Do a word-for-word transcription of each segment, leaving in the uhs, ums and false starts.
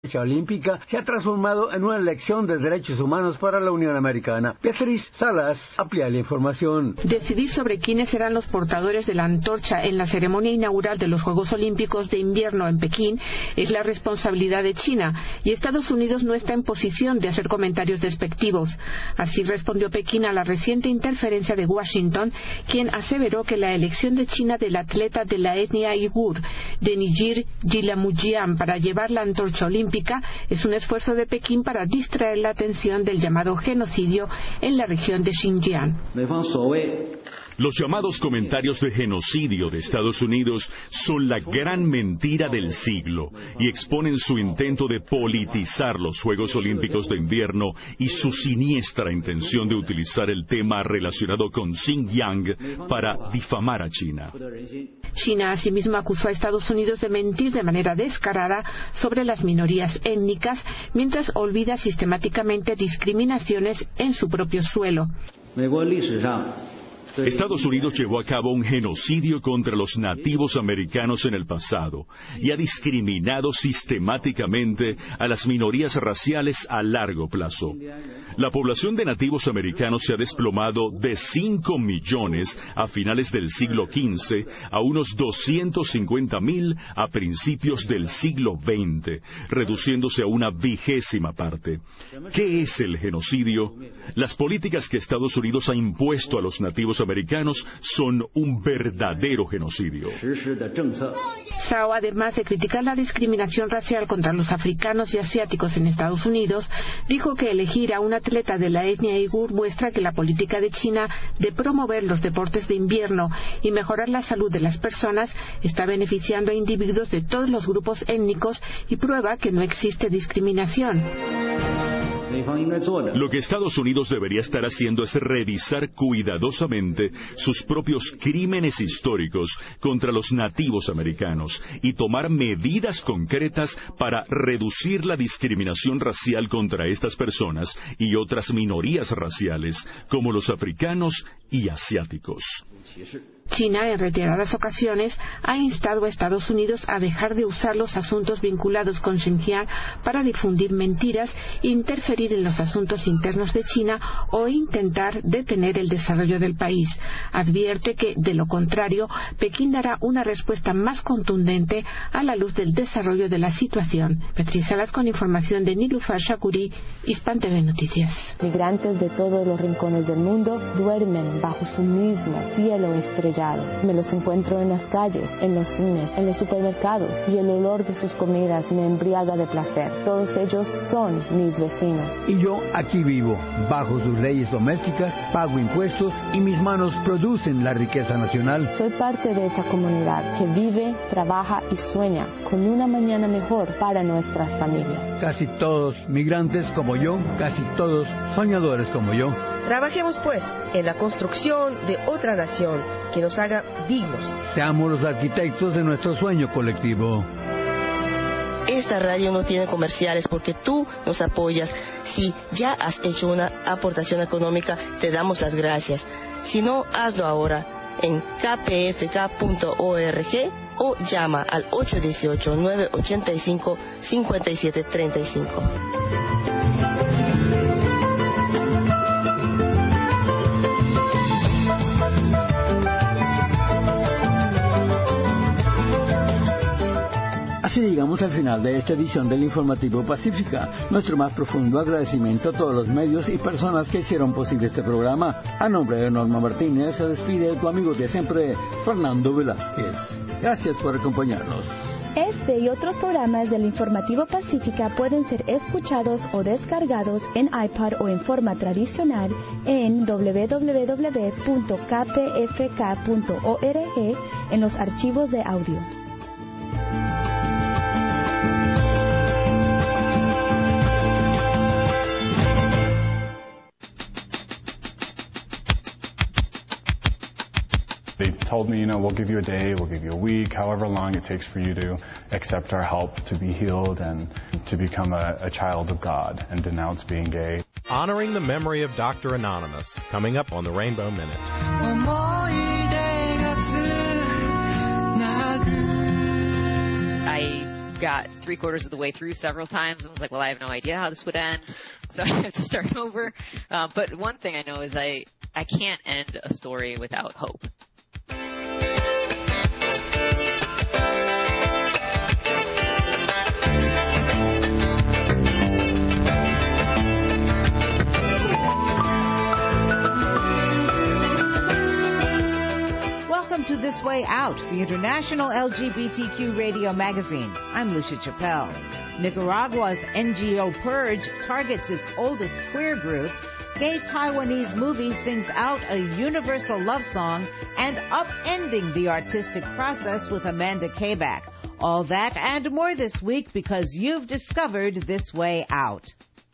La olímpica se ha transformado en una lección de derechos humanos para la Unión Americana. Beatriz Salas amplía la información. Decidir sobre quiénes serán los portadores de la antorcha en la ceremonia inaugural de los Juegos Olímpicos de Invierno en Pekín es la responsabilidad de China, y Estados Unidos no está en posición de hacer comentarios despectivos. Así respondió Pekín a la reciente interferencia de Washington, quien aseveró que la elección de China del atleta de la etnia uigur, Denijir Jilamujian, para llevar la antorcha olímpica es un esfuerzo de Pekín para distraer la atención del llamado genocidio en la región de Xinjiang. Los llamados comentarios de genocidio de Estados Unidos son la gran mentira del siglo y exponen su intento de politizar los Juegos Olímpicos de Invierno y su siniestra intención de utilizar el tema relacionado con Xinjiang para difamar a China. China asimismo acusó a Estados Unidos de mentir de manera descarada sobre las minorías étnicas, mientras olvida sistemáticamente discriminaciones en su propio suelo. Estados Unidos llevó a cabo un genocidio contra los nativos americanos en el pasado y ha discriminado sistemáticamente a las minorías raciales a largo plazo. La población de nativos americanos se ha desplomado de cinco millones a finales del siglo quince a unos doscientos cincuenta mil a principios del siglo veinte, reduciéndose a una vigésima parte. ¿Qué es el genocidio? Las políticas que Estados Unidos ha impuesto a los nativos americanos son un verdadero genocidio. Zhao, además de criticar la discriminación racial contra los africanos y asiáticos en Estados Unidos, dijo que elegir a un atleta de la etnia uigur muestra que la política de China de promover los deportes de invierno y mejorar la salud de las personas está beneficiando a individuos de todos los grupos étnicos y prueba que no existe discriminación. Lo que Estados Unidos debería estar haciendo es revisar cuidadosamente sus propios crímenes históricos contra los nativos americanos y tomar medidas concretas para reducir la discriminación racial contra estas personas y otras minorías raciales, como los africanos y asiáticos. China, en reiteradas ocasiones, ha instado a Estados Unidos a dejar de usar los asuntos vinculados con Xinjiang para difundir mentiras, interferir en los asuntos internos de China o intentar detener el desarrollo del país. Advierte que, de lo contrario, Pekín dará una respuesta más contundente a la luz del desarrollo de la situación. Beatriz Salas con información de Nilufar Shakuri, Hispan T V Noticias. Migrantes de todos los rincones del mundo duermen bajo su mismo cielo estrellado. Me los encuentro en las calles, en los cines, en los supermercados, y el olor de sus comidas me embriaga de placer. Todos ellos son mis vecinos. Y yo aquí vivo, bajo sus leyes domésticas, pago impuestos y mis manos producen la riqueza nacional. Soy parte de esa comunidad que vive, trabaja y sueña con una mañana mejor para nuestras familias. Casi todos migrantes como yo, casi todos soñadores como yo. Trabajemos pues en la construcción de otra nación que nos haga dignos. Seamos los arquitectos de nuestro sueño colectivo. Esta radio no tiene comerciales porque tú nos apoyas. Si ya has hecho una aportación económica, te damos las gracias. Si no, hazlo ahora en k p f k punto org o llama al ocho uno ocho, nueve ocho cinco, cinco siete tres cinco. Así llegamos al final de esta edición del Informativo Pacífica. Nuestro más profundo agradecimiento a todos los medios y personas que hicieron posible este programa. A nombre de Norma Martínez se despide tu amigo de siempre, Fernando Velázquez. Gracias por acompañarnos. Este y otros programas del Informativo Pacífica pueden ser escuchados o descargados en iPod o en forma tradicional en doble u doble u doble u punto k p f k punto org en los archivos de audio. They told me, you know, we'll give you a day, we'll give you a week, however long it takes for you to accept our help to be healed and to become a, a child of God and denounce being gay. Honoring the memory of Doctor Anonymous, coming up on the Rainbow Minute. I got three quarters of the way through several times and was like, well, I have no idea how this would end, so I have to start over. Uh, but one thing I know is I, I can't end a story without hope. Welcome to This Way Out, the international L G B T Q radio magazine. I'm Lucia Chappelle. Nicaragua's N G O Purge targets its oldest queer group. Gay Taiwanese movie sings out a universal love song and upending the artistic process with Amanda Kabak. All that and more this week because you've discovered This Way Out.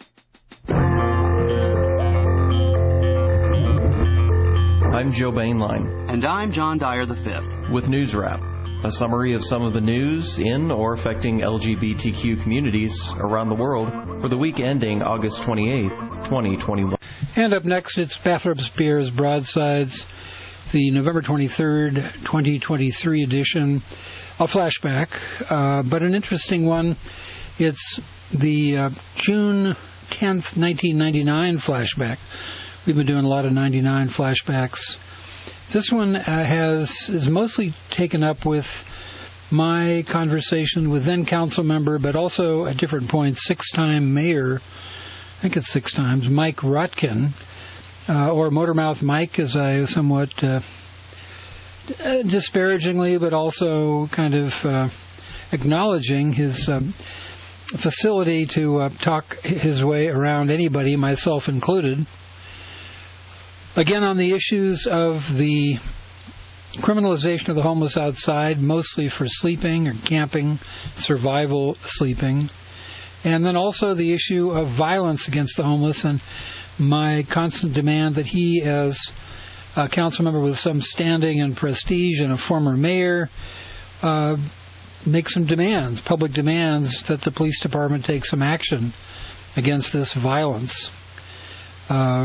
I'm Joe Bainline. And I'm John Dyer the fifth. With News Wrap, a summary of some of the news in or affecting L G B T Q communities around the world for the week ending August twenty-eighth, twenty twenty-one. And up next, it's Bathrop Spears Broadsides, the November twenty-third, twenty twenty-three edition. A flashback, uh, but an interesting one. It's the uh, June tenth, nineteen ninety-nine flashback. We've been doing a lot of ninety-nine flashbacks. This one uh, has is mostly taken up with my conversation with then council member, but also at different points, six-time mayor, I think it's six times, Mike Rotkin, uh, or Motormouth Mike, as I somewhat uh, disparagingly, but also kind of uh, acknowledging his um, facility to uh, talk his way around anybody, myself included. Again, on the issues of the criminalization of the homeless outside, mostly for sleeping or camping, survival sleeping, and then also the issue of violence against the homeless and my constant demand that he, as a council member with some standing and prestige and a former mayor, uh, make some demands, public demands, that the police department take some action against this violence. Uh,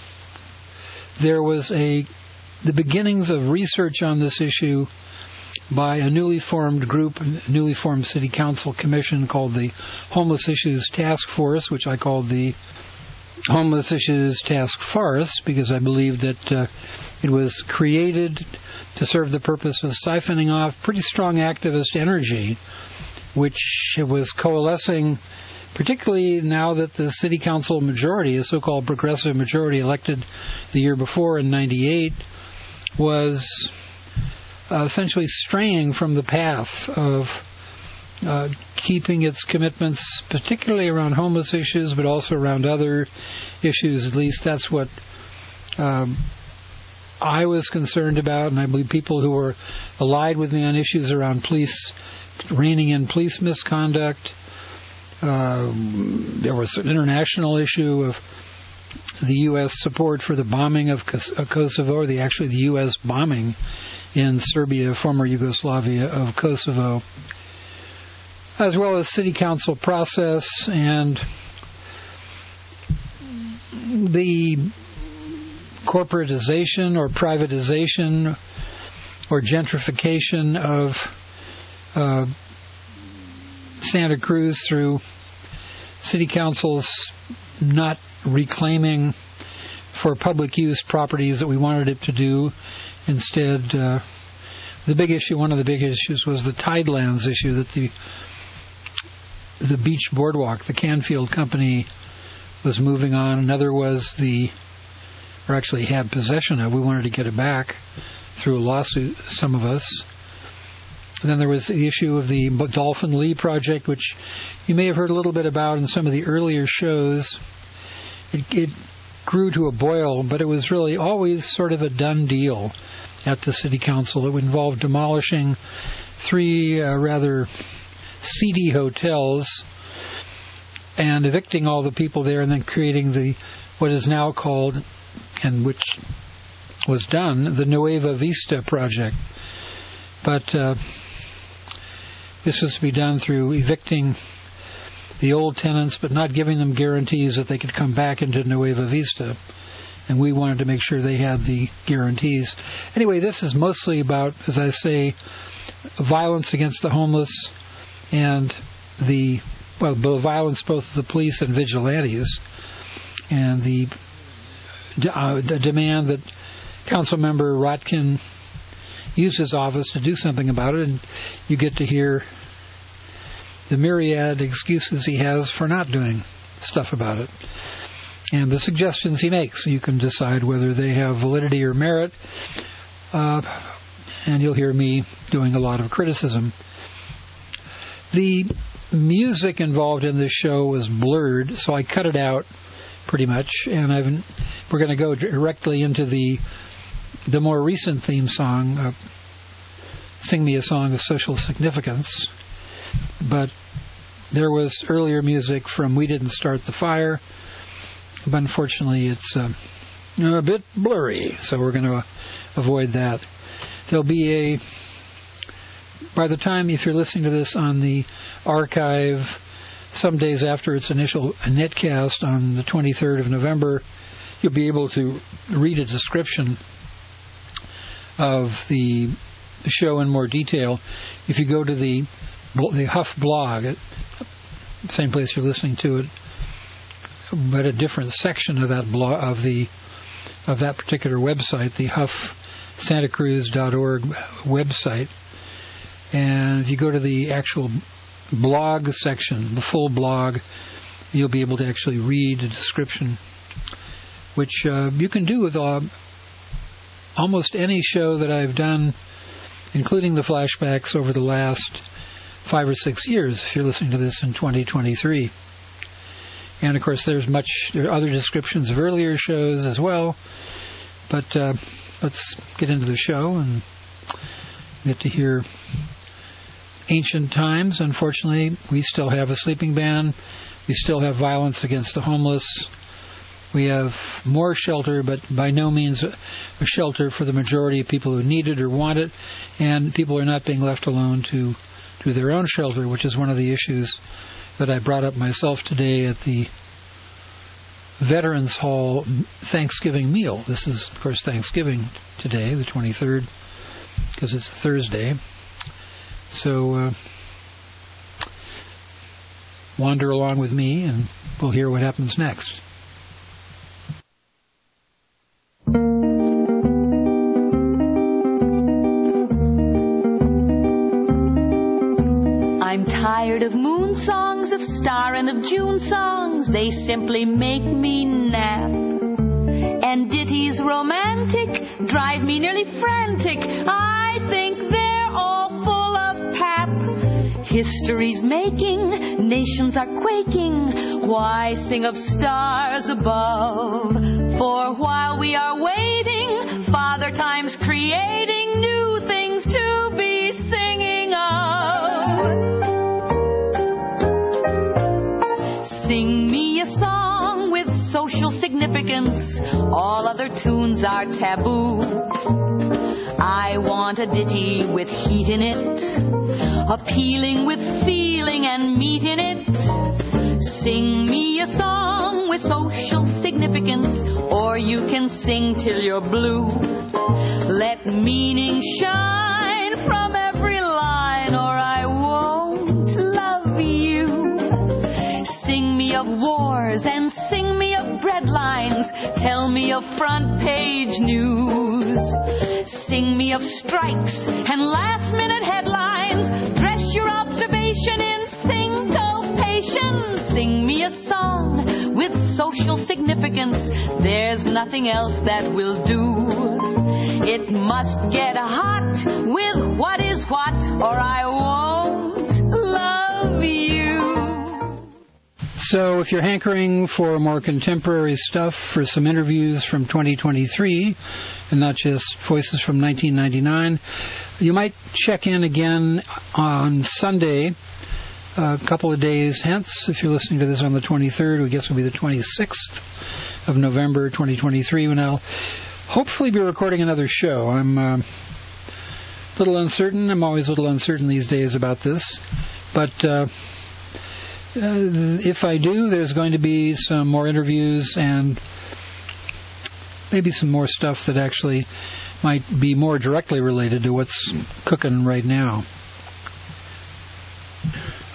There was a the beginnings of research on this issue by a newly formed group, a newly formed city council commission called the Homeless Issues Task Force, which I called the Homeless Issues Task Farce because I believe that uh, it was created to serve the purpose of siphoning off pretty strong activist energy, which was coalescing, particularly now that the city council majority, a so-called progressive majority elected the year before in ninety-eight, was uh, essentially straying from the path of uh, keeping its commitments, particularly around homeless issues, but also around other issues. At least that's what um, I was concerned about, and I believe people who were allied with me on issues around police, reining in police misconduct. Uh, there was an international issue of the U S support for the bombing of Kosovo, or the actually the U S bombing in Serbia, former Yugoslavia, of Kosovo, as well as city council process and the corporatization or privatization or gentrification of uh, Santa Cruz through city councils not reclaiming for public use properties that we wanted it to do. Instead, uh, the big issue, one of the big issues, was the Tidelands issue, that the the beach boardwalk, the Canfield Company, was moving on. Another was the, or actually had possession of. We wanted to get it back through a lawsuit, some of us. And then there was the issue of the Dolphin Lee project, which you may have heard a little bit about in some of the earlier shows. It, it grew to a boil, but it was really always sort of a done deal at the city council. It involved demolishing three uh, rather seedy hotels and evicting all the people there, and then creating the what is now called, and which was done, the Nueva Vista project. But uh, this was to be done through evicting the old tenants, but not giving them guarantees that they could come back into Nueva Vista. And we wanted to make sure they had the guarantees. Anyway, this is mostly about, as I say, violence against the homeless and the well, both violence, both the police and vigilantes, and the uh, the demand that Councilmember Rotkin use his office to do something about it, and you get to hear the myriad excuses he has for not doing stuff about it, and the suggestions he makes. You can decide whether they have validity or merit, uh, and you'll hear me doing a lot of criticism. The music involved in this show was blurred, so I cut it out pretty much, and I've, we're going to go directly into the the more recent theme song, uh, Sing Me a Song of Social Significance. But there was earlier music from We Didn't Start the Fire, but unfortunately it's uh, a bit blurry, so we're going to avoid that. There'll be a, by the time, if you're listening to this on the archive, some days after its initial netcast on the twenty-third of November, you'll be able to read a description of the show in more detail. If you go to the the Huff blog, same place you're listening to it, but a different section of that blog of the of that particular website, the huff santa cruz dot org website, and if you go to the actual blog section, the full blog, you'll be able to actually read a description, which uh, you can do with uh, almost any show that I've done, including the flashbacks over the last five or six years, if you're listening to this in twenty twenty-three. And, of course, there's much, there are other descriptions of earlier shows as well. But uh, let's get into the show and get to hear ancient times. Unfortunately, we still have a sleeping ban. We still have violence against the homeless. We have more shelter, but by no means a shelter for the majority of people who need it or want it. And people are not being left alone to do their own shelter, which is one of the issues that I brought up myself today at the Veterans Hall Thanksgiving meal. This is, of course, Thanksgiving today, the twenty-third, because it's a Thursday. So uh, wander along with me, and we'll hear what happens next. I'm tired of moon songs, of star and of June songs. They simply make me nap. And ditties romantic drive me nearly frantic. I think they're all full of pap. History's making, nations are quaking. Why sing of stars above? For while we are waiting, Father Time's creating new things to be singing of. Sing me a song with social significance. All other tunes are taboo. I want a ditty with heat in it, appealing with feeling and meat in it. Sing me a song with social significance, or you can sing till you're blue. Let meaning shine from every line, or I won't love you. Sing me of wars and sing me of breadlines. Tell me of front page news. Sing me of strikes and last minute headlines. Dress your observation in syncopation. Sing me a song with social significance. There's nothing else that will do. It must get hot with what is what, or I won't love you. So if you're hankering for more contemporary stuff, for some interviews from twenty twenty-three, and not just voices from nineteen ninety-nine, you might check in again on Sunday, a couple of days hence. If you're listening to this on the twenty-third, I guess it'll be the twenty-sixth of November, twenty twenty-three, when I'll hopefully be recording another show. I'm uh, a little uncertain. I'm always a little uncertain these days about this. But uh, uh, if I do, there's going to be some more interviews and maybe some more stuff that actually might be more directly related to what's cooking right now.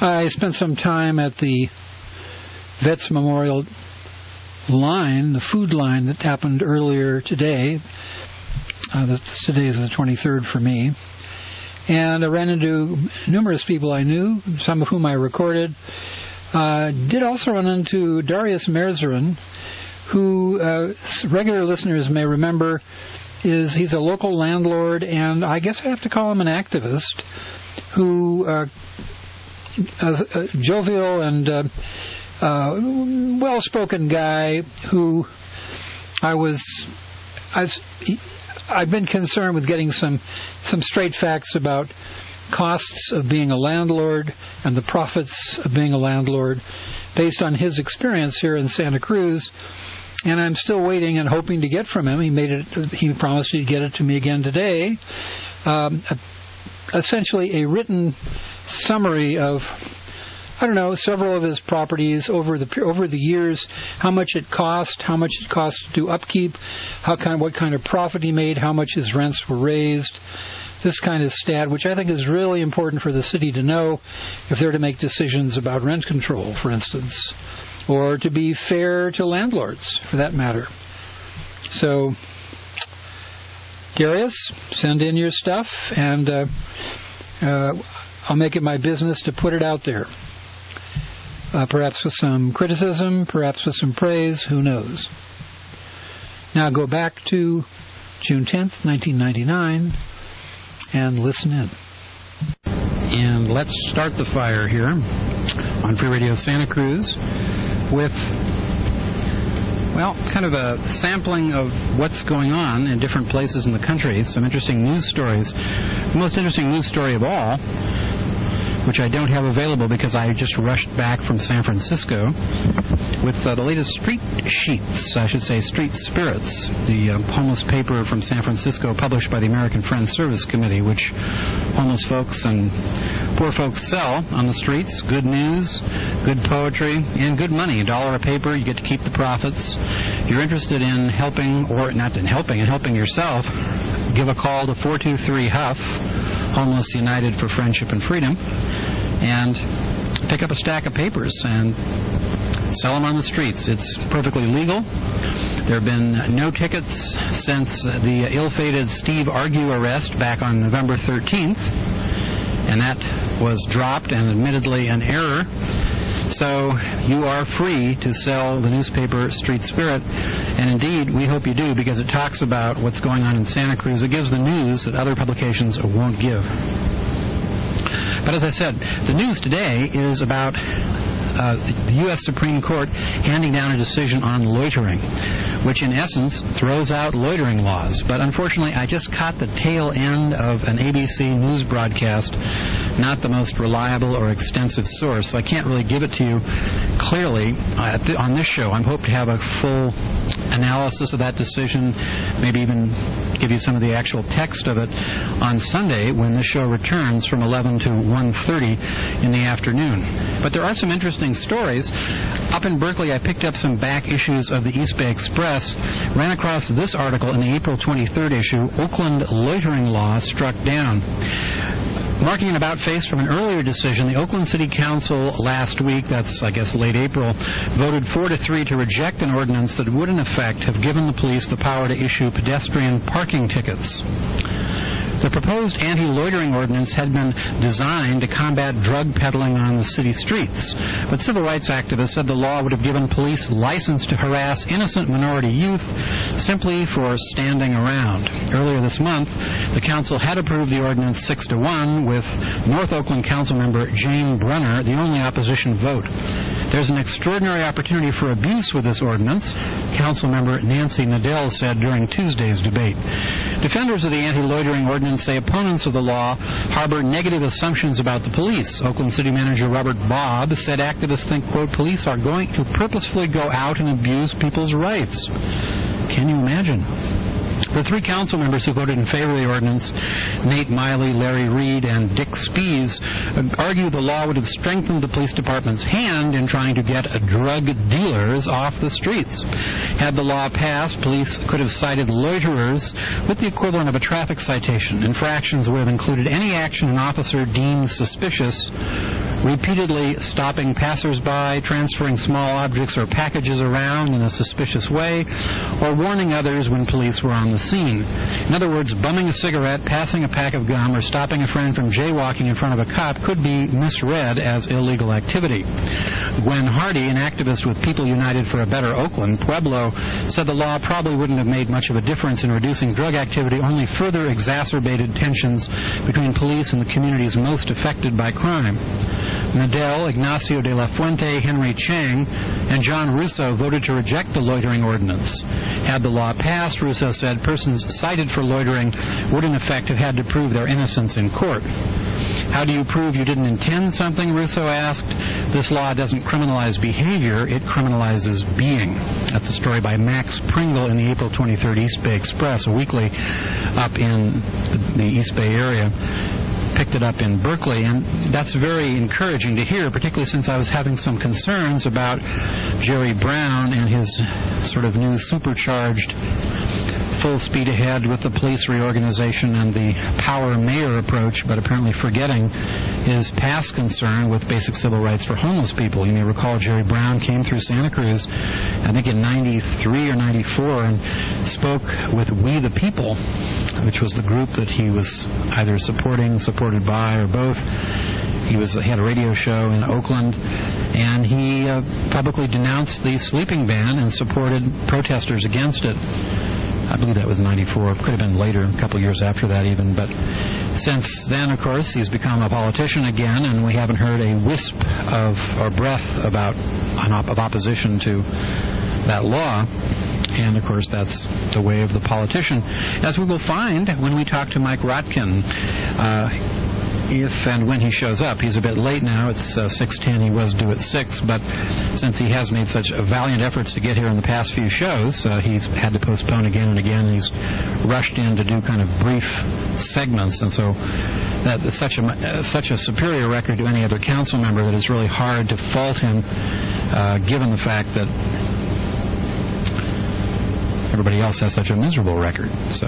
I spent some time at the Vets Memorial line, the food line that happened earlier today. Uh, this, today is the twenty-third for me. And I ran into numerous people I knew, some of whom I recorded. Uh, did also run into Darius Merzarin, who uh, regular listeners may remember is he's a local landlord, and I guess I have to call him an activist, who uh, a, a jovial and uh, uh, well-spoken guy who I was I was, I've been concerned with getting some some straight facts about costs of being a landlord and the profits of being a landlord based on his experience here in Santa Cruz. And I'm still waiting and hoping to get from him. He made it. He promised to get it to me again today. Um, essentially, a written summary of, I don't know, several of his properties over the over the years, how much it cost, how much it cost to do upkeep, how kind, what kind of profit he made, how much his rents were raised. This kind of stat, which I think is really important for the city to know if they're to make decisions about rent control, for instance, or to be fair to landlords, for that matter. So, Darius, send in your stuff, and uh, uh, I'll make it my business to put it out there. Uh, perhaps with some criticism, perhaps with some praise, who knows. Now go back to June tenth, nineteen ninety-nine, and listen in. And let's start the fire here on Free Radio Santa Cruz with, well, kind of a sampling of what's going on in different places in the country. Some interesting news stories. The most interesting news story of all, which I don't have available because I just rushed back from San Francisco, with uh, the latest Street Sheets, I should say Street Spirits, the uh, homeless paper from San Francisco published by the American Friends Service Committee, which homeless folks and poor folks sell on the streets. Good news, good poetry, and good money. A dollar a paper, you get to keep the profits. If you're interested in helping, or not in helping, and helping yourself, give a call to four two three H U F, Homeless United for Friendship and Freedom, and pick up a stack of papers and sell them on the streets. It's perfectly legal. There have been no tickets since the ill-fated Steve Argue arrest back on November thirteenth, and that was dropped and admittedly an error. So you are free to sell the newspaper Street Spirit, and indeed we hope you do, because it talks about what's going on in Santa Cruz. It gives the news that other publications won't give. But as I said, the news today is about uh, the U S Supreme Court handing down a decision on loitering, which in essence throws out loitering laws. But unfortunately, I just caught the tail end of an A B C news broadcast, not the most reliable or extensive source, so I can't really give it to you clearly uh, th- on this show. I hope to have a full analysis of that decision, maybe even give you some of the actual text of it on Sunday when the show returns from eleven to one thirty in the afternoon. But there are some interesting stories. Up in Berkeley, I picked up some back issues of the East Bay Express, ran across this article in the April twenty-third issue, Oakland loitering law struck down. Marking an about-face from an earlier decision, the Oakland City Council last week, that's, I guess, late April, voted four to three to reject an ordinance that would, in effect, have given the police the power to issue pedestrian parking tickets. The proposed anti-loitering ordinance had been designed to combat drug peddling on the city streets, but civil rights activists said the law would have given police license to harass innocent minority youth simply for standing around. Earlier this month, the council had approved the ordinance six to one, with North Oakland Councilmember Jane Brunner the only opposition vote. There's an extraordinary opportunity for abuse with this ordinance, Councilmember Nancy Nadell said during Tuesday's debate. Defenders of the anti-loitering ordinance say opponents of the law harbor negative assumptions about the police. Oakland City Manager Robert Bobb said activists think, quote, police are going to purposefully go out and abuse people's rights. Can you imagine? The three council members who voted in favor of the ordinance, Nate Miley, Larry Reed, and Dick Spies, argue the law would have strengthened the police department's hand in trying to get drug dealers off the streets. Had the law passed, police could have cited loiterers with the equivalent of a traffic citation. Infractions would have included any action an officer deemed suspicious repeatedly stopping passersby, transferring small objects or packages around in a suspicious way, or warning others when police were on the scene. In other words, bumming a cigarette, passing a pack of gum, or stopping a friend from jaywalking in front of a cop could be misread as illegal activity. Gwen Hardy, an activist with People United for a Better Oakland, Pueblo, said the law probably wouldn't have made much of a difference in reducing drug activity, only further exacerbated tensions between police and the communities most affected by crime. Nadell, Ignacio de la Fuente, Henry Chang, and John Russo voted to reject the loitering ordinance. Had the law passed, Russo said, persons cited for loitering would in effect have had to prove their innocence in court. How do you prove you didn't intend something, Russo asked. This law doesn't criminalize behavior, it criminalizes being. That's a story by Max Pringle in the April twenty-third East Bay Express, a weekly up in the East Bay area. Picked it up in Berkeley, and that's very encouraging to hear, particularly since I was having some concerns about Jerry Brown and his sort of new supercharged full speed ahead with the police reorganization and the power mayor approach, but apparently forgetting his past concern with basic civil rights for homeless people. You may recall Jerry Brown came through Santa Cruz, I think in ninety-three or ninety-four, and spoke with We the People, which was the group that he was either supporting, supported by, or both. He was he had a radio show in Oakland, and he uh, publicly denounced the sleeping ban and supported protesters against it. I believe that was ninety-four. Could have been later, a couple years after that even. But since then, of course, he's become a politician again, and we haven't heard a wisp of or breath about of opposition to that law. And, of course, that's the way of the politician. As we will find when we talk to Mike Rotkin, uh, if and when he shows up. He's a bit late now. It's uh, six ten. He was due at six, but since he has made such valiant efforts to get here in the past few shows, uh, he's had to postpone again and again, and he's rushed in to do kind of brief segments. And so that, that's such a, uh, such a superior record to any other council member that it's really hard to fault him, uh, given the fact that everybody else has such a miserable record. So,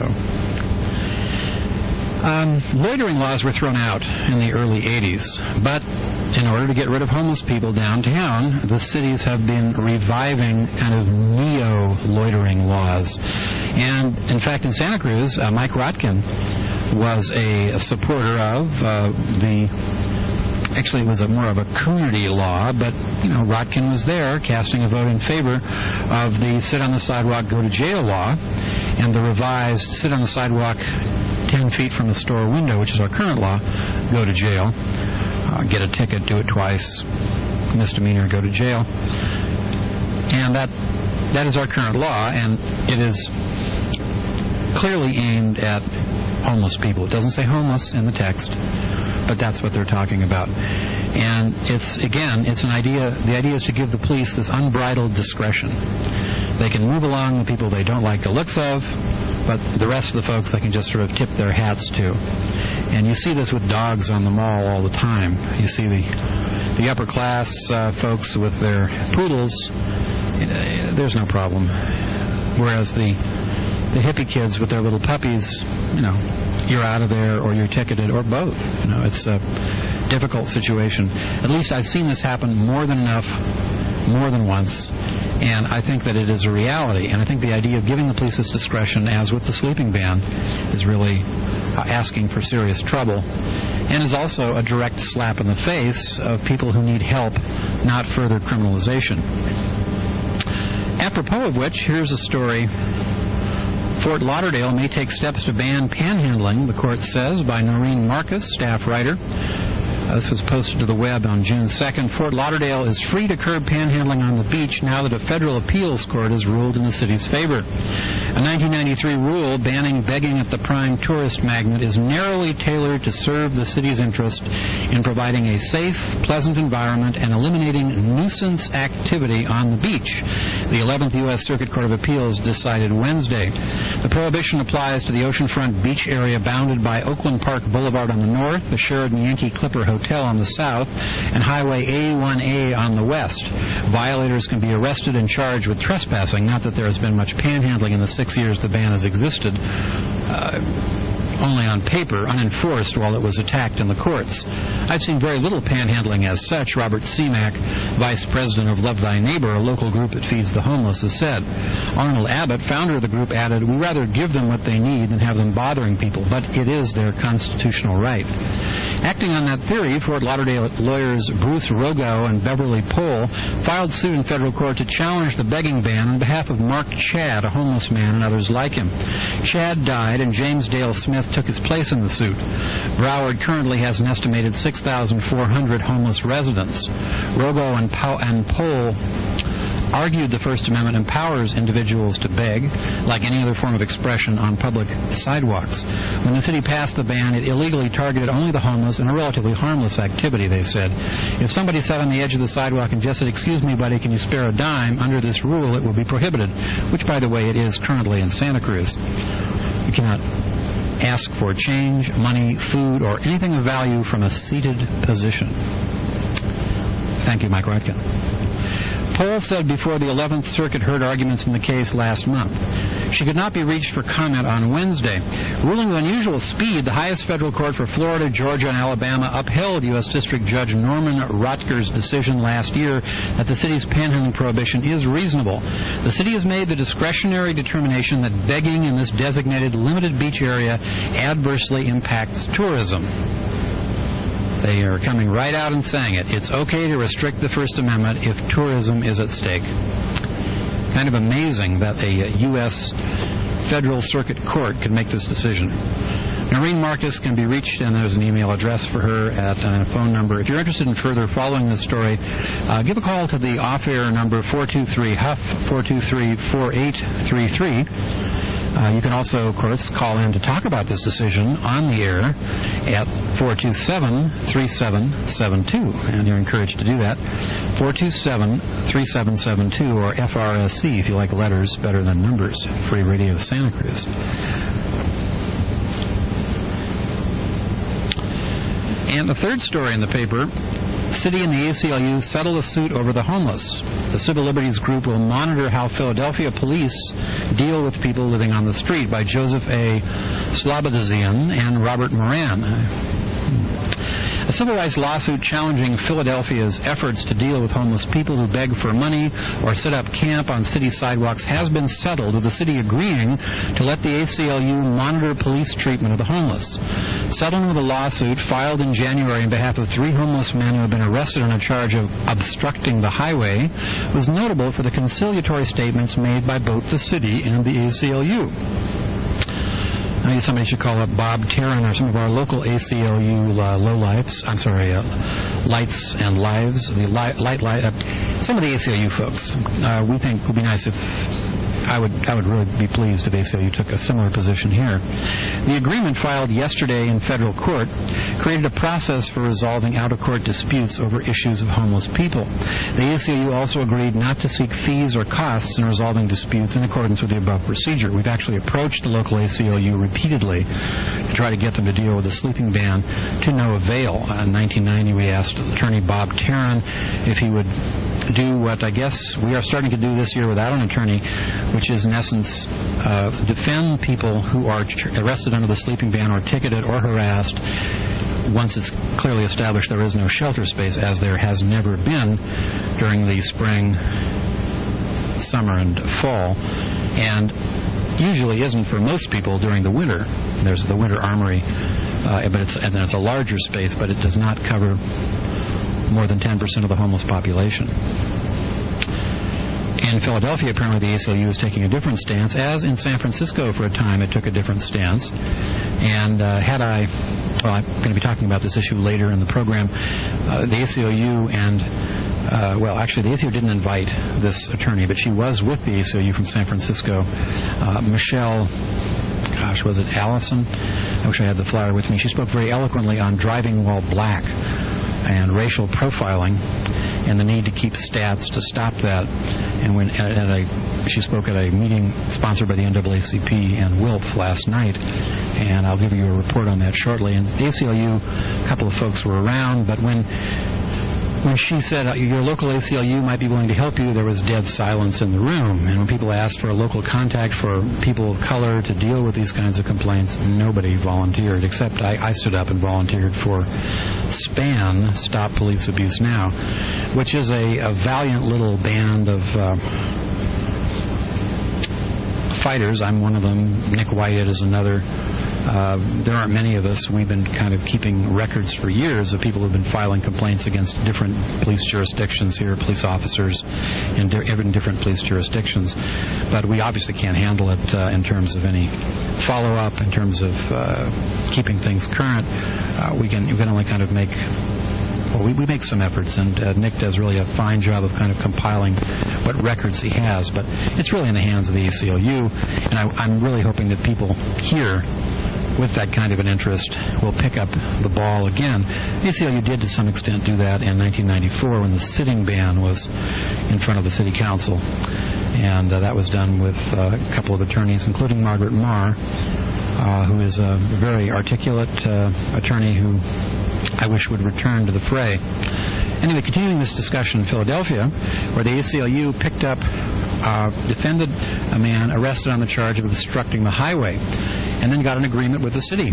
um, loitering laws were thrown out in the early eighties, but in order to get rid of homeless people downtown, the cities have been reviving kind of neo-loitering laws. And, in fact, in Santa Cruz, uh, Mike Rotkin was a, a supporter of uh, the... Actually, it was a more of a community law, but, you know, Rotkin was there casting a vote in favor of the sit-on-the-sidewalk, go-to-jail law, and the revised sit-on-the-sidewalk ten feet from the store window, which is our current law, go to jail. Uh, get a ticket, do it twice, misdemeanor, go to jail. And that that is our current law, and it is clearly aimed at homeless people. It doesn't say homeless in the text, but that's what they're talking about. And it's, again, it's an idea, the idea is to give the police this unbridled discretion. They can move along the people they don't like the looks of, but the rest of the folks they can just sort of tip their hats to. And you see this with dogs on the mall all the time. You see the the upper class uh, folks with their poodles, you know, there's no problem. Whereas the the hippie kids with their little puppies, you know, you're out of there or you're ticketed or both. You know, it's a difficult situation. At least I've seen this happen more than enough, more than once. And I think that it is a reality. And I think the idea of giving the police this discretion, as with the sleeping ban, is really uh, asking for serious trouble. And is also a direct slap in the face of people who need help, not further criminalization. Apropos of which, here's a story. Fort Lauderdale may take steps to ban panhandling, the court says, by Noreen Marcus, staff writer. Uh, this was posted to the web on June second. Fort Lauderdale is free to curb panhandling on the beach now that a federal appeals court has ruled in the city's favor. A nineteen ninety-three rule banning begging at the prime tourist magnet is narrowly tailored to serve the city's interest in providing a safe, pleasant environment and eliminating nuisance activity on the beach. The eleventh U S Circuit Court of Appeals decided Wednesday. The prohibition applies to the oceanfront beach area bounded by Oakland Park Boulevard on the north, the Sheraton Yankee Clipper Hotel on the south, and Highway A one A on the west. Violators can be arrested and charged with trespassing. Not that there has been much panhandling in the six years the ban has existed. Uh, only on paper, unenforced while it was attacked in the courts. I've seen very little panhandling as such, Robert Seamack, vice president of Love Thy Neighbor, a local group that feeds the homeless, has said. Arnold Abbott, founder of the group, added, we rather give them what they need than have them bothering people, but it is their constitutional right. Acting on that theory, Fort Lauderdale lawyers Bruce Rogow and Beverly Pohl filed suit in federal court to challenge the begging ban on behalf of Mark Chad, a homeless man, and others like him. Chad died, and James Dale Smith took his place in the suit. Broward currently has an estimated six thousand four hundred homeless residents. Rogow and, Pow- and Pohl argued the First Amendment empowers individuals to beg, like any other form of expression, on public sidewalks. When the city passed the ban, it illegally targeted only the homeless in a relatively harmless activity, they said. If somebody sat on the edge of the sidewalk and just said, excuse me, buddy, can you spare a dime? Under this rule, it will be prohibited, which, by the way, it is currently in Santa Cruz. You cannot ask for change, money, food, or anything of value from a seated position. Thank you, Mike Rotkin. Pohl said before the eleventh Circuit heard arguments in the case last month. She could not be reached for comment on Wednesday. Ruling with unusual speed, the highest federal court for Florida, Georgia, and Alabama upheld U S District Judge Norman Rotker's decision last year that the city's panhandling prohibition is reasonable. The city has made the discretionary determination that begging in this designated limited beach area adversely impacts tourism. They are coming right out and saying it. It's okay to restrict the First Amendment if tourism is at stake. Kind of amazing that a U S Federal Circuit Court could make this decision. Noreen Marcus can be reached, and there's an email address for her at a phone number. If you're interested in further following this story, uh, give a call to the off-air number four two three H U F, four two three, four eight three three. Uh, you can also, of course, call in to talk about this decision on the air at four two seven, three seven seven two. And you're encouraged to do that. four two seven, three seven seven two, or F R S C if you like letters better than numbers. Free Radio Santa Cruz. And the third story in the paper, City and the A C L U settle a suit over the homeless. The Civil Liberties Group will monitor how Philadelphia police deal with people living on the street, by Joseph A. Slobodian and Robert Moran. A civil rights lawsuit challenging Philadelphia's efforts to deal with homeless people who beg for money or set up camp on city sidewalks has been settled, with the city agreeing to let the A C L U monitor police treatment of the homeless. Settlement of the lawsuit, filed in January on behalf of three homeless men who have been arrested on a charge of obstructing the highway, was notable for the conciliatory statements made by both the city and the A C L U. I think somebody should call up Bob Taryn or some of our local A C L U uh, lowlifes. I'm sorry, uh, Lights and Lives. The light, light, light. Uh, some of the A C L U folks. Uh, we think it would be nice if I would. I would really be pleased if A C L U took a similar position here. The agreement filed yesterday in federal court created a process for resolving out-of-court disputes over issues of homeless people. The A C L U also agreed not to seek fees or costs in resolving disputes in accordance with the above procedure. We've actually approached the local A C L U repeatedly to try to get them to deal with the sleeping ban, to no avail. In nineteen ninety, we asked attorney Bob Taryn if he would do what I guess we are starting to do this year without an attorney, which is in essence uh, defend people who are ch- arrested under the sleeping ban or ticketed or harassed once it's clearly established there is no shelter space, as there has never been during the spring, summer, and fall, and usually isn't for most people during the winter. There's the winter armory, uh, but it's and it's a larger space, but it does not cover more than ten percent of the homeless population. In Philadelphia, apparently the A C L U is taking a different stance, as in San Francisco for a time it took a different stance. And uh, had I, well, I'm going to be talking about this issue later in the program, uh, the A C L U and, uh, well, actually the A C L U didn't invite this attorney, but she was with the A C L U from San Francisco, uh, Michelle, gosh, was it Allison? I wish I had the flyer with me. She spoke very eloquently on driving while black and racial profiling and the need to keep stats to stop that. And when at a, she spoke at a meeting sponsored by the N double A C P and W I L P last night, and I'll give you a report on that shortly. And the A C L U, a couple of folks were around, but when when she said uh, your local A C L U might be willing to help you, there was dead silence in the room. And when people asked for a local contact for people of color to deal with these kinds of complaints, nobody volunteered, except I, I stood up and volunteered for SPAN, Stop Police Abuse Now, which is a, a valiant little band of uh, fighters. I'm one of them. Nick Whitehead is another. Uh, there aren't many of us. We've been kind of keeping records for years of people who have been filing complaints against different police jurisdictions here, police officers in di- different police jurisdictions. But we obviously can't handle it uh, in terms of any follow-up, in terms of uh, keeping things current. Uh, we can we can only kind of make Well, we, we make some efforts, and uh, Nick does really a fine job of kind of compiling what records he has, but it's really in the hands of the A C L U, and I, I'm really hoping that people here with that kind of an interest will pick up the ball again. The A C L U did to some extent do that in nineteen ninety-four when the sitting ban was in front of the City Council, and uh, that was done with uh, a couple of attorneys, including Margaret Marr, uh, who is a very articulate uh, attorney who I wish would return to the fray. Anyway, continuing this discussion in Philadelphia, where the A C L U picked up, uh, defended a man arrested on the charge of obstructing the highway, and then got an agreement with the city.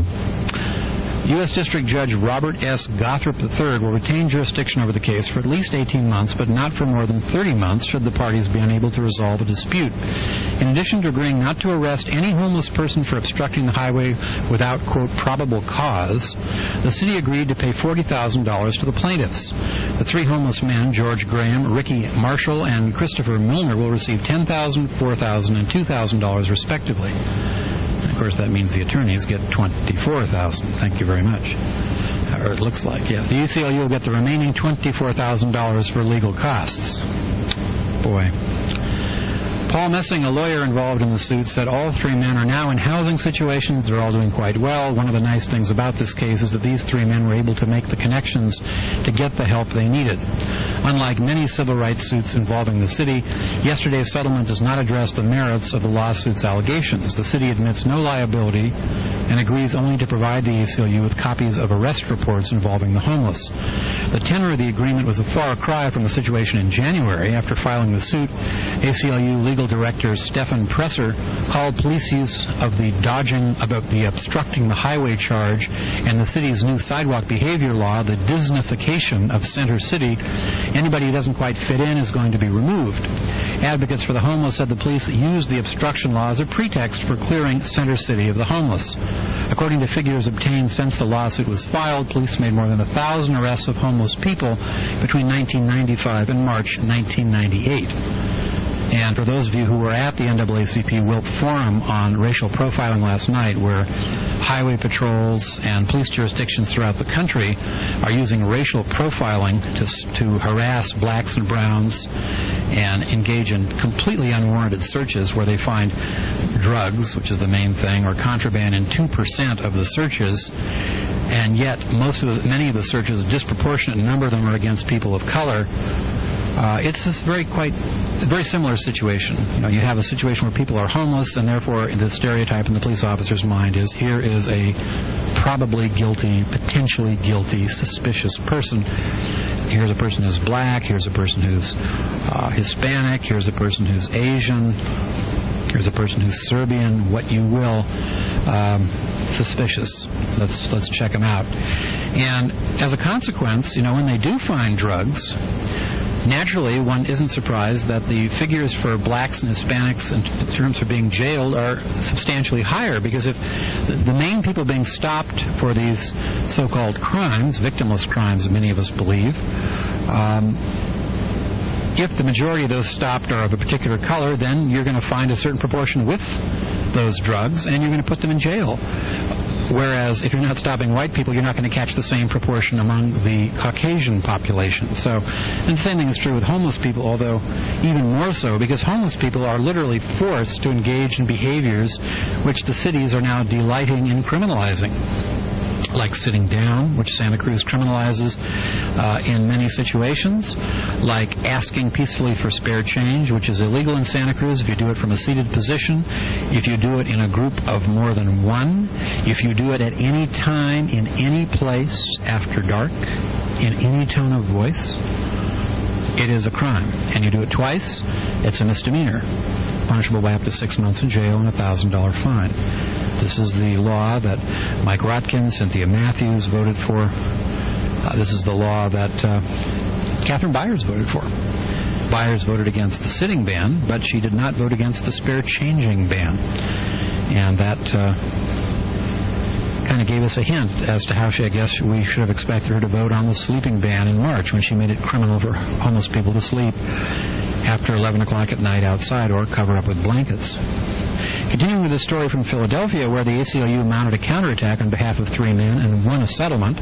U S District Judge Robert S. Gothrop the third will retain jurisdiction over the case for at least eighteen months, but not for more than thirty months should the parties be unable to resolve a dispute. In addition to agreeing not to arrest any homeless person for obstructing the highway without, quote, probable cause, the city agreed to pay forty thousand dollars to the plaintiffs. The three homeless men, George Graham, Ricky Marshall, and Christopher Milner, will receive ten thousand dollars, four thousand dollars, and two thousand dollars respectively. Of course, that means the attorneys get twenty-four thousand dollars. Thank you very much. Or it looks like, yes. The A C L U will get the remaining twenty-four thousand dollars for legal costs. Boy. Paul Messing, a lawyer involved in the suit, said all three men are now in housing situations. They're all doing quite well. One of the nice things about this case is that these three men were able to make the connections to get the help they needed. Unlike many civil rights suits involving the city, yesterday's settlement does not address the merits of the lawsuit's allegations. The city admits no liability and agrees only to provide the A C L U with copies of arrest reports involving the homeless. The tenor of the agreement was a far cry from the situation in January. After filing the suit, A C L U legal director Stephen Presser called police use of the dodging about the obstructing the highway charge and the city's new sidewalk behavior law the Disneyfication of Center City. Anybody who doesn't quite fit in is going to be removed. Advocates for the homeless said the police used the obstruction law as a pretext for clearing Center City of the homeless. According to figures obtained since the lawsuit was filed, police made more than a thousand arrests of homeless people between nineteen ninety-five and March nineteen ninety-eight. And for those of you who were at the N double A C P Wilp Forum on racial profiling last night, where highway patrols and police jurisdictions throughout the country are using racial profiling to, to harass blacks and browns and engage in completely unwarranted searches where they find drugs, which is the main thing, or contraband in two percent of the searches, and yet most of the, many of the searches, a disproportionate number of them are against people of color. Uh, it's a very quite a very similar situation. You know, you have a situation where people are homeless, and therefore the stereotype in the police officer's mind is here is a probably guilty, potentially guilty, suspicious person. Here's a person who's black. Here's a person who's uh, Hispanic. Here's a person who's Asian. Here's a person who's Serbian. What you will. Um, suspicious. Let's let's check them out. And as a consequence, you know, when they do find drugs, naturally, one isn't surprised that the figures for blacks and Hispanics in terms of being jailed are substantially higher, because if the main people being stopped for these so-called crimes, victimless crimes, many of us believe, um, if the majority of those stopped are of a particular color, then you're going to find a certain proportion with those drugs, and you're going to put them in jail. Whereas if you're not stopping white people, you're not going to catch the same proportion among the Caucasian population. So, and the same thing is true with homeless people, although even more so, because homeless people are literally forced to engage in behaviors which the cities are now delighting in criminalizing, like sitting down, which Santa Cruz criminalizes uh, in many situations, like asking peacefully for spare change, which is illegal in Santa Cruz if you do it from a seated position, if you do it in a group of more than one, if you do it at any time, in any place, after dark, in any tone of voice. it is a crime. And you do it twice, it's a misdemeanor, punishable by up to six months in jail and a one thousand dollars fine. This is the law that Mike Rotkin, Cynthia Matthews voted for. Uh, this is the law that uh, Catherine Byers voted for. Byers voted against the sitting ban, but she did not vote against the spare changing ban. And that uh, kind of gave us a hint as to how she, I guess we should have expected her to vote on the sleeping ban in March when she made it criminal for homeless people to sleep after eleven o'clock at night outside or cover up with blankets. Continuing with the story from Philadelphia, where the A C L U mounted a counterattack on behalf of three men and won a settlement.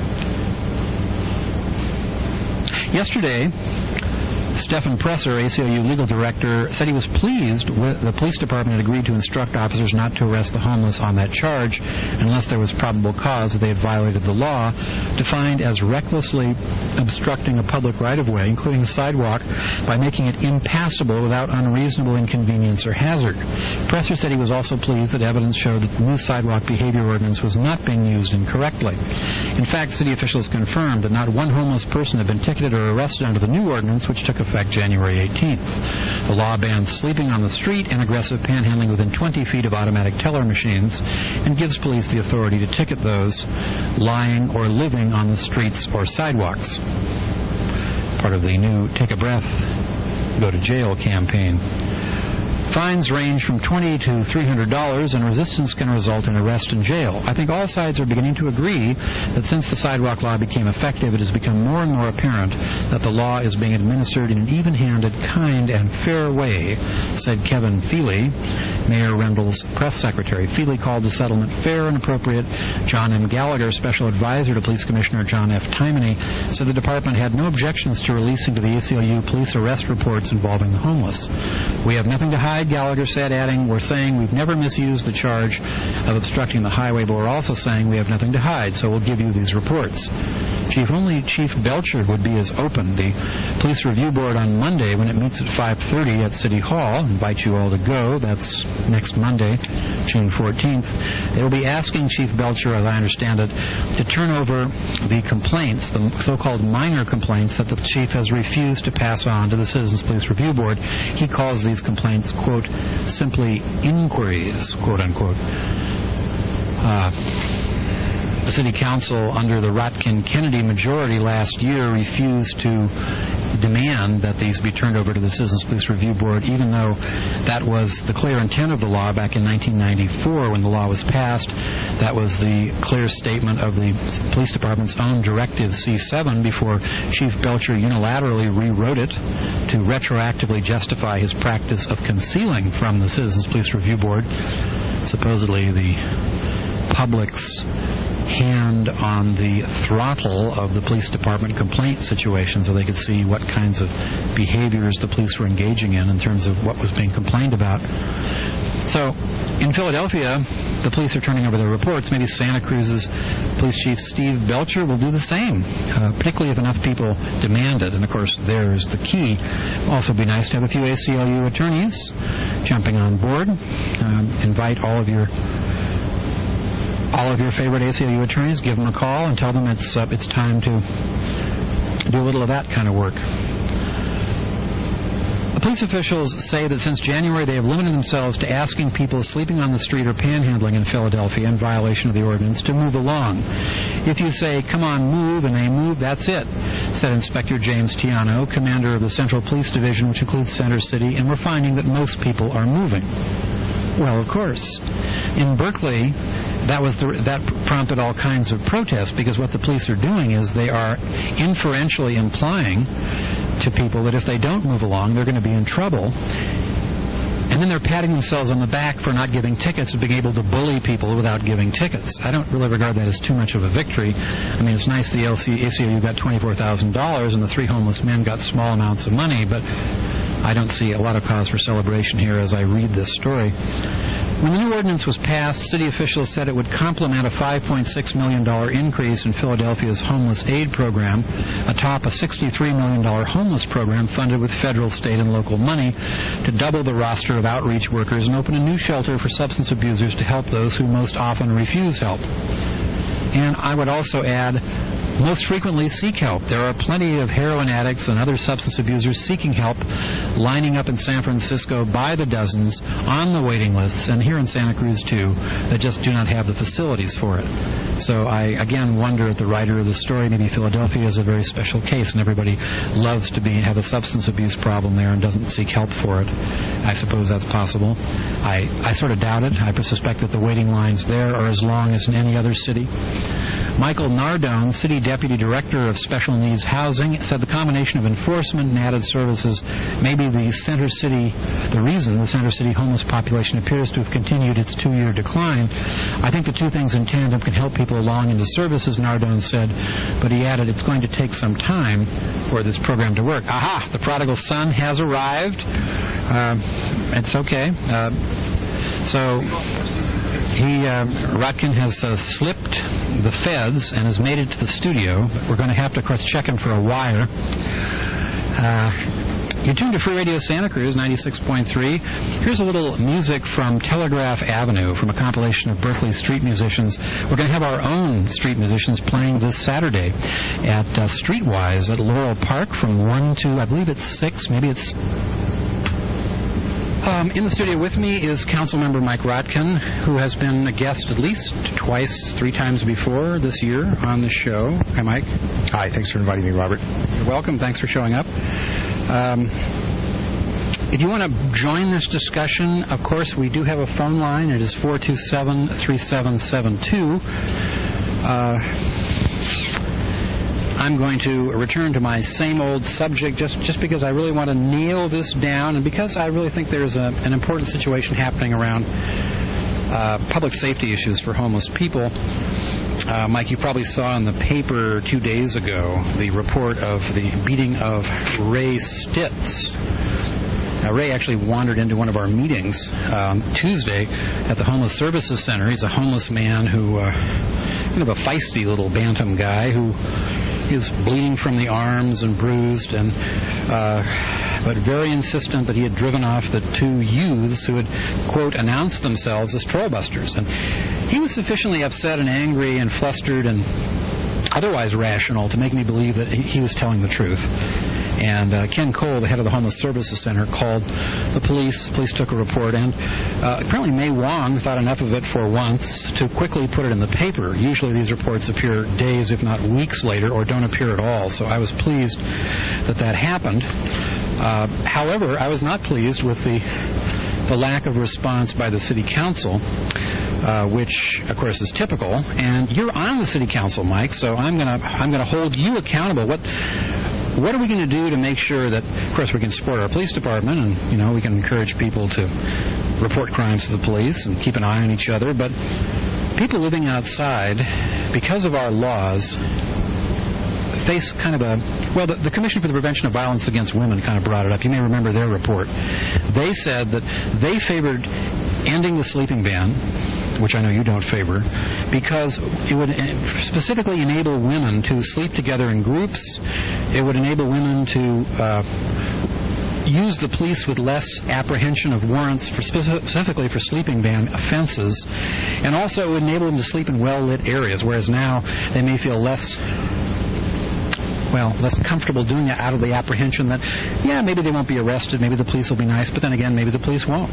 Yesterday, Stephen Presser, A C L U legal director, said he was pleased with the police department had agreed to instruct officers not to arrest the homeless on that charge unless there was probable cause that they had violated the law, defined as recklessly obstructing a public right-of-way, including the sidewalk, by making it impassable without unreasonable inconvenience or hazard. Presser said he was also pleased that evidence showed that the new sidewalk behavior ordinance was not being used incorrectly. In fact, city officials confirmed that not one homeless person had been ticketed or arrested under the new ordinance, which took effect January eighteenth. The law bans sleeping on the street and aggressive panhandling within twenty feet of automatic teller machines and gives police the authority to ticket those lying or living on the streets or sidewalks. Part of the new Take a Breath, Go to Jail campaign. Fines range from twenty dollars to three hundred dollars, and resistance can result in arrest and jail. I think all sides are beginning to agree that since the sidewalk law became effective, it has become more and more apparent that the law is being administered in an even-handed, kind, and fair way, said Kevin Feely, Mayor Rendell's press secretary. Feely called the settlement fair and appropriate. John M. Gallagher, special advisor to Police Commissioner John F. Tymony, said the department had no objections to releasing to the A C L U police arrest reports involving the homeless. We have nothing to hide, Gallagher said, adding, we're saying we've never misused the charge of obstructing the highway, but we're also saying we have nothing to hide, so we'll give you these reports. Chief, only Chief Belcher would be as open. The Police Review Board on Monday, when it meets at five thirty at City Hall, invite you all to go. That's next Monday, June fourteenth. They will be asking Chief Belcher, as I understand it, to turn over the complaints, the so-called minor complaints that the chief has refused to pass on to the Citizens Police Review Board. He calls these complaints, quote, simply inquiries, quote unquote. Uh, the City Council, under the Rotkin-Kennedy majority last year, refused to demand that these be turned over to the Citizens Police Review Board, even though that was the clear intent of the law back in nineteen ninety-four when the law was passed. That was the clear statement of the Police Department's own Directive C seven before Chief Belcher unilaterally rewrote it to retroactively justify his practice of concealing from the Citizens Police Review Board supposedly the public's hand on the throttle of the police department complaint situation so they could see what kinds of behaviors the police were engaging in in terms of what was being complained about. So, in Philadelphia, the police are turning over their reports. Maybe Santa Cruz's Police Chief Steve Belcher will do the same, uh, particularly if enough people demand it. And, of course, there's the key. Also be nice to have a few A C L U attorneys jumping on board. Um, invite all of your all of your favorite A C L U attorneys, give them a call and tell them it's uh, it's time to do a little of that kind of work. The police officials say that since January they have limited themselves to asking people sleeping on the street or panhandling in Philadelphia in violation of the ordinance to move along. If you say, come on, move, and they move, that's it, said Inspector James Tiano, commander of the Central Police Division, which includes Center City, and we're finding that most people are moving. Well, of course. In Berkeley, that was the, that prompted all kinds of protests, because what the police are doing is they are inferentially implying to people that if they don't move along, they're going to be in trouble. And then they're patting themselves on the back for not giving tickets and being able to bully people without giving tickets. I don't really regard that as too much of a victory. I mean, it's nice the A C L U got twenty-four thousand dollars and the three homeless men got small amounts of money, but I don't see a lot of cause for celebration here as I read this story. When the new ordinance was passed, city officials said it would complement a five point six million dollars increase in Philadelphia's homeless aid program, atop a sixty-three million dollars homeless program funded with federal, state, and local money to double the roster of outreach workers and open a new shelter for substance abusers to help those who most often refuse help. And I would also add, most frequently seek help. There are plenty of heroin addicts and other substance abusers seeking help, lining up in San Francisco by the dozens on the waiting lists, and here in Santa Cruz too, that just do not have the facilities for it. So I again wonder at the writer of the story. Maybe Philadelphia is a very special case, and everybody loves to be have a substance abuse problem there and doesn't seek help for it. I suppose that's possible. I, I sort of doubt it. I suspect that the waiting lines there are as long as in any other city. Michael Nardone, City Deputy Director of Special Needs Housing, said the combination of enforcement and added services may be the Center City, the reason the Center City homeless population appears to have continued its two-year decline. I think the two things in tandem can help people along into services, Nardone said, but he added it's going to take some time for this program to work. Aha! The prodigal son has arrived. Uh, it's okay. Uh, so he, uh, Rotkin has uh, slipped the feds and has made it to the studio. We're going to have to, of course, check him for a wire. Uh, You're tuned to Free Radio Santa Cruz, ninety-six point three. Here's a little music from Telegraph Avenue from a compilation of Berkeley street musicians. We're going to have our own street musicians playing this Saturday at uh, Streetwise at Laurel Park from one to, I believe it's six, maybe it's... Um, in the studio with me is Councilmember Mike Rotkin, who has been a guest at least twice, three times before this year on the show. Hi, Mike. Hi, thanks for inviting me, Robert. You're welcome. Thanks for showing up. Um, if you want to join this discussion, of course, we do have a phone line. It is four two seven, three seven seven two. Uh, I'm going to return to my same old subject just, just because I really want to nail this down and because I really think there's a, an important situation happening around uh, public safety issues for homeless people. Uh, Mike, you probably saw in the paper two days ago the report of the beating of Ray Stitz. Now, Ray actually wandered into one of our meetings um, Tuesday at the Homeless Services Center. He's a homeless man who, uh, kind of a feisty little bantam guy who is bleeding from the arms and bruised, and uh, but very insistent that he had driven off the two youths who had, quote, announced themselves as trollbusters. And he was sufficiently upset and angry and flustered and otherwise rational to make me believe that he was telling the truth. And uh, Ken Cole, the head of the Homeless Services Center, called the police. The police took a report, and uh, apparently May Wong thought enough of it for once to quickly put it in the paper. Usually these reports appear days, if not weeks later, or don't appear at all. So I was pleased that that happened. Uh, however, I was not pleased with the the lack of response by the city council, uh, which, of course, is typical. And you're on the city council, Mike, so I'm gonna I'm gonna hold you accountable. What what are we going to do to make sure that, of course, we can support our police department, and you know we can encourage people to report crimes to the police and keep an eye on each other, but people living outside, because of our laws, face kind of a, well, the, the Commission for the Prevention of Violence Against Women kind of brought it up. You may remember their report. They said that they favored ending the sleeping ban, which I know you don't favor, because it would specifically enable women to sleep together in groups. It would enable women to uh, use the police with less apprehension of warrants for specifically for sleeping ban offenses, and also it would enable them to sleep in well-lit areas, whereas now they may feel less well, less comfortable doing it out of the apprehension that, yeah, maybe they won't be arrested, maybe the police will be nice, but then again, maybe the police won't.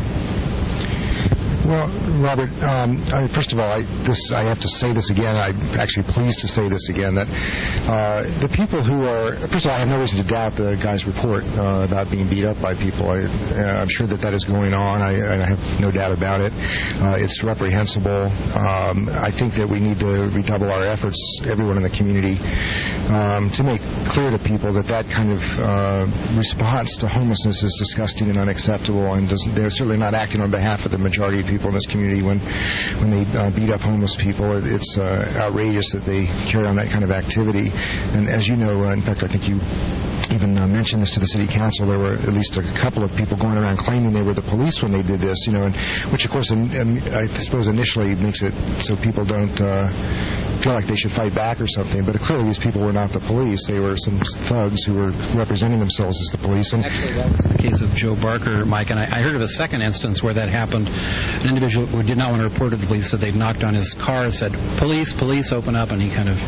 Well, Robert, um, I, first of all, I, this, I have to say this again. I'm actually pleased to say this again, that uh, the people who are, first of all, I have no reason to doubt the guy's report uh, about being beat up by people. I, uh, I'm sure that that is going on. I, I have no doubt about it. Uh, it's reprehensible. Um, I think that we need to redouble our efforts, everyone in the community, um, to make clear to people that that kind of uh, response to homelessness is disgusting and unacceptable, and doesn't, they're certainly not acting on behalf of the majority of people in this community when when they uh, beat up homeless people. It's uh, outrageous that they carry on that kind of activity. And as you know, uh, in fact, I think you even uh, mentioned this to the city council, there were at least a couple of people going around claiming they were the police when they did this, you know, and, which of course in, in, I suppose initially makes it so people don't uh, feel like they should fight back or something, but clearly these people were not the police. They were some thugs who were representing themselves as the police. And actually, that was the case of Joe Barker, Mike, and I, I heard of a second instance where that happened. An individual who did not want to report to the police said they'd knocked on his car, said, police, police, open up, and he kind of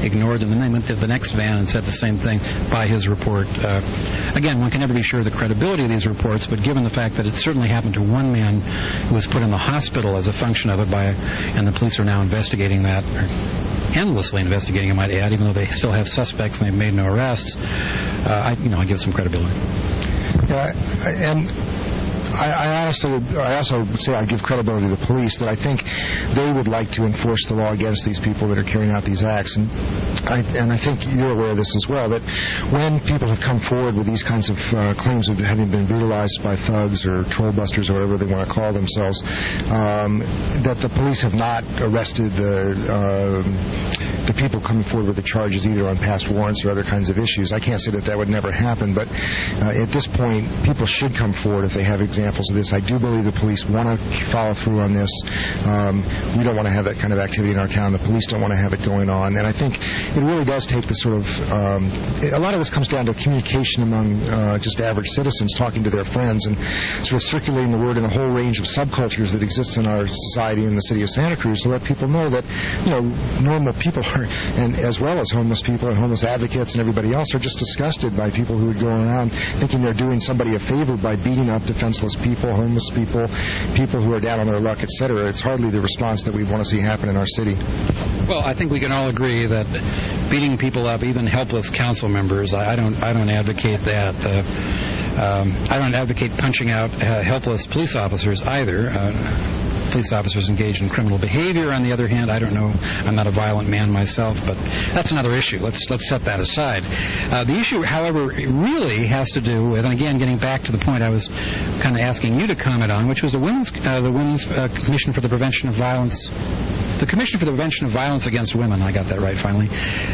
ignored them. And then went to the next van and said the same thing by his report. Uh, again, one can never be sure of the credibility of these reports, but given the fact that it certainly happened to one man who was put in the hospital as a function of it by, and the police are now investigating that, or endlessly investigating, I might add, even though they still have suspects and they've made no arrests, uh, I, you know, I give some credibility. Yeah, and I, I honestly, I also would say I give credibility to the police, that I think they would like to enforce the law against these people that are carrying out these acts. And I, and I think you're aware of this as well, that when people have come forward with these kinds of uh, claims of having been brutalized by thugs or troll busters or whatever they want to call themselves, um, that the police have not arrested the, uh, the people coming forward with the charges either on past warrants or other kinds of issues. I can't say that that would never happen, but uh, at this point, people should come forward if they have examples examples of this. I do believe the police want to follow through on this. Um, we don't want to have that kind of activity in our town. The police don't want to have it going on. And I think it really does take the sort of, um, a lot of this comes down to communication among uh, just average citizens, talking to their friends and sort of circulating the word in a whole range of subcultures that exists in our society in the city of Santa Cruz to let people know that, you know, normal people are, and as well as homeless people and homeless advocates and everybody else, are just disgusted by people who would go around thinking they're doing somebody a favor by beating up defenseless people, homeless people, people who are down on their luck, et cetera. It's hardly the response that we want to see happen in our city. Well, I think we can all agree that beating people up, even helpless council members, I, I don't, I don't advocate that. Uh, um, I don't advocate punching out uh, helpless police officers either. Uh, Police officers engaged in criminal behavior. On the other hand, I don't know. I'm not a violent man myself, but that's another issue. Let's let's set that aside. Uh, the issue, however, really has to do with, and again, getting back to the point I was kind of asking you to comment on, which was the Women's uh, the Women's uh, Commission for the Prevention of Violence, the Commission for the Prevention of Violence Against Women. I got that right finally.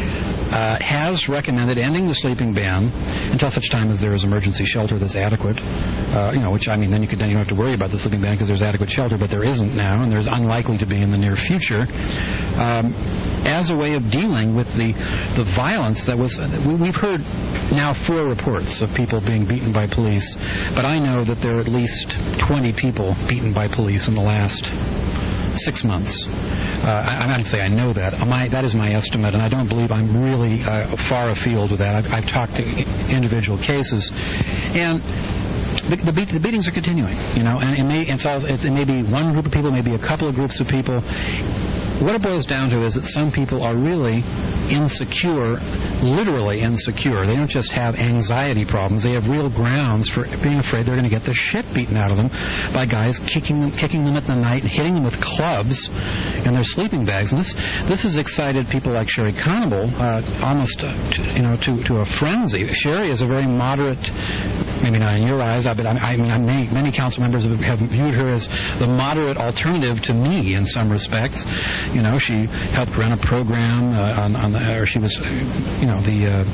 Uh, has recommended ending the sleeping ban until such time as there is emergency shelter that's adequate. Uh, you know, which I mean, then you could then you don't have to worry about the sleeping ban because there's adequate shelter, but there isn't now, and there's unlikely to be in the near future. Um, as a way of dealing with the the violence that was, we, we've heard now four reports of people being beaten by police, but I know that there are at least twenty people beaten by police in the last six months. Uh, I, I don't say I know that. My, that is my estimate, and I don't believe I'm really uh, far afield with that. I've, I've talked to individual cases, and the, the, beat, the beatings are continuing. You know, and it may it's all, it's, it may be one group of people, maybe a couple of groups of people. What it boils down to is that some people are really insecure, literally insecure. They don't just have anxiety problems. They have real grounds for being afraid they're going to get the shit beaten out of them by guys kicking them, kicking them at the night and hitting them with clubs in their sleeping bags. And this this has excited people like Sherry Conable uh, almost, uh, to, you know, to to a frenzy. Sherry is a very moderate, maybe not in your eyes, but I, I mean, many many council members have, have viewed her as the moderate alternative to me in some respects. You know, she helped run a program uh, on, on the, or she was, you know, the uh,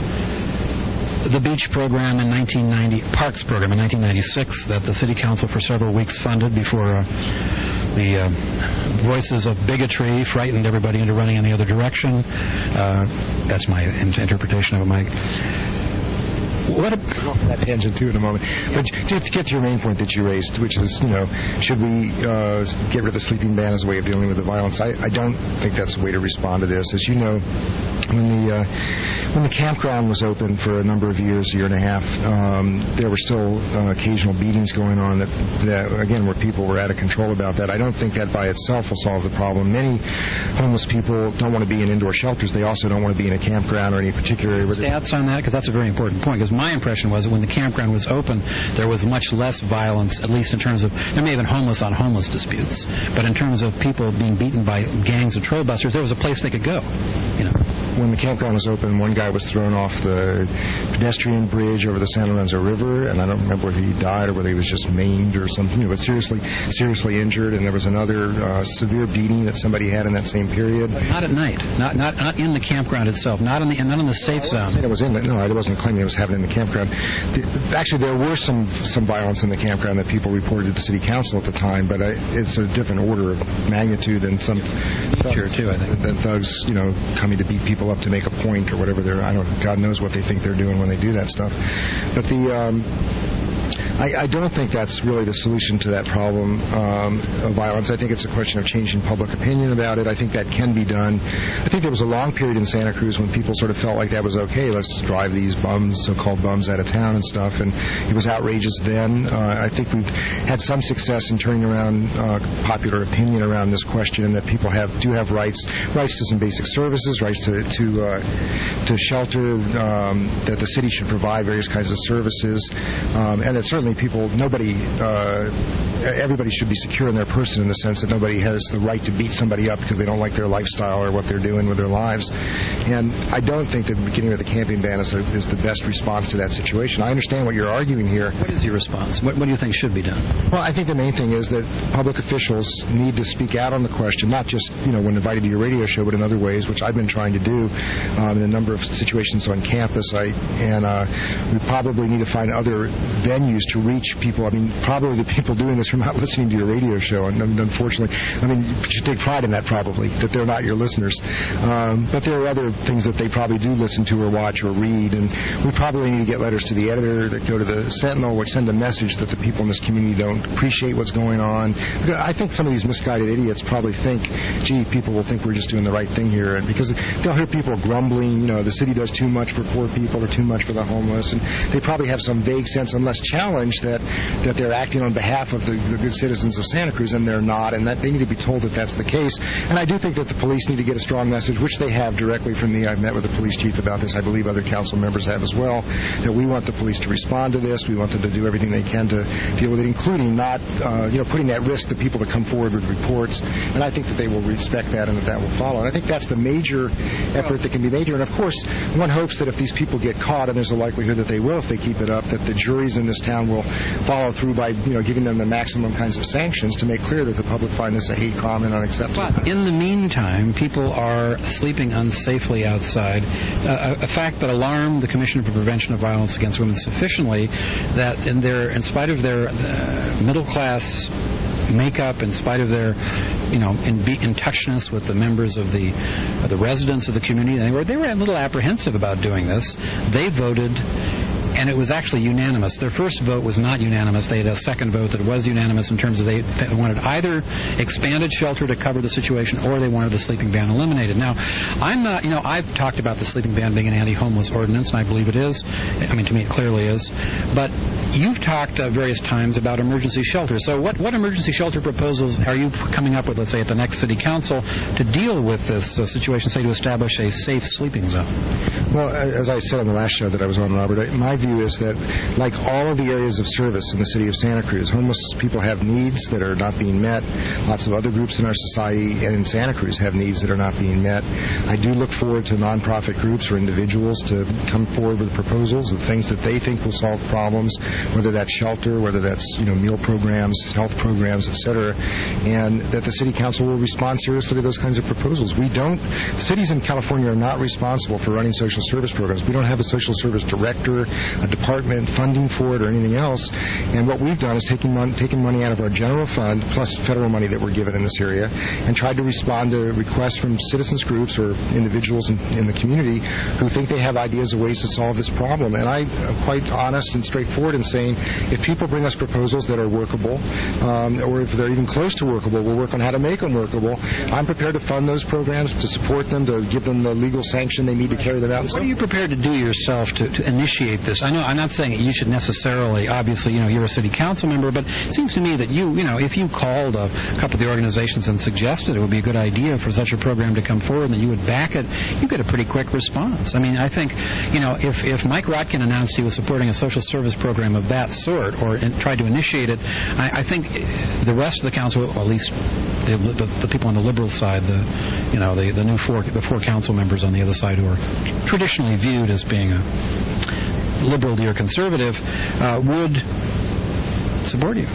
the beach program in nineteen ninety, Parks program in nineteen ninety-six that the city council for several weeks funded before uh, the uh, voices of bigotry frightened everybody into running in the other direction. Uh, that's my in- interpretation of it, Mike. What a, go off that tangent too in a moment. But to, to get to your main point that you raised, which is, you know, should we uh, get rid of the sleeping ban as a way of dealing with the violence? I, I don't think that's the way to respond to this. As you know, when the uh, when the campground was open for a number of years, a year and a half, um, there were still uh, occasional beatings going on that, that, again, where people were out of control about that. I don't think that by itself will solve the problem. Many homeless people don't want to be in indoor shelters. They also don't want to be in a campground or any particular area. Stats on that, because that's a very important point. Because my impression was that when the campground was open, there was much less violence, at least in terms of, there may have been homeless on homeless disputes, but in terms of people being beaten by gangs of troll busters, there was a place they could go, you know. When the campground was open, one guy was thrown off the pedestrian bridge over the San Lorenzo River, and I don't remember whether he died or whether he was just maimed or something, but seriously seriously injured, and there was another uh, severe beating that somebody had in that same period. But not at night, not not not in the campground itself, not in the not in the safe well, zone. It was in the, no, I wasn't claiming it was happening in the campground. The, actually, there were some, some violence in the campground that people reported to the city council at the time, but I, it's a different order of magnitude than some thugs, too, I think. Than thugs, you know, coming to beat people up to make a point or whatever they're, I don't, God knows what they think they're doing when they do that stuff. But the, um, I, I don't think that's really the solution to that problem um, of violence. I think it's a question of changing public opinion about it. I think that can be done. I think there was a long period in Santa Cruz when people sort of felt like that was okay. Let's drive these bums, so-called bums, out of town and stuff, and it was outrageous then. Uh, I think we've had some success in turning around uh, popular opinion around this question, and that people have do have rights, rights to some basic services, rights to to, uh, to shelter, um, that the city should provide various kinds of services, um, and that certainly people, nobody, uh, everybody should be secure in their person in the sense that nobody has the right to beat somebody up because they don't like their lifestyle or what they're doing with their lives. And I don't think that the beginning of the camping ban is, a, is the best response to that situation. I understand what you're arguing here. What is your response? What, what do you think should be done? Well, I think the main thing is that public officials need to speak out on the question, not just, you know, when invited to your radio show, but in other ways, which I've been trying to do um, in a number of situations on campus. I, and uh, we probably need to find other venues to reach people. I mean, probably the people doing this are not listening to your radio show, and unfortunately, I mean, you should take pride in that probably, that they're not your listeners. Um, but there are other things that they probably do listen to or watch or read, and we probably need to get letters to the editor that go to the Sentinel, which send a message that the people in this community don't appreciate what's going on. I think some of these misguided idiots probably think, gee, people will think we're just doing the right thing here, and because they'll hear people grumbling, you know, the city does too much for poor people or too much for the homeless, and they probably have some vague sense, unless challenged, that, that they're acting on behalf of the, the good citizens of Santa Cruz, and they're not, and that they need to be told that that's the case. And I do think that the police need to get a strong message, which they have directly from me. I've met with the police chief about this. I believe other council members have as well, that we want the police to respond to this. We want them to do everything they can to deal with it, including not, uh, you know, putting at risk the people that come forward with reports. And I think that they will respect that and that that will follow. And I think that's the major effort that can be made here. And of course, one hopes that if these people get caught, and there's a likelihood that they will if they keep it up, that the juries in this town will follow through by, you know, giving them the maximum kinds of sanctions to make clear that the public find this a hate crime and unacceptable. But in the meantime, people are sleeping unsafely outside, uh, a fact that alarmed the Commission for Prevention of Violence Against Women sufficiently that in their, in spite of their uh, middle-class makeup, in spite of their, you know, in, be, in touchness with the members of the of the residents of the community, they were they were a little apprehensive about doing this. They voted, and it was actually unanimous. Their first vote was not unanimous. They had a second vote that was unanimous in terms of they, they wanted either expanded shelter to cover the situation or they wanted the sleeping ban eliminated. Now, I'm not, you know, I've talked about the sleeping ban being an anti-homeless ordinance, and I believe it is. I mean, to me, it clearly is. But you've talked uh, various times about emergency shelter. So what, what emergency shelter proposals are you coming up with, let's say, at the next city council to deal with this uh, situation, say, to establish a safe sleeping zone? Well, as I said on the last show that I was on, Robert, my view is that, like all of the areas of service in the city of Santa Cruz, homeless people have needs that are not being met. Lots of other groups in our society and in Santa Cruz have needs that are not being met. I do look forward to nonprofit groups or individuals to come forward with proposals of things that they think will solve problems, whether that's shelter, whether that's, you know, meal programs, health programs, et cetera, and that the city council will respond seriously to those kinds of proposals. We don't, cities in California are not responsible for running social service programs. We don't have a social service director, a department, funding for it, or anything else. And what we've done is taken mon- taken money out of our general fund, plus federal money that we're given in this area, and tried to respond to requests from citizens groups or individuals in, in the community who think they have ideas of ways to solve this problem. And I am quite honest and straightforward in saying, if people bring us proposals that are workable, um, or if they're even close to workable, we'll work on how to make them workable. I'm prepared to fund those programs, to support them, to give them the legal sanction they need to carry them out. What are you prepared to do yourself to, to initiate this? I know I'm not saying that you should necessarily, obviously, you know, you're a city council member, but it seems to me that you, you know, if you called a couple of the organizations and suggested it would be a good idea for such a program to come forward and that you would back it, you get a pretty quick response. I mean, I think, you know, if, if Mike Rotkin announced he was supporting a social service program of that sort or in, tried to initiate it, I, I think the rest of the council, or at least the, the, the people on the liberal side, the, you know, the, the new four, the four council members on the other side who are traditionally viewed as being a liberal to your conservative, uh, would support you.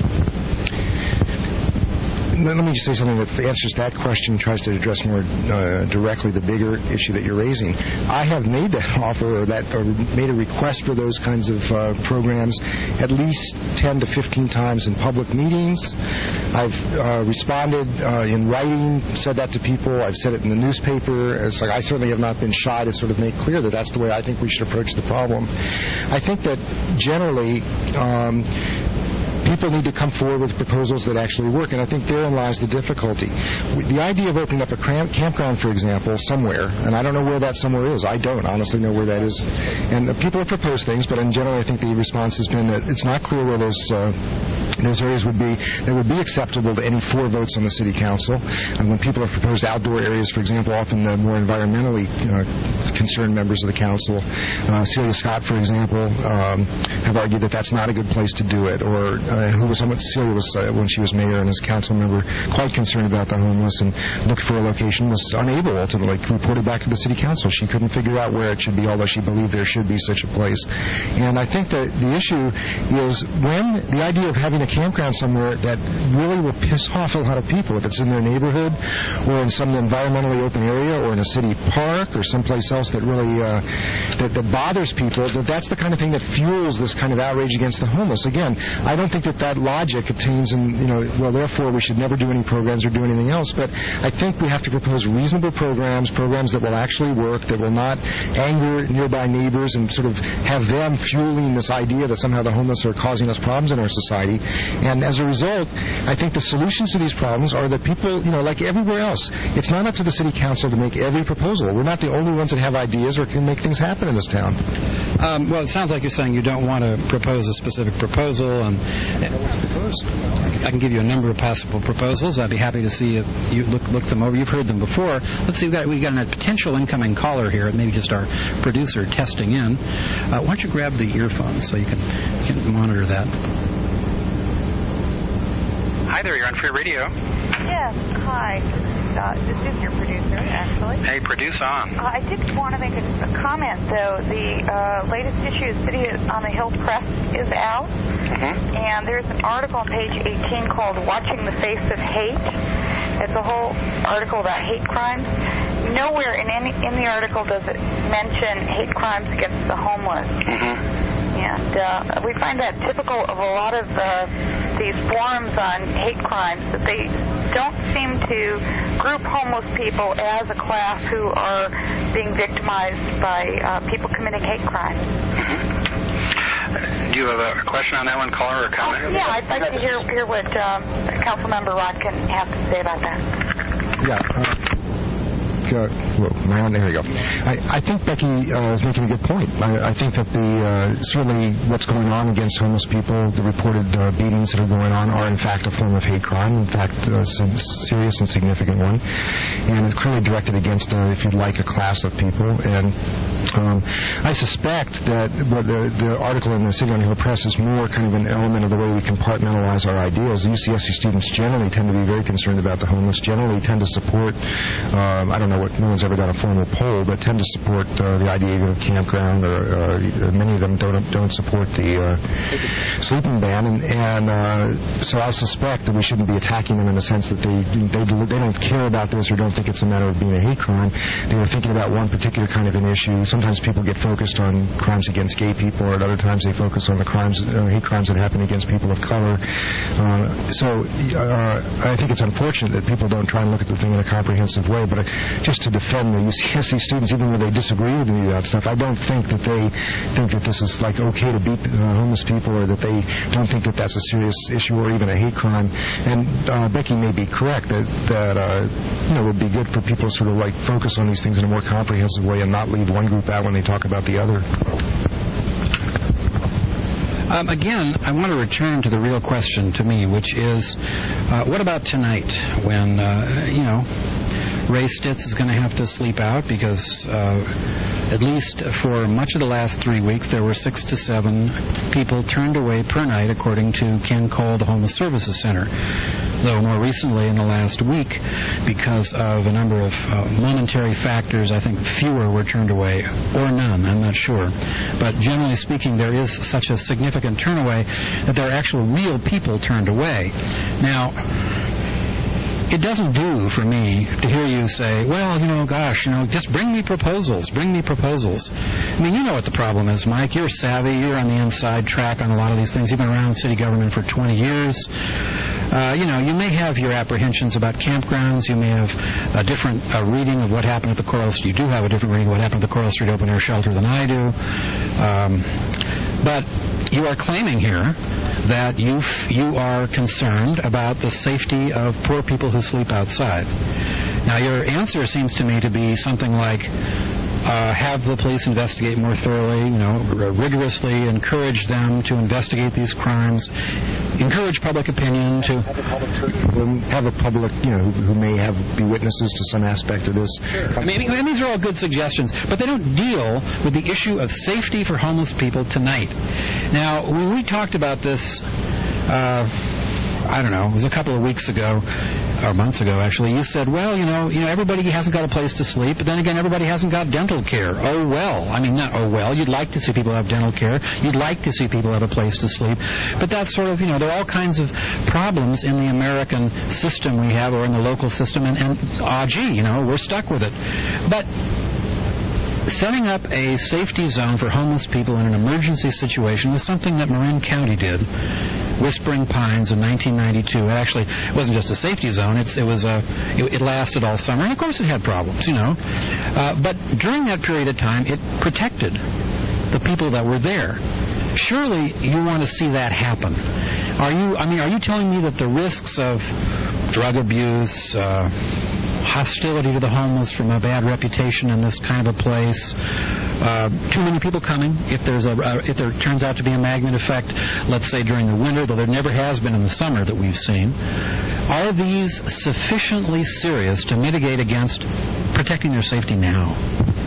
Let me just say something that answers that question and tries to address more uh, directly the bigger issue that you're raising. I have made that offer or that or made a request for those kinds of uh, programs at least ten to fifteen times in public meetings. I've uh, responded uh, in writing, said that to people. I've said it in the newspaper. It's like I certainly have not been shy to sort of make clear that that's the way I think we should approach the problem. I think that generally um, people need to come forward with proposals that actually work, and I think therein lies the difficulty. The idea of opening up a cramp, campground, for example, somewhere, and I don't know where that somewhere is. I don't honestly know where that is. And uh, people have proposed things, but in general, I think the response has been that it's not clear where those uh, those areas would be that would be acceptable to any four votes on the city council. And when people have proposed outdoor areas, for example, often the more environmentally uh, concerned members of the council, uh, Celia Scott, for example, um, have argued that that's not a good place to do it. Or uh, who was someone Celia was uh, when she was mayor and as council member, quite concerned about the homeless and looked for a location, was unable ultimately to report it back to the city council. She couldn't figure out where it should be, although she believed there should be such a place. And I think that the issue is when the idea of having a campground somewhere that really will piss off a lot of people, if it's in their neighborhood or in some environmentally open area or in a city park or someplace else that really uh, that, that bothers people, that that's the kind of thing that fuels this kind of outrage against the homeless. Again, I don't think that that logic obtains in, you know, well, therefore we should never do any programs or do anything else, but I think we have to propose reasonable programs, programs that will actually work, that will not anger nearby neighbors and sort of have them fueling this idea that somehow the homeless are causing us problems in our society. And as a result, I think the solutions to these problems are that people, you know, like everywhere else, it's not up to the city council to make every proposal. We're not the only ones that have ideas or can make things happen in this town. Um, well, it sounds like you're saying you don't want to propose a specific proposal, and I can give you a number of possible proposals. I'd be happy to see if you look look them over. You've heard them before. Let's see, we've got, we've got a potential incoming caller here, maybe just our producer testing in. Uh, why don't you grab the earphones so you can, you can monitor that. Hi there, you're on Free Radio. Yes, hi. Uh, this is your producer, actually. Hey, produce on. Uh, I did want to make a, a comment, though. The uh, latest issue of City on the Hill Press is out, mm-hmm. and there's an article on page eighteen called Watching the Face of Hate. It's a whole article about hate crimes. Nowhere in any in the article does it mention hate crimes against the homeless. Mm-hmm. And uh, we find that typical of a lot of uh, these forums on hate crimes, that they don't seem to group homeless people as a class who are being victimized by uh, people committing hate crimes. Mm-hmm. Do you have a question on that one, caller, or a comment? Oh, yeah, I'd like to hear, hear what uh, Councilmember Rodkin has to say about that. Yeah. Uh, Uh, well, man, there we go. I, I think Becky uh, is making a good point. I, I think that the uh, certainly what's going on against homeless people, the reported uh, beatings that are going on, are in fact a form of hate crime. In fact, a serious and significant one, and it's clearly directed against, uh, if you'd like, a class of people. And um, I suspect that what the, the article in the City on the Hill Press is more kind of an element of the way we compartmentalize our ideas. The U C S C students generally tend to be very concerned about the homeless. Generally, tend to support. Um, I don't know. What, no one's ever done a formal poll, but tend to support uh, the idea of campground, or uh, many of them don't don't support the uh, sleeping ban, and, and uh, so I suspect that we shouldn't be attacking them in the sense that they, they they don't care about this or don't think it's a matter of being a hate crime. They were thinking about one particular kind of an issue. Sometimes people get focused on crimes against gay people, or at other times they focus on the crimes, uh, hate crimes that happen against people of color. Uh, so uh, I think it's unfortunate that people don't try and look at the thing in a comprehensive way, but I, just to defend the U C S C students, even when they disagree with me about stuff, I don't think that they think that this is like okay to beat uh, homeless people, or that they don't think that that's a serious issue or even a hate crime. And uh, Becky may be correct that that uh, you know, it would be good for people to sort of like focus on these things in a more comprehensive way and not leave one group out when they talk about the other. Um, again, I want to return to the real question to me, which is, uh, what about tonight when, uh, you know, Ray Stitz is going to have to sleep out because uh, at least for much of the last three weeks there were six to seven people turned away per night, according to Ken Cole, the Homeless Services Center. Though more recently, in the last week, because of a number of uh, momentary factors, I think fewer were turned away, or none, I'm not sure. But generally speaking, there is such a significant turnaway that there are actual real people turned away. Now, it doesn't do for me to hear you say, well, you know, gosh, you know, just bring me proposals, bring me proposals. I mean, you know what the problem is, Mike. You're savvy. You're on the inside track on a lot of these things. You've been around city government for twenty years. Uh, you know, you may have your apprehensions about campgrounds. You may have a different uh, reading of what happened at the Coral Street. You do have a different reading of what happened at the Coral Street Open Air Shelter than I do. Um, but you are claiming here that you f- you are concerned about the safety of poor people who sleep outside. Now, your answer seems to me to be something like, Uh, have the police investigate more thoroughly, you know, r- rigorously encourage them to investigate these crimes, encourage public opinion to have the public, you know, who, who may have be witnesses to some aspect of this. Sure. I mean, I mean, these are all good suggestions, but they don't deal with the issue of safety for homeless people tonight. Now, when we talked about this, uh, I don't know, it was a couple of weeks ago, or months ago actually, you said, well, you know, you know, everybody hasn't got a place to sleep, but then again, everybody hasn't got dental care. Oh, well. I mean, not oh, well. You'd like to see people have dental care. You'd like to see people have a place to sleep. But that's sort of, you know, there are all kinds of problems in the American system we have, or in the local system, and, and ah, gee, you know, we're stuck with it. But setting up a safety zone for homeless people in an emergency situation was something that Marin County did. Whispering Pines in nineteen ninety-two. It actually wasn't just a safety zone. It's, it was a. It, it lasted all summer, and of course it had problems, you know. Uh, but during that period of time, it protected the people that were there. Surely you want to see that happen. Are you? I mean, are you telling me that the risks of drug abuse, uh, hostility to the homeless from a bad reputation in this kind of a place, uh, too many people coming, if there's a uh, if there turns out to be a magnet effect, let's say during the winter, though there never has been in the summer that we've seen, are these sufficiently serious to mitigate against protecting their safety now?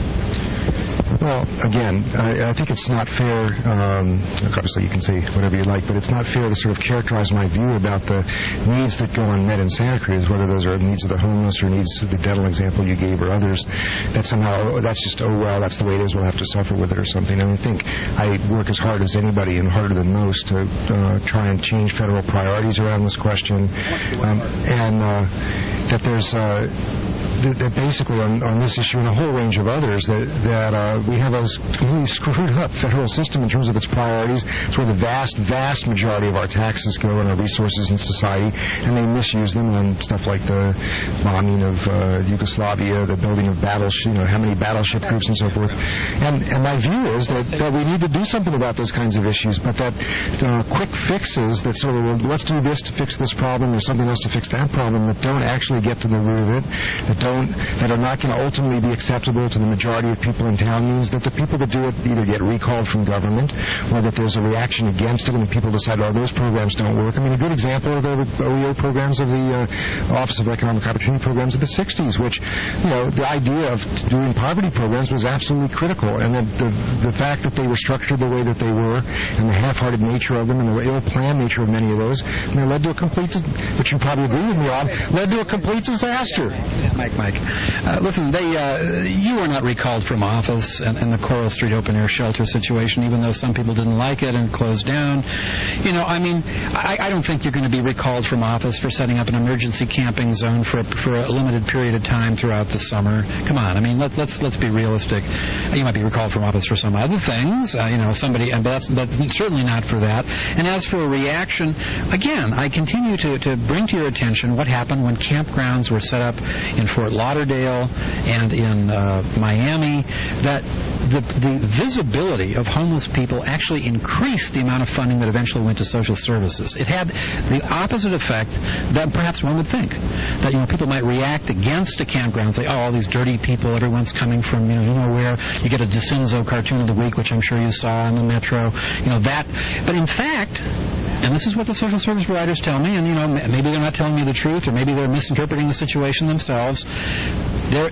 Well, again, I, I think it's not fair, um, obviously you can say whatever you like, but it's not fair to sort of characterize my view about the needs that go unmet in Santa Cruz, whether those are needs of the homeless or needs of the dental example you gave or others, that somehow, oh, that's just, oh, well, that's the way it is, we'll have to suffer with it or something. I mean, I think I work as hard as anybody and harder than most to uh, try and change federal priorities around this question, um, and uh, that there's... Uh, that basically on, on this issue and a whole range of others that, that uh, we have a completely screwed up federal system in terms of its priorities. It's where the vast, vast majority of our taxes go and our resources in society, and they misuse them on stuff like the bombing of uh, Yugoslavia, the building of battleships, you know, how many battleship groups and so forth. And, and my view is that, that we need to do something about those kinds of issues, but that uh, quick fixes that sort of, well, let's do this to fix this problem or something else to fix that problem, that don't actually get to the root of it, that don't that are not going to ultimately be acceptable to the majority of people in town, means that the people that do it either get recalled from government or that there's a reaction against it and people decide, oh, those programs don't work. I mean, a good example are the O E O programs of the uh, Office of Economic Opportunity programs of the sixties, which, you know, the idea of doing poverty programs was absolutely critical, and the, the, the fact that they were structured the way that they were and the half-hearted nature of them and the ill-planned nature of many of those, I mean, led to a complete, which you probably agree with me on, led to a complete disaster. Mike, Mike. Uh, listen, they, uh, you were not recalled from office in, in the Coral Street open-air shelter situation, even though some people didn't like it and closed down. You know, I mean, I, I don't think you're going to be recalled from office for setting up an emergency camping zone for, for a limited period of time throughout the summer. Come on, I mean, let, let's let's be realistic. You might be recalled from office for some other things, uh, you know, somebody, but that's but certainly not for that. And as for a reaction, again, I continue to, to bring to your attention what happened when campgrounds were set up in Fort Lauderdale and in uh, Miami, that the, the visibility of homeless people actually increased the amount of funding that eventually went to social services. It had the opposite effect that perhaps one would think, that, you know, people might react against a campground and say, oh, all these dirty people, everyone's coming from, you know, you know where. You get a DeCinzo cartoon of the week, which I'm sure you saw in the Metro, you know, that. But in fact, and this is what the social service providers tell me, and, you know, maybe they're not telling me the truth, or maybe they're misinterpreting the situation themselves. There,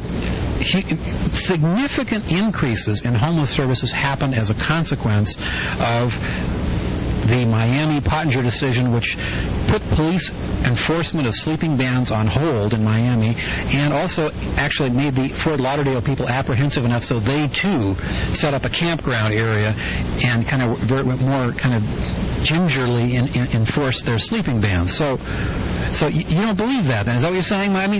significant increases in homeless services happen as a consequence of the Miami Pottinger decision, which put police enforcement of sleeping bans on hold in Miami, and also actually made the Fort Lauderdale people apprehensive enough so they too set up a campground area and kind of more kind of gingerly in, in, enforce their sleeping bans. So, so you, you don't believe that, then? Is that what you're saying? I mean,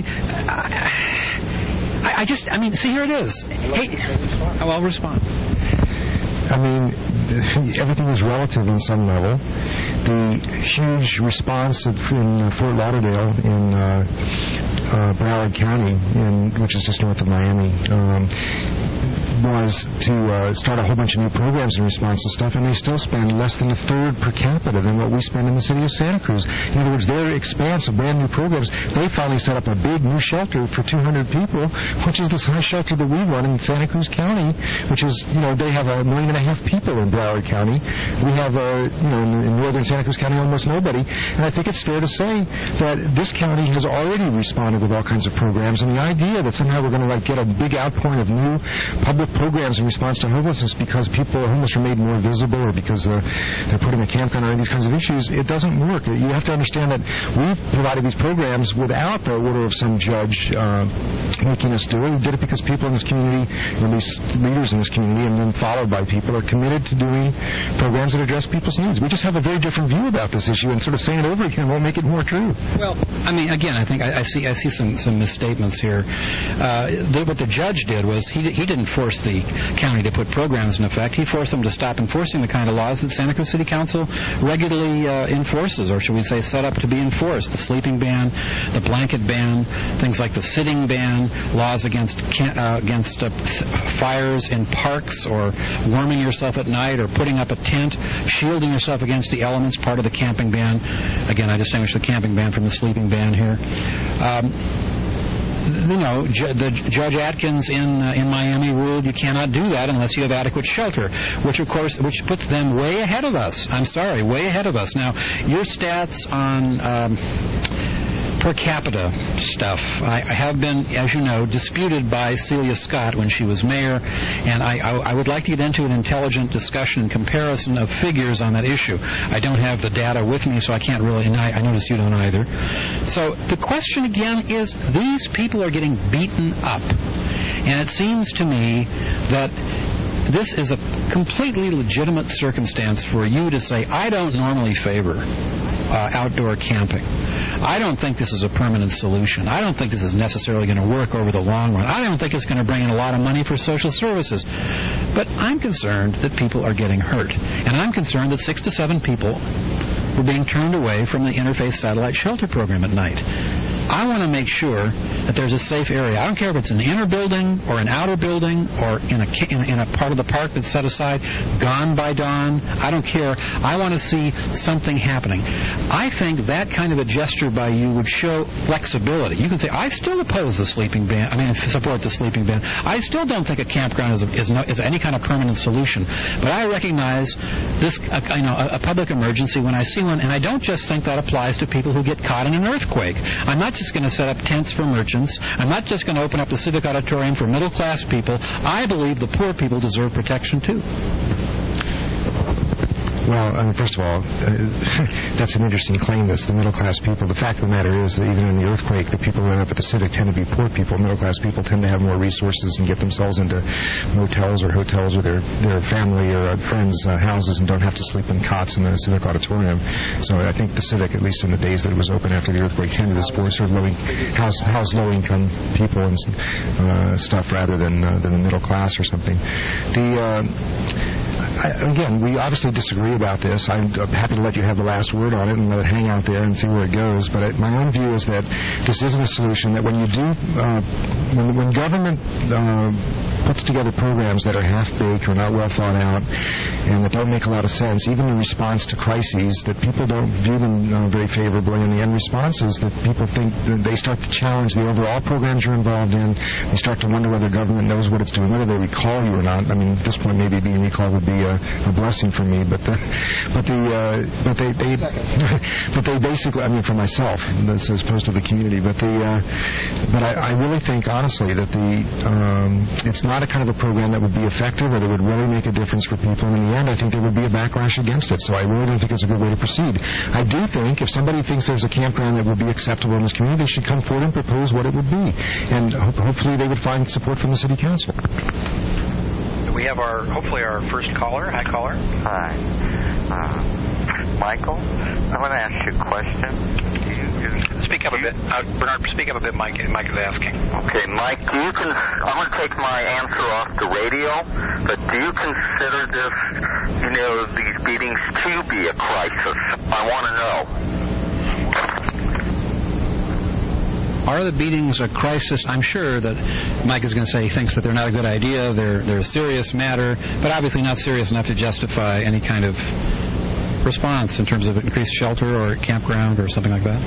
I, I just, I mean, see, here it is. Hey, oh, I'll respond. I mean, everything is relative on some level. The huge response in uh, Fort Lauderdale in uh, uh, Broward County, in, which is just north of Miami, um, was to uh, start a whole bunch of new programs in response to stuff, and they still spend less than a third per capita than what we spend in the city of Santa Cruz. In other words, their expanse of brand new programs, they finally set up a big new shelter for two hundred people, which is the size shelter that we run in Santa Cruz County, which is, you know, they have a million and a half people in Broward County. We have, uh, you know, in, in northern Santa Cruz County, almost nobody. And I think it's fair to say that this county has already responded with all kinds of programs, and the idea that somehow we're going to like get a big outpouring of new public programs in response to homelessness because people homeless are made more visible or because uh, they're putting a campground on these kinds of issues, it doesn't work. You have to understand that we've provided these programs without the order of some judge uh, making us do it. We did it because people in this community, or these leaders in this community, and then followed by people, are committed to doing programs that address people's needs. We just have a very different view about this issue, and sort of saying it over again won't make it more true. Well, I mean, again, I think I, I see I see some, some misstatements here. Uh, the, what the judge did was he he didn't force the county to put programs in effect. He forced them to stop enforcing the kind of laws that Santa Cruz City Council regularly uh, enforces, or should we say set up to be enforced. The sleeping ban, the blanket ban, things like the sitting ban, laws against can, uh, against uh, fires in parks, or warming yourself at night, or putting up a tent, shielding yourself against the elements, part of the camping ban. Again, I distinguish the camping ban from the sleeping ban here. Um, You know, Ju- the Judge Atkins in uh, in Miami ruled you cannot do that unless you have adequate shelter, which of course which puts them way ahead of us. I'm sorry, way ahead of us. Now, your stats on um, per capita stuff I, I have been, as you know, disputed by Celia Scott when she was mayor, and I, I, I would like to get into an intelligent discussion and comparison of figures on that issue. I don't have the data with me, so I can't really, and I, I notice you don't either. So the question again is, these people are getting beaten up, and it seems to me that this is a completely legitimate circumstance for you to say, I don't normally favor uh, outdoor camping. I don't think this is a permanent solution. I don't think this is necessarily going to work over the long run. I don't think it's going to bring in a lot of money for social services. But I'm concerned that people are getting hurt. And I'm concerned that six to seven people were being turned away from the Interfaith Satellite Shelter Program at night. I want to make sure that there's a safe area. I don't care if it's an inner building or an outer building or in a, in a, in a part of the park that's set aside, gone by dawn. I don't care. I want to see something happening. I think that kind of a gesture by you would show flexibility. You can say, I still oppose the sleeping ban. I mean, support the sleeping ban. I still don't think a campground is, a, is, no, is any kind of permanent solution. But I recognize this, uh, you know, a, a public emergency when I see one, and I don't just think that applies to people who get caught in an earthquake. I'm not just going to set up tents for merchants. I'm not just going to open up the civic auditorium for middle-class people. I believe the poor people deserve protection, too. Well, I mean, first of all, uh, that's an interesting claim, this, the middle-class people. The fact of the matter is that even in the earthquake, the people who end up at the Civic tend to be poor people. Middle-class people tend to have more resources and get themselves into motels or hotels with their, their family or uh, friends' uh, houses and don't have to sleep in cots in the Civic auditorium. So I think the Civic, at least in the days that it was open after the earthquake, tended to support sort of low, house, house low-income people and uh, stuff rather than, uh, than the middle class or something. The... Uh, I, again, we obviously disagree about this. I'm happy to let you have the last word on it and let it hang out there and see where it goes. But it, my own view is that this isn't a solution, that when you do, uh, when, when government uh, puts together programs that are half-baked or not well thought out and that don't make a lot of sense, even in response to crises, that people don't view them uh, very favorably. And the end response is that people think that they start to challenge the overall programs you're involved in. They start to wonder whether government knows what it's doing, whether they recall you or not. I mean, at this point, maybe being recalled would be a, a blessing for me, but the, but the uh, but they, they but they basically, I mean, for myself, as opposed to the community, but the uh, but I, I really think honestly that the um, it's not a kind of a program that would be effective or that would really make a difference for people. And in the end, I think there would be a backlash against it. So I really don't think it's a good way to proceed. I do think if somebody thinks there's a campground that would be acceptable in this community, they should come forward and propose what it would be, and ho- hopefully they would find support from the city council. We have our, hopefully our first caller. Hi, caller. Hi. Uh, Michael, I want to ask you a question. You, speak up a bit. Uh, Bernard, speak up a bit, Mike. Mike is asking. Okay, Mike, do you con- I'm going to take my answer off the radio, but do you consider this, you know, these beatings to be a crisis? I want to know. Are the beatings a crisis? I'm sure that Mike is going to say he thinks that they're not a good idea, they're, they're a serious matter, but obviously not serious enough to justify any kind of response in terms of increased shelter or campground or something like that.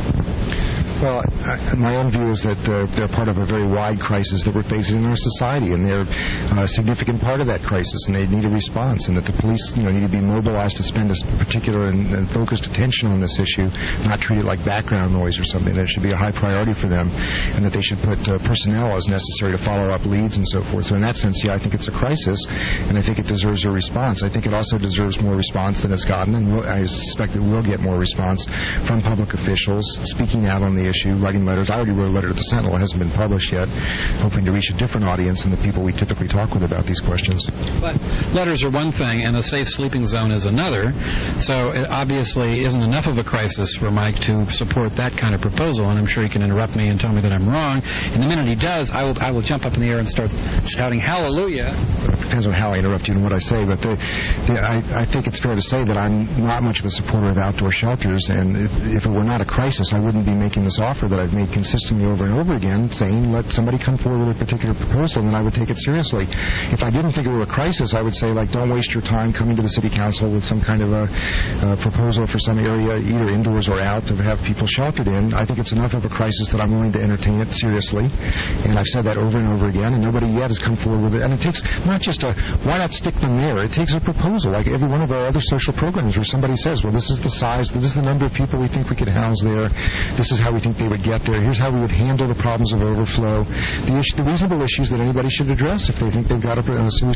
Well, I, my own view is that uh, they're part of a very wide crisis that we're facing in our society, and they're a significant part of that crisis, and they need a response, and that the police, you know, need to be mobilized to spend a particular and, and focused attention on this issue, not treat it like background noise or something. That it should be a high priority for them, and that they should put uh, personnel as necessary to follow up leads and so forth. So in that sense, yeah, I think it's a crisis, and I think it deserves a response. I think it also deserves more response than it's gotten, and we'll, I suspect it will get more response from public officials speaking out on the issue, writing letters. I already wrote a letter to the Sentinel. It hasn't been published yet, hoping to reach a different audience than the people we typically talk with about these questions. But letters are one thing, and a safe sleeping zone is another. So it obviously isn't enough of a crisis for Mike to support that kind of proposal, and I'm sure he can interrupt me and tell me that I'm wrong. And the minute he does, I will I will jump up in the air and start shouting, hallelujah. It depends on how I interrupt you and what I say, but the, the, I, I think it's fair to say that I'm not much of a supporter of outdoor shelters, and if, if it were not a crisis, I wouldn't be making this offer that I've made consistently over and over again, saying let somebody come forward with a particular proposal, and I would take it seriously. If I didn't think it were a crisis, I would say, like, don't waste your time coming to the city council with some kind of a, a proposal for some area, either indoors or out, to have people sheltered in. I think it's enough of a crisis that I'm willing to entertain it seriously, and I've said that over and over again, and nobody yet has come forward with it. And it takes not just a, why not stick them there? It takes a proposal, like every one of our other social programs, where somebody says, well, this is the size, this is the number of people we think we could house there, this is how we think they would get there, here's how we would handle the problems of overflow, the, issue, the reasonable issues that anybody should address if they think they've got a, a solution.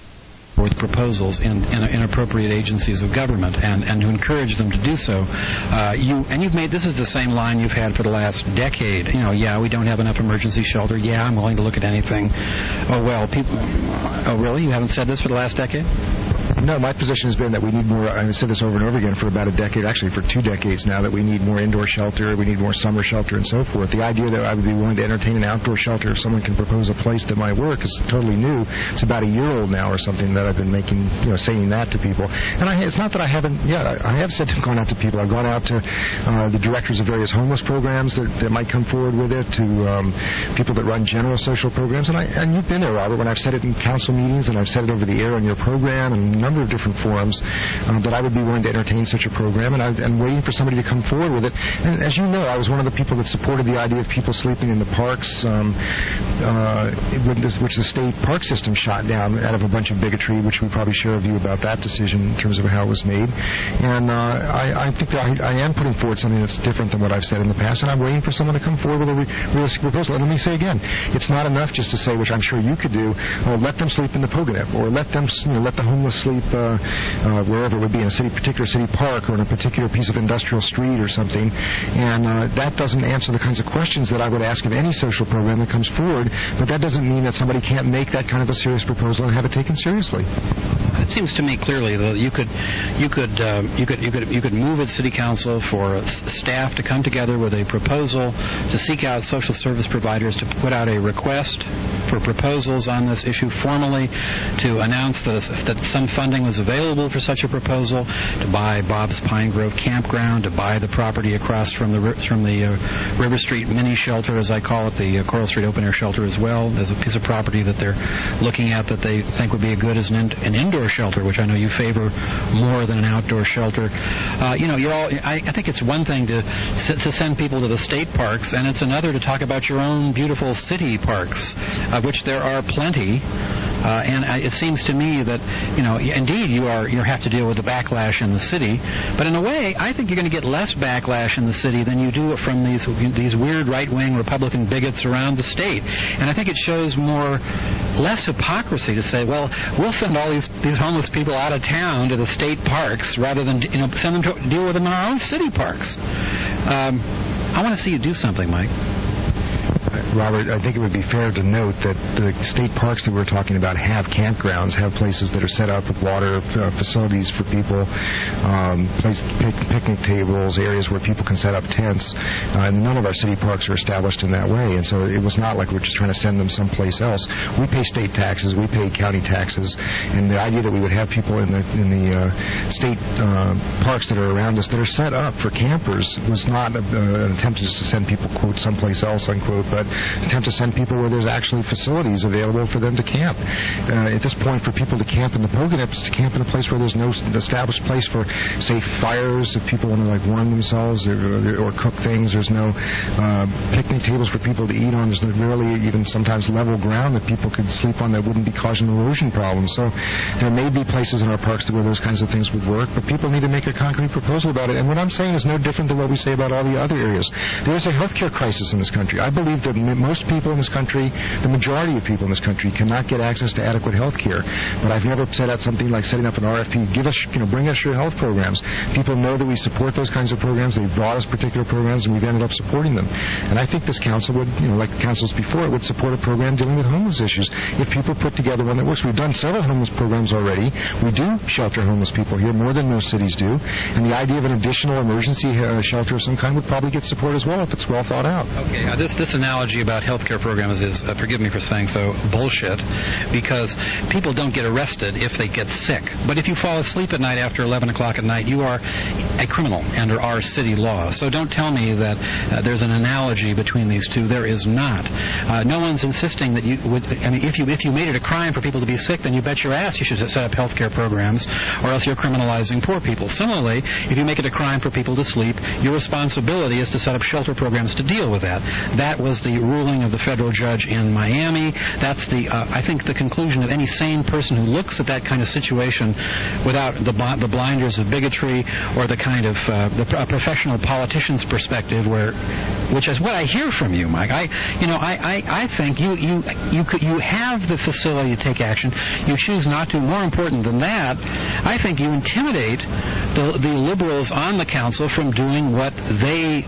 With proposals in, in, in appropriate agencies of government, and, and to encourage them to do so. Uh, you and you've made this is the same line you've had for the last decade. You know, yeah, we don't have enough emergency shelter. Yeah, I'm willing to look at anything. Oh well, people. Oh really? You haven't said this for the last decade? No, my position has been that we need more. I've said this over and over again for about a decade, actually for two decades now, that we need more indoor shelter, we need more summer shelter, and so forth. The idea that I would be willing to entertain an outdoor shelter if someone can propose a place that might work is totally new. It's about a year old now or something that I've been making, you know, saying that to people. And I, it's not that I haven't, yeah, I have said gone out to people. I've gone out to uh, the directors of various homeless programs that, that might come forward with it, to um, people that run general social programs. And, I, and you've been there, Robert, when I've said it in council meetings, and I've said it over the air on your program and a number of different forums, uh, that I would be willing to entertain such a program, and I'm waiting for somebody to come forward with it. And as you know, I was one of the people that supported the idea of people sleeping in the parks, um, uh, which the state park system shot down out of a bunch of bigotry, which we probably share a view about that decision in terms of how it was made. And uh, I, I think that I, I am putting forward something that's different than what I've said in the past, and I'm waiting for someone to come forward with a re- realistic proposal. And let me say again, it's not enough just to say, which I'm sure you could do, oh, let them sleep in the Pogonip, or let them, you know, let the homeless sleep uh, uh, wherever it would be, in a city, particular city park, or in a particular piece of industrial street or something. And uh, that doesn't answer the kinds of questions that I would ask of any social program that comes forward, but that doesn't mean that somebody can't make that kind of a serious proposal and have it taken seriously. It seems to me clearly that you could, you could, uh, you could, you could, you could move at City Council for staff to come together with a proposal to seek out social service providers to put out a request for proposals on this issue formally, to announce that, that some funding was available for such a proposal, to buy Bob's Pine Grove Campground, to buy the property across from the from the uh, River Street mini shelter, as I call it, the uh, Coral Street open air shelter as well. There's a piece of property that they're looking at that they think would be good as an, in, an indoor shelter, which I know you favor more than an outdoor shelter. Uh, you know, you're all. I, I think it's one thing to to send people to the state parks, and it's another to talk about your own beautiful city parks, of which there are plenty. Uh, and I, it seems to me that, you know, indeed you are you have to deal with the backlash in the city, but in a way, I think you're going to get less backlash in the city than you do from these these weird right-wing Republican bigots around the state. And I think it shows more less hypocrisy to say, well, we'll send all these these homeless people out of town to the state parks rather than, you know, send them to deal with them in our own city parks. Um, I want to see you do something, Mike. Robert, I think it would be fair to note that the state parks that we're talking about have campgrounds, have places that are set up with water uh, facilities for people, um, place, pic- picnic tables, areas where people can set up tents. Uh, and none of our city parks are established in that way. And so it was not like we're just trying to send them someplace else. We pay state taxes, we pay county taxes, and the idea that we would have people in the in the uh, state uh, parks that are around us that are set up for campers was not a, uh, an attempt just to send people, quote, someplace else, unquote, but an attempt to send people where there's actually facilities available for them to camp. Uh, at this point, for people to camp in the Pogonaps, to camp in a place where there's no established place for, say, fires, if people want to, like, warm themselves or, or cook things, there's no uh, picnic tables for people to eat on, there's rarely even sometimes level ground that people could sleep on that wouldn't be causing erosion problems. So there may be places in our parks where those kinds of things would work, but people need to make a concrete proposal about it. And what I'm saying is no different than what we say about all the other areas. There is a healthcare crisis in this country. I believe that most people in this country, the majority of people in this country, cannot get access to adequate health care. But I've never set out something like setting up an R F P. Give us, you know, bring us your health programs. People know that we support those kinds of programs. They've brought us particular programs, and we've ended up supporting them. And I think this council would, you know, like the councils before, it would support a program dealing with homeless issues if people put together one that works. We've done several homeless programs already. We do shelter homeless people here more than most cities do. And the idea of an additional emergency uh, shelter of some kind would probably get support as well if it's well thought out. Okay, uh, this this analogy about healthcare programs is, uh, forgive me for saying so, bullshit, because people don't get arrested if they get sick. But if you fall asleep at night after eleven o'clock at night, you are a criminal under our city law. So don't tell me that uh, there's an analogy between these two. There is not. Uh, no one's insisting that you would, I mean, if you if you made it a crime for people to be sick, then you bet your ass you should set up healthcare programs, or else you're criminalizing poor people. Similarly, if you make it a crime for people to sleep, your responsibility is to set up shelter programs to deal with that. That was the ruling of the federal judge in Miami. That's the, uh, I think, the conclusion of any sane person who looks at that kind of situation without the, the blinders of bigotry or the kind of uh, the uh, professional politician's perspective, where, which is what I hear from you, Mike. I, you know, I, I, I think you you you could, you have the facility to take action. You choose not to. More important than that, I think you intimidate the the liberals on the council from doing what they,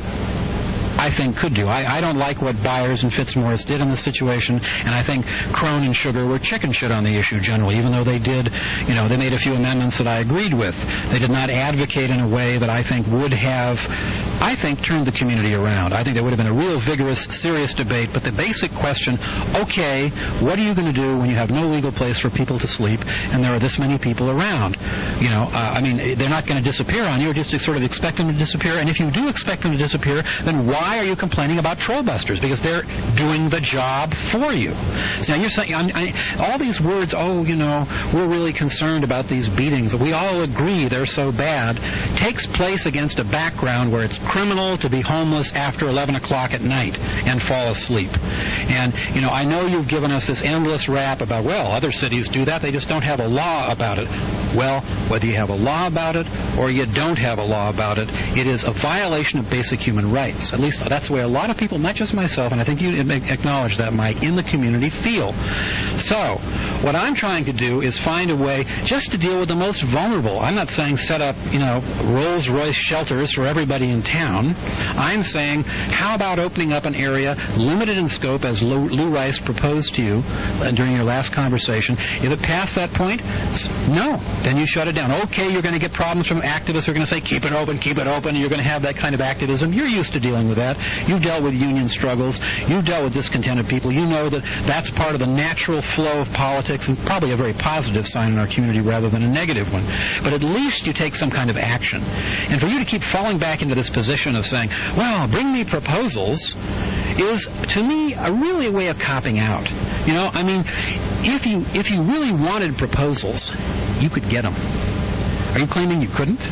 I think, could do. I, I don't like what Byers and Fitzmaurice did in this situation, and I think Crone and Sugar were chicken shit on the issue generally, even though they did, you know, they made a few amendments that I agreed with. They did not advocate in a way that I think would have, I think, turned the community around. I think there would have been a real vigorous, serious debate, but the basic question, okay, what are you going to do when you have no legal place for people to sleep and there are this many people around? You know, uh, I mean, they're not going to disappear on you, or just to sort of expect them to disappear, and if you do expect them to disappear, then why Why are you complaining about trollbusters? Because they're doing the job for you. So now you're saying, I, I, all these words, oh, you know, we're really concerned about these beatings. We all agree they're so bad. Takes place against a background where it's criminal to be homeless after eleven o'clock at night and fall asleep. And, you know, I know you've given us this endless rap about, well, other cities do that. They just don't have a law about it. Well, whether you have a law about it or you don't have a law about it, it is a violation of basic human rights. At least that's the way a lot of people, not just myself, and I think you acknowledge that, Mike, in the community feel. So, what I'm trying to do is find a way just to deal with the most vulnerable. I'm not saying set up, you know, Rolls-Royce shelters for everybody in town. I'm saying, how about opening up an area limited in scope, as Lou, Lou Rice proposed to you during your last conversation. If it passed that point, no, then you shut it down. Okay, you're going to get problems from activists who are going to say, keep it open, keep it open, and you're going to have that kind of activism. You're used to dealing with that. You've dealt with union struggles. You've dealt with discontented people. You know that that's part of the natural flow of politics, and probably a very positive sign in our community rather than a negative one. But at least you take some kind of action. And for you to keep falling back into this position of saying, well, bring me proposals, is, to me, a really a way of copping out. You know, I mean, if you if you really wanted proposals, you could get them. Are you claiming you couldn't?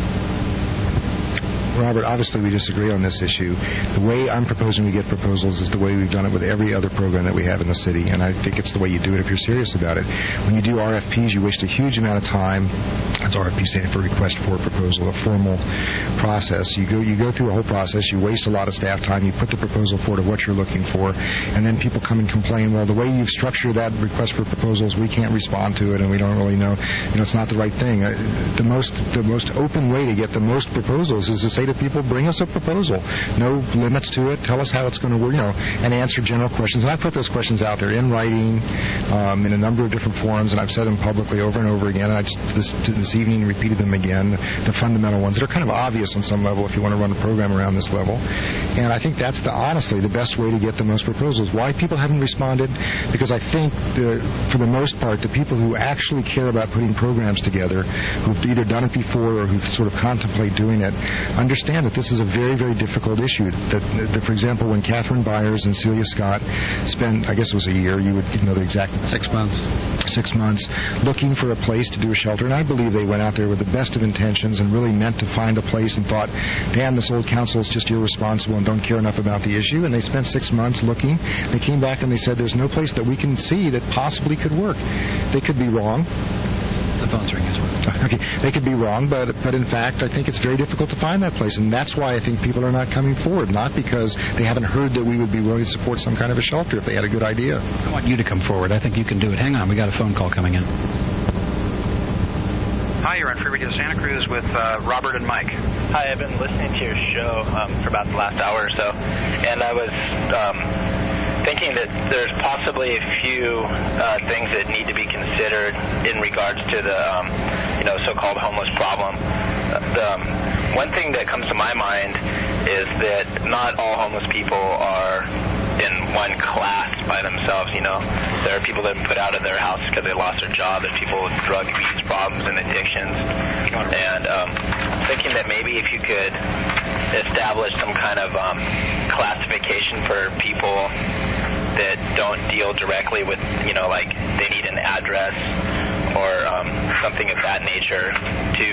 Robert, obviously we disagree on this issue. The way I'm proposing we get proposals is the way we've done it with every other program that we have in the city, and I think it's the way you do it if you're serious about it. When you do R F Ps, you waste a huge amount of time. That's R F P standing for request for proposal, a formal process. You go you go through a whole process, you waste a lot of staff time, you put the proposal forward of what you're looking for, and then people come and complain, well, the way you've structured that request for proposals, we can't respond to it, and we don't really know, you know, it's not the right thing. The most, the most open way to get the most proposals is to say to to people, bring us a proposal. No limits to it. Tell us how it's going to work, you know, and answer general questions. And I put those questions out there in writing, um, in a number of different forums, and I've said them publicly over and over again. And I just this, this evening repeated them again, the fundamental ones that are kind of obvious on some level if you want to run a program around this level. And I think that's the honestly the best way to get the most proposals. Why people haven't responded? Because I think the, for the most part, the people who actually care about putting programs together, who've either done it before or who sort of contemplate doing it, understand that this is a very, very difficult issue. That, that for example, when Catherine Byers and Celia Scott spent, I guess it was a year, you would know the exact six months, six months, looking for a place to do a shelter, and I believe they went out there with the best of intentions and really meant to find a place and thought, damn, this old council is just irresponsible and don't care enough about the issue. And they spent six months looking. They came back and they said, there's no place that we can see that possibly could work. They could be wrong. The phone's ringing as well. Okay, they could be wrong, but but in fact, I think it's very difficult to find that place, and that's why I think people are not coming forward. Not because they haven't heard that we would be willing to support some kind of a shelter if they had a good idea. I want you to come forward. I think you can do it. Hang on, we got a phone call coming in. Hi, you're on Free Radio Santa Cruz with uh, Robert and Mike. Hi, I've been listening to your show um, for about the last hour or so, and I was um, thinking that there's possibly a few uh, things that need to be considered in regards to the um, you know so-called homeless problem. Uh, the, um, one thing that comes to my mind is that not all homeless people are in one class by themselves. You know, there are people that have been put out of their house because they lost their job. There's people with drug abuse problems and addictions. And um, thinking that maybe if you could establish some kind of um, classification for people that don't deal directly with, you know, like they need an address or um, something of that nature to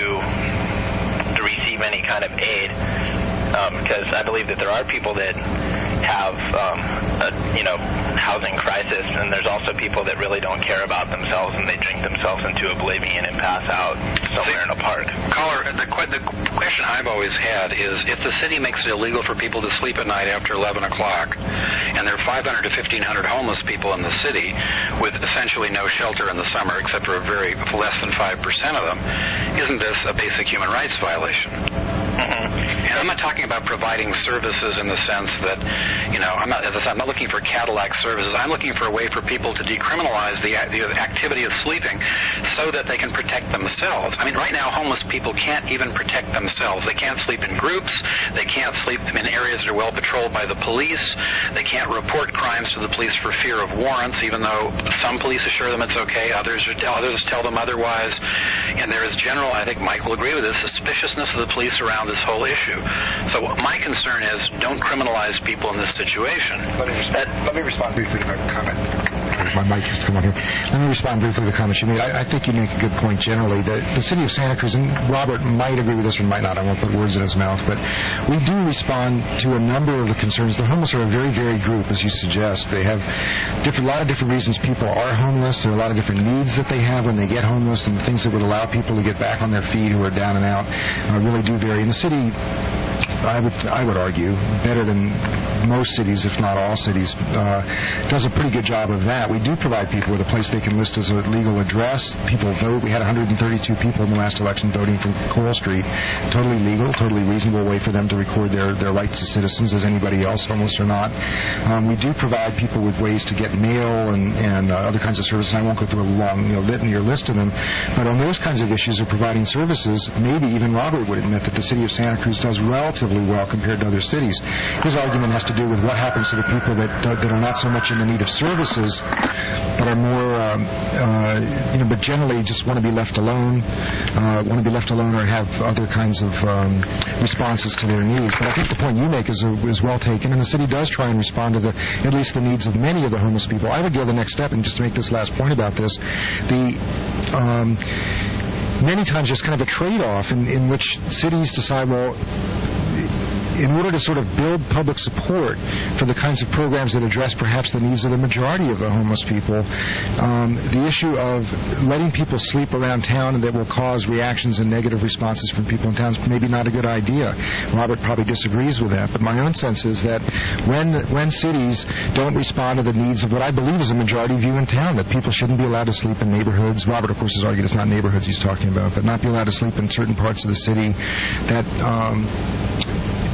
to receive any kind of aid. Um, because I believe that there are people that have, um, a, you know, housing crisis, and there's also people that really don't care about themselves, and they drink themselves into oblivion and pass out somewhere in a park. Caller, the, the question I've always had is, if the city makes it illegal for people to sleep at night after eleven o'clock, and there are five hundred to fifteen hundred homeless people in the city with essentially no shelter in the summer except for a very less than five percent of them, isn't this a basic human rights violation? Mm-hmm. And I'm not talking about providing services in the sense that, you know, I'm not, I'm not looking for Cadillac services. I'm looking for a way for people to decriminalize the, the activity of sleeping so that they can protect themselves. I mean, right now, homeless people can't even protect themselves. They can't sleep in groups. They can't sleep in areas that are well patrolled by the police. They can't report crimes to the police for fear of warrants, even though some police assure them it's okay. Others, are, others tell them otherwise. And there is general, I think Mike will agree with this, suspiciousness of the police around this whole issue. So my concern is, don't criminalize people in this situation. Let me respond, let me respond briefly to that comment. My mic has to come on here. Let me respond briefly to the comments you made. I, I think you make a good point generally. The, the city of Santa Cruz, and Robert might agree with this or might not, I won't put words in his mouth, but we do respond to a number of the concerns. The homeless are a very varied group, as you suggest. They have different, a lot of different reasons people are homeless. There are a lot of different needs that they have when they get homeless, and things that would allow people to get back on their feet who are down and out uh, really do vary. In the city, I would I would argue, better than most cities, if not all cities, uh, does a pretty good job of that. We do provide people with a place they can list as a legal address. People vote. We had one hundred thirty-two people in the last election voting from Coral Street. Totally legal, totally reasonable way for them to record their, their rights as citizens as anybody else, homeless or not. Um, we do provide people with ways to get mail and, and uh, other kinds of services. I won't go through a long you know, litany or list of them, but on those kinds of issues of providing services, maybe even Robert would admit that the city of Santa Cruz does relatively well compared to other cities. His argument has to do with what happens to the people that uh, that are not so much in the need of services, but are more, um, uh, you know, but generally just want to be left alone, uh, want to be left alone or have other kinds of um, responses to their needs. But I think the point you make is, uh, is well taken, and the city does try and respond to the at least the needs of many of the homeless people. I would go the next step, and just to make this last point about this, the um, many times there's kind of a trade-off in, in which cities decide, well, in order to sort of build public support for the kinds of programs that address perhaps the needs of the majority of the homeless people, um, the issue of letting people sleep around town and that will cause reactions and negative responses from people in town is maybe not a good idea. Robert probably disagrees with that, but my own sense is that when when cities don't respond to the needs of what I believe is a majority view in town, that people shouldn't be allowed to sleep in neighborhoods. Robert, of course, has argued it's not neighborhoods he's talking about, but not be allowed to sleep in certain parts of the city, that um,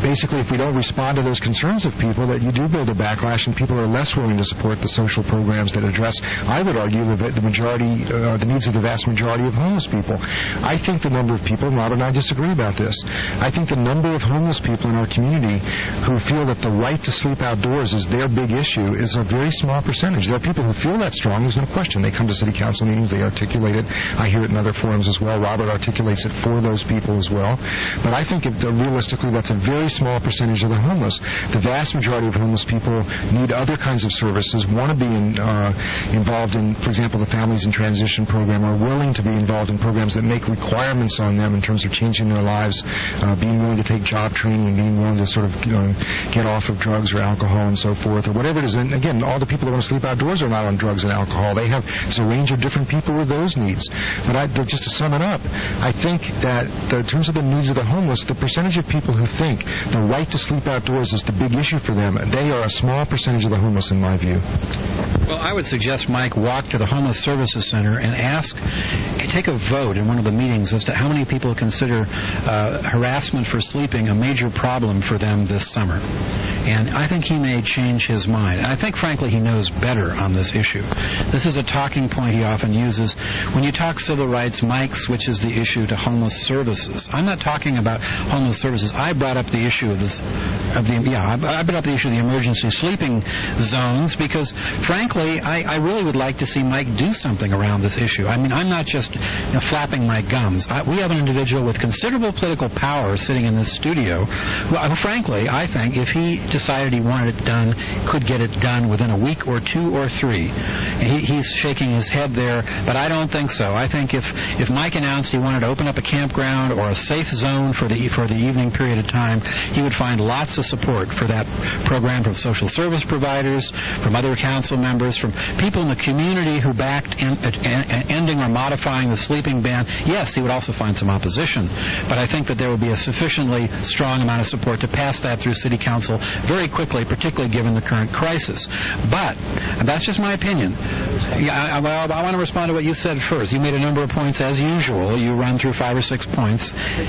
basically, if we don't respond to those concerns of people, that you do build a backlash and people are less willing to support the social programs that address, I would argue, the, the majority, uh, the needs of the vast majority of homeless people. I think the number of people, and Robert and I disagree about this, I think the number of homeless people in our community who feel that the right to sleep outdoors is their big issue is a very small percentage. There are people who feel that strong, there's no question. They come to city council meetings, they articulate it. I hear it in other forums as well. Robert articulates it for those people as well. But I think if, uh, realistically that's a very small percentage of the homeless. The vast majority of homeless people need other kinds of services, want to be in, uh, involved in, for example, the Families in Transition program, are willing to be involved in programs that make requirements on them in terms of changing their lives, uh, being willing to take job training and being willing to sort of you know, get off of drugs or alcohol and so forth, or whatever it is. And again, all the people that want to sleep outdoors are not on drugs and alcohol. They have there's a range of different people with those needs. But I, just to sum it up, I think that the, in terms of the needs of the homeless, the percentage of people who think the right to sleep outdoors is the big issue for them, they are a small percentage of the homeless in my view. Well, I would suggest, Mike, walk to the Homeless Services Center and ask, take a vote in one of the meetings as to how many people consider uh, harassment for sleeping a major problem for them this summer. And I think he may change his mind. And I think, frankly, he knows better on this issue. This is a talking point he often uses. When you talk civil rights, Mike switches the issue to homeless services. I'm not talking about homeless services. I brought up the issue of this, of the, yeah, I brought up the issue of the emergency sleeping zones because, frankly, I, I really would like to see Mike do something around this issue. I mean, I'm not just you know, flapping my gums. I, we have an individual with considerable political power sitting in this studio who, uh, frankly, I think if he decided he wanted it done, could get it done within a week or two or three. He, he's shaking his head there, but I don't think so. I think if, if Mike announced he wanted to open up a campground or a safe zone for the for the evening period of time, he would find lots of support for that program from social service providers, from other council members, from people in the community who backed in, uh, ending or modifying the sleeping ban. Yes, he would also find some opposition, but I think that there would be a sufficiently strong amount of support to pass that through City Council very quickly, particularly given the current crisis. But that's just my opinion. Yeah, I, well, I want to respond to what you said first. You made a number of points as usual. You run through five or six points.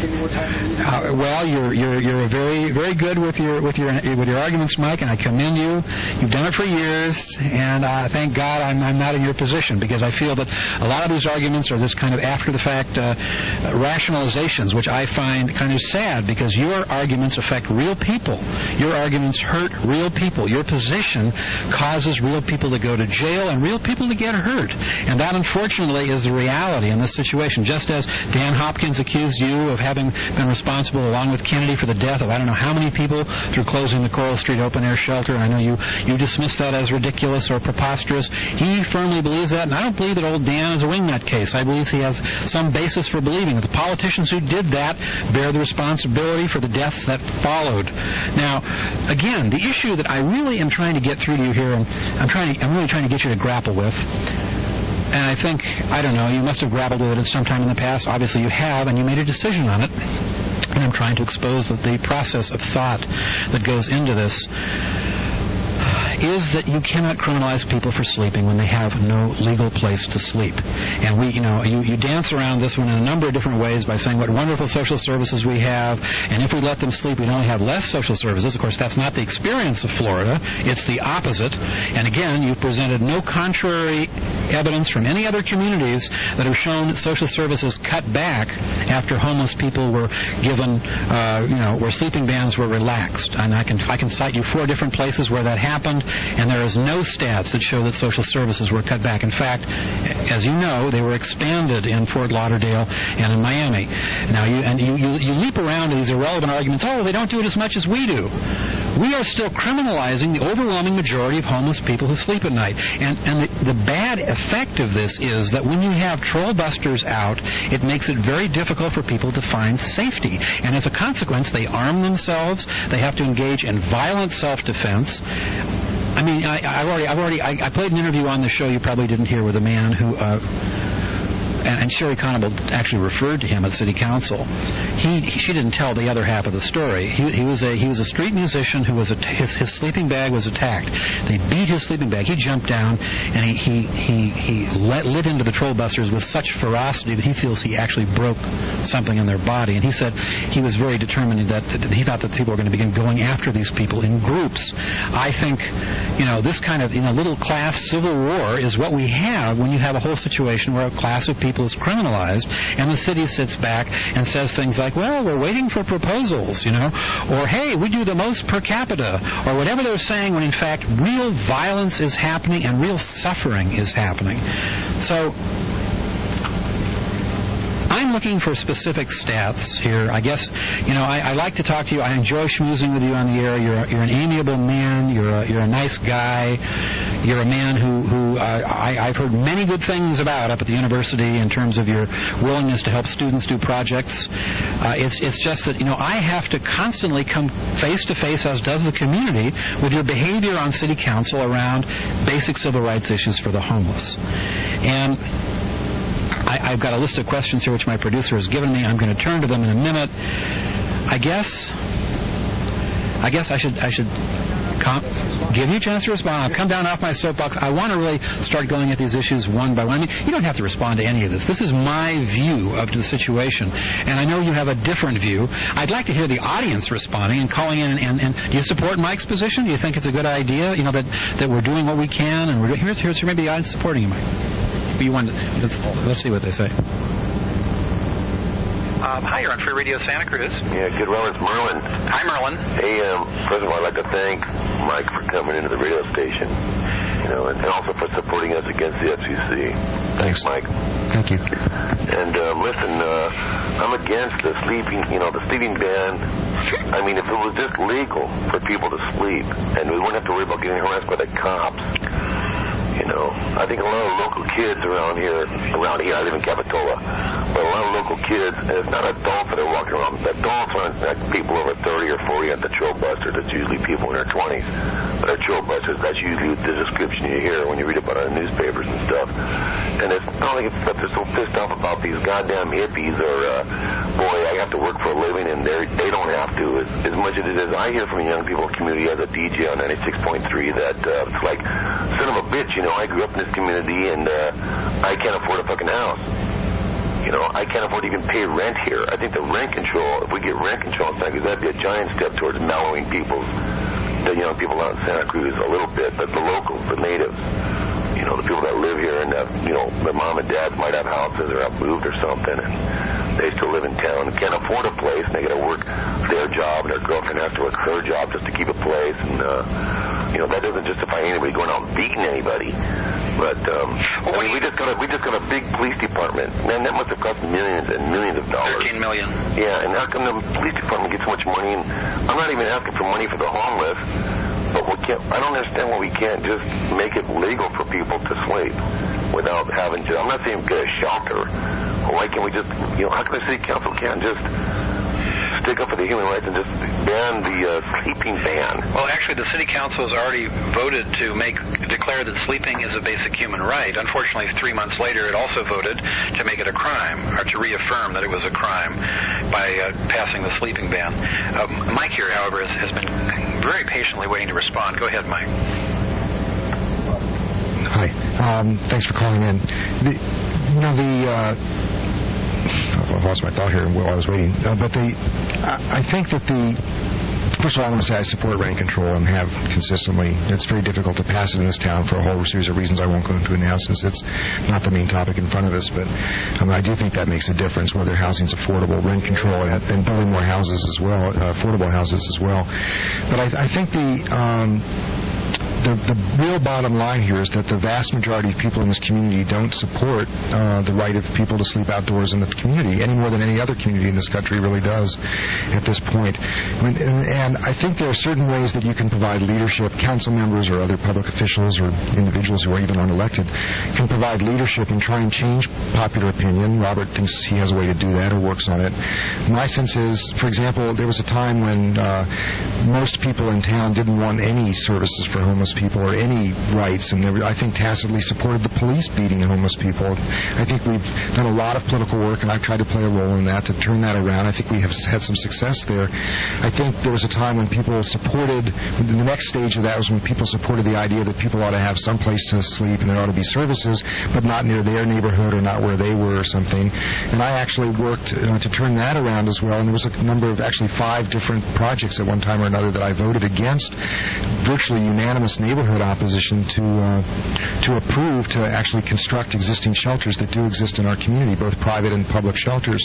Uh, well, you're you're you're very very good with your with your with your arguments, Mike, and I commend you. You've done it for years, and uh, thank God I'm I'm not in your position because I feel that a lot of these arguments are this kind of after the fact uh, rationalizations, which I find kind of sad because your arguments affect real people. Your arguments hurt real people. Your position causes real people to go to jail and real people to get hurt, and that unfortunately is the reality in this situation. Just as Dan Hopkins accused you of having been responsible, along with Kennedy, for the death of I don't know how many people through closing the Coral Street open-air shelter, and I know you, you dismissed that as ridiculous or preposterous. He firmly believes that, and I don't believe that old Dan is a wingnut case. I believe he has some basis for believing that the politicians who did that bear the responsibility for the deaths that followed. Now, again, the issue that I really am trying to get through to you here, and I'm trying to, I'm really trying to get you to grapple with, and I think, I don't know, you must have grappled with it at some time in the past. Obviously you have, and you made a decision on it. And I'm trying to expose the, the process of thought that goes into this. Is that you cannot criminalize people for sleeping when they have no legal place to sleep. And we, you know, you, you dance around this one in a number of different ways by saying what wonderful social services we have, and if we let them sleep, we'd only have less social services. Of course, that's not the experience of Florida. It's the opposite. And again, you've presented no contrary evidence from any other communities that have shown that social services cut back after homeless people were given, uh, you know, where sleeping bans were relaxed. And I can, I can cite you four different places where that happened. And there is no stats that show that social services were cut back. In fact, as you know, they were expanded in Fort Lauderdale and in Miami. Now, you, and you, you, you leap around to these irrelevant arguments, oh, they don't do it as much as we do. We are still criminalizing the overwhelming majority of homeless people who sleep at night. And, and the, the bad effect of this is that when you have troll busters out, it makes it very difficult for people to find safety. And as a consequence, they arm themselves. They have to engage in violent self-defense. I mean, I, I've already, I've already, I, I played an interview on the show you probably didn't hear with a man who, uh, and, and Sherry Conable actually referred to him at City Council. He, he she didn't tell the other half of the story. He, he was a he was a street musician who was a, his his sleeping bag was attacked. They beat his sleeping bag. He jumped down and he he he, he let, lit into the Trollbusters with such ferocity that he feels he actually broke something in their body. And he said he was very determined that, that he thought that people were going to begin going after these people in groups. I think, you know, this kind of you know little class civil war is what we have when you have a whole situation where a class of people is criminalized, and the city sits back and says things like, well, we're waiting for proposals, you know, or hey, we do the most per capita, or whatever they're saying, when in fact real violence is happening and real suffering is happening. So I'm looking for specific stats here. I guess, you know, I, I like to talk to you. I enjoy schmoozing with you on the air. You're, you're an amiable man. You're a, you're a nice guy. You're a man who, who uh, I, I've heard many good things about up at the university in terms of your willingness to help students do projects. Uh, it's, it's just that, you know, I have to constantly come face to face, as does the community, with your behavior on city council around basic civil rights issues for the homeless. And I, I've got a list of questions here which my producer has given me. I'm going to turn to them in a minute. I guess I guess I should I should com- give you a chance to respond. I'll come down off my soapbox. I want to really start going at these issues one by one. I mean, you don't have to respond to any of this. This is my view of the situation, and I know you have a different view. I'd like to hear the audience responding and calling in. And, and, and do you support Mike's position? Do you think it's a good idea? You know that, that we're doing what we can, and we're here's here's maybe the audience supporting you, Mike. You want to, let's, let's see what they say. Um, hi, you're on Free Radio Santa Cruz. Yeah, good. Well, it's Merlin. Hi, Merlin. Hey, um, first of all, I'd like to thank Mike for coming into the radio station, you know, and also for supporting us against the F C C. Thanks, Mike. Thank you. And uh, listen, uh, I'm against the sleeping, you know, the sleeping ban. I mean, if it was just legal for people to sleep, and we wouldn't have to worry about getting harassed by the cops. You know, I think a lot of local kids around here, around here, I live in Capitola, but a lot of local kids, and it's not adults that are walking around. Adults aren't like people over thirty or forty at the Trollbusters. It's usually people in their twenties that are Trollbusters. That's usually the description you hear when you read about it in newspapers and stuff. And it's not like it's stuff they're so pissed off about these goddamn hippies or, uh, boy, I have to work for a living, and they they don't have to. As, as much as it is, I hear from young people in the community as a D J on ninety-six point three that uh, it's like, son of a bitch, you know, I grew up in this community, and uh, I can't afford a fucking house. You know, I can't afford to even pay rent here. I think the rent control, if we get rent control in Santa Cruz, that'd be a giant step towards mellowing people's, the young people out in Santa Cruz a little bit, but the locals, the natives, you know, the people that live here and have, you know, their mom and dad might have houses or have moved or something, and they still live in town and can't afford a place, and they got to work their job, and their girlfriend has to work her job just to keep a place, and, uh, you know, that doesn't justify anybody going out and beating anybody. But um, I mean, we just got a we just got a big police department. Man, that must have cost millions and millions of dollars. Thirteen million. Yeah, and how come the police department gets so much money? And I'm not even asking for money for the homeless, but we can't. I don't understand why we can't just make it legal for people to sleep without having to. I'm not saying get a shelter. Why can't we just? You know, how come the city council can't just stick up for the human rights and just ban the uh, sleeping ban? Well, actually, the city council has already voted to make declare that sleeping is a basic human right. Unfortunately, three months later, it also voted to make it a crime, or to reaffirm that it was a crime by uh, passing the sleeping ban. Uh, Mike here, however, has, has been very patiently waiting to respond. Go ahead, Mike. Hi. Um, thanks for calling in. The, you know, the... Uh, I lost my thought here while I was waiting. Uh, but the, I, I think that the, first of all, I want to say I support rent control and have consistently. It's very difficult to pass it in this town for a whole series of reasons I won't go into now, since it's not the main topic in front of us. But I, mean, I do think that makes a difference, whether housing's affordable, rent control, and, and building more houses as well, uh, affordable houses as well. But I, I think the... Um, The, the real bottom line here is that the vast majority of people in this community don't support uh, the right of people to sleep outdoors in the community any more than any other community in this country really does at this point. I mean, and, and I think there are certain ways that you can provide leadership. Council members or other public officials or individuals who are even unelected can provide leadership and try and change popular opinion. Robert thinks he has a way to do that or works on it. My sense is, for example, there was a time when uh, most people in town didn't want any services for homeless people or any rights, and never, I think tacitly supported the police beating homeless people. I think we've done a lot of political work, and I've tried to play a role in that to turn that around. I think we have had some success there. I think there was a time when people supported, the next stage of that was when people supported the idea that people ought to have some place to sleep and there ought to be services, but not near their neighborhood or not where they were or something. And I actually worked uh, to turn that around as well, and there was a number of, actually five different projects at one time or another that I voted against, virtually unanimous neighborhood opposition to uh, to approve to actually construct existing shelters that do exist in our community, both private and public shelters.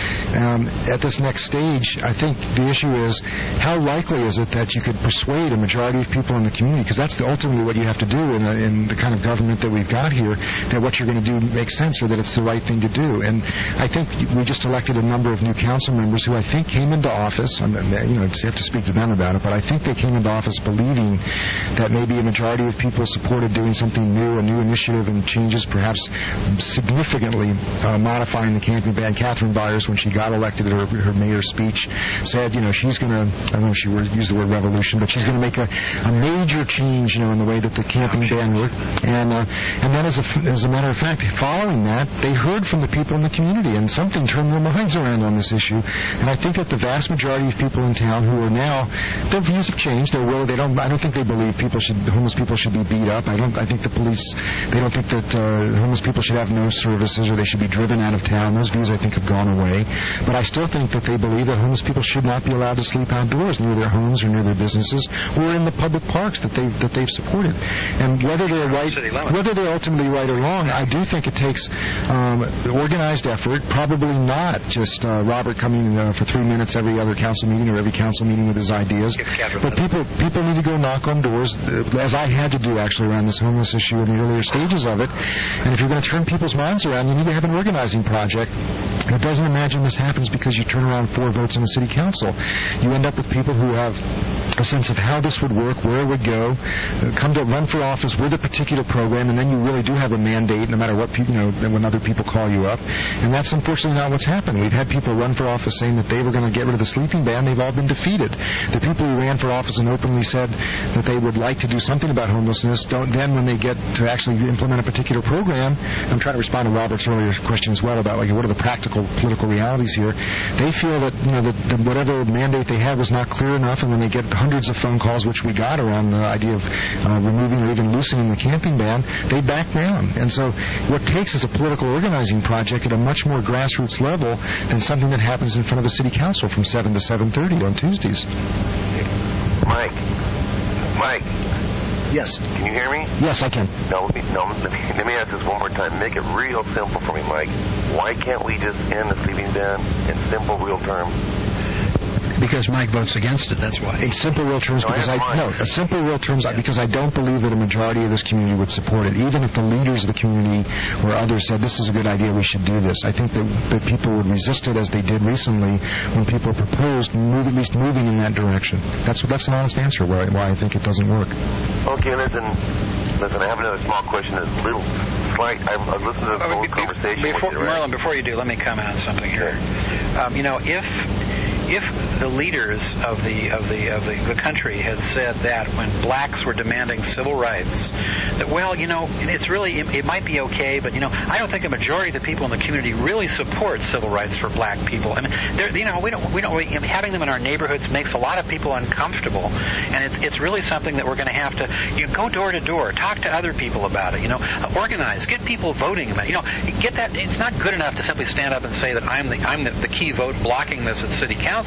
Um, at this next stage, I think the issue is how likely is it that you could persuade a majority of people in the community, because that's the, ultimately what you have to do in, a, in the kind of government that we've got here, that what you're going to do makes sense or that it's the right thing to do. And I think we just elected a number of new council members who I think came into office, you know, you have to speak to them about it, but I think they came into office believing that maybe a majority of people supported doing something new, a new initiative and changes, perhaps significantly uh, modifying the camping ban. Catherine Byers, when she got elected at her, her mayor's speech, said, you know, she's going to, I don't know if she used the word revolution, but she's going to make a, a major change, you know, in the way that the camping ban worked. And uh, and then, as a, as a matter of fact, following that, they heard from the people in the community, and something turned their minds around on this issue. And I think that the vast majority of people in town who are now, their views have changed. They're willing. They don't. I don't think they believe people should, homeless people should be beat up. I don't. I think the police, they don't think that uh, homeless people should have no services or they should be driven out of town. Those views, I think, have gone away. But I still think that they believe that homeless people should not be allowed to sleep outdoors near their homes or near their businesses or in the public parks that they that they've supported. And whether they're right, whether they're ultimately right or wrong, I do think it takes um, organized effort. Probably not just uh, Robert coming uh, for three minutes every other council meeting or every council meeting with his ideas. But people people need to go knock on doors, uh, as I had to do actually around this homeless issue in the earlier stages of it. And if you're going to turn people's minds around, you need to have an organizing project. And it doesn't imagine this happens because you turn around four votes in the city council. You end up with people who have a sense of how this would work, where it would go, uh, come to run for office with a particular program, and then you really do have a mandate, no matter what people, you know, when other people call you up. And that's unfortunately not what's happened. We've had people run for office saying that they were going to get rid of the sleeping ban. They've all been defeated. The people who ran for office and openly said that they would like to do something about homelessness, don't then, when they get to actually implement a particular program, I'm trying to respond to Robert's earlier question as well about, like, what are the practical political realities here. They feel that, you know, that, that whatever mandate they had was not clear enough, and when they get hundreds of phone calls, which we got around the idea of uh, removing or even loosening the camping ban, they back down. And so what takes is a political organizing project at a much more grassroots level than something that happens in front of the city council from seven to seven thirty on Tuesdays. Mike. Mike. Yes. Can you hear me? Yes, I can. No, let me, no, let me, let me ask this one more time. Make it real simple for me, Mike. Why can't we just end the sleeping ban in simple, real terms? Because Mike votes against it, that's why. In simple, real terms, no, because I, I no, in simple, real terms, yeah. because I don't believe that a majority of this community would support it. Even if the leaders of the community or others said, this is a good idea, we should do this. I think that, that people would resist it as they did recently when people proposed move, at least moving in that direction. That's that's an honest answer why, why I think it doesn't work. Okay, listen. Listen, I have another small question. It's a little slight. I've, I've listened to the whole be, conversation. Before, with you, Marlon, before you do, let me comment on something here. Um, you know, if if the leaders of the of the of the, the country had said that when blacks were demanding civil rights, that, well, you know, it's really it, it might be okay, but you know, I don't think a majority of the people in the community really support civil rights for black people. I mean, you know, we don't we don't we, having them in our neighborhoods makes a lot of people uncomfortable, and it's it's really something that we're going to have to you know, go door to door, talk to other people about it. You know, organize, get people voting about it. You know, get that. It's not good enough to simply stand up and say that I'm the I'm the, the key vote blocking this at city council.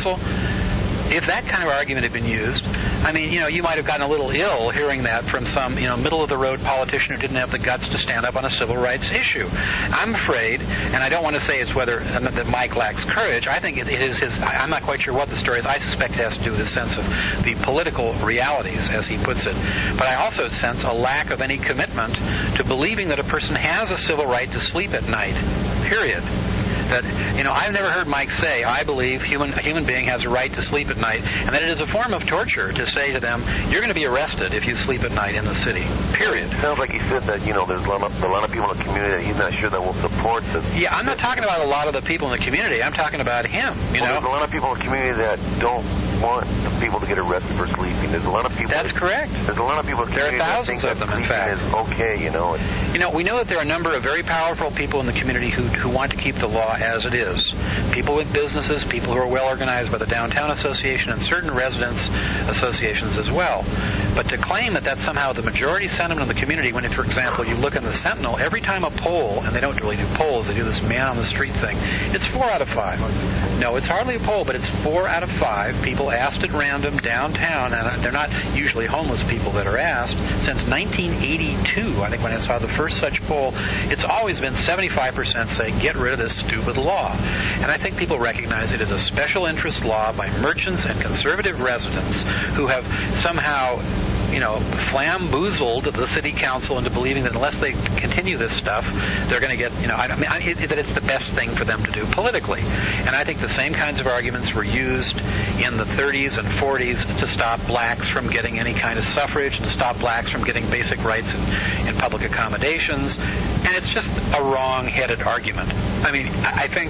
If that kind of argument had been used, I mean, you know, you might have gotten a little ill hearing that from some, you know, middle-of-the-road politician who didn't have the guts to stand up on a civil rights issue. I'm afraid, and I don't want to say it's whether that Mike lacks courage. I think it, it is his, I'm not quite sure what the story is. I suspect it has to do with his sense of the political realities, as he puts it. But I also sense a lack of any commitment to believing that a person has a civil right to sleep at night, period. That, you know, I've never heard Mike say, I believe human, a human being has a right to sleep at night, and that it is a form of torture to say to them, you're going to be arrested if you sleep at night in the city, period. It sounds like he said that, you know, there's a lot of, a lot of people in the community that he's not sure that will support this. Yeah, I'm not talking about a lot of the people in the community. I'm talking about him, you well, know. There's a lot of people in the community that don't want people to get arrested for sleeping. There's a lot of people. That's that, correct. There's a lot of people. There are thousands that think of them, that in fact. Is okay, you know. You know, we know that there are a number of very powerful people in the community who who want to keep the law as it is. People with businesses, people who are well organized by the Downtown Association, and certain residents associations as well. But to claim that that's somehow the majority sentiment of the community, when, if, for example, you look in the Sentinel, every time a poll, and they don't really do polls, they do this man on the street thing, it's four out of five. No, it's hardly a poll, but it's four out of five people asked at random downtown, and they're not usually homeless people that are asked. Since nineteen eighty-two, I think when I saw the first such poll, it's always been seventy-five percent say, get rid of this stupid law. And I think people recognize it as a special interest law by merchants and conservative residents who have somehow, you know, flamboozled the city council into believing that unless they continue this stuff, they're going to get, you know, I mean, I, that it's the best thing for them to do politically. And I think the same kinds of arguments were used in the thirties and forties to stop blacks from getting any kind of suffrage and to stop blacks from getting basic rights in, in public accommodations. And it's just a wrong-headed argument. I mean, I think...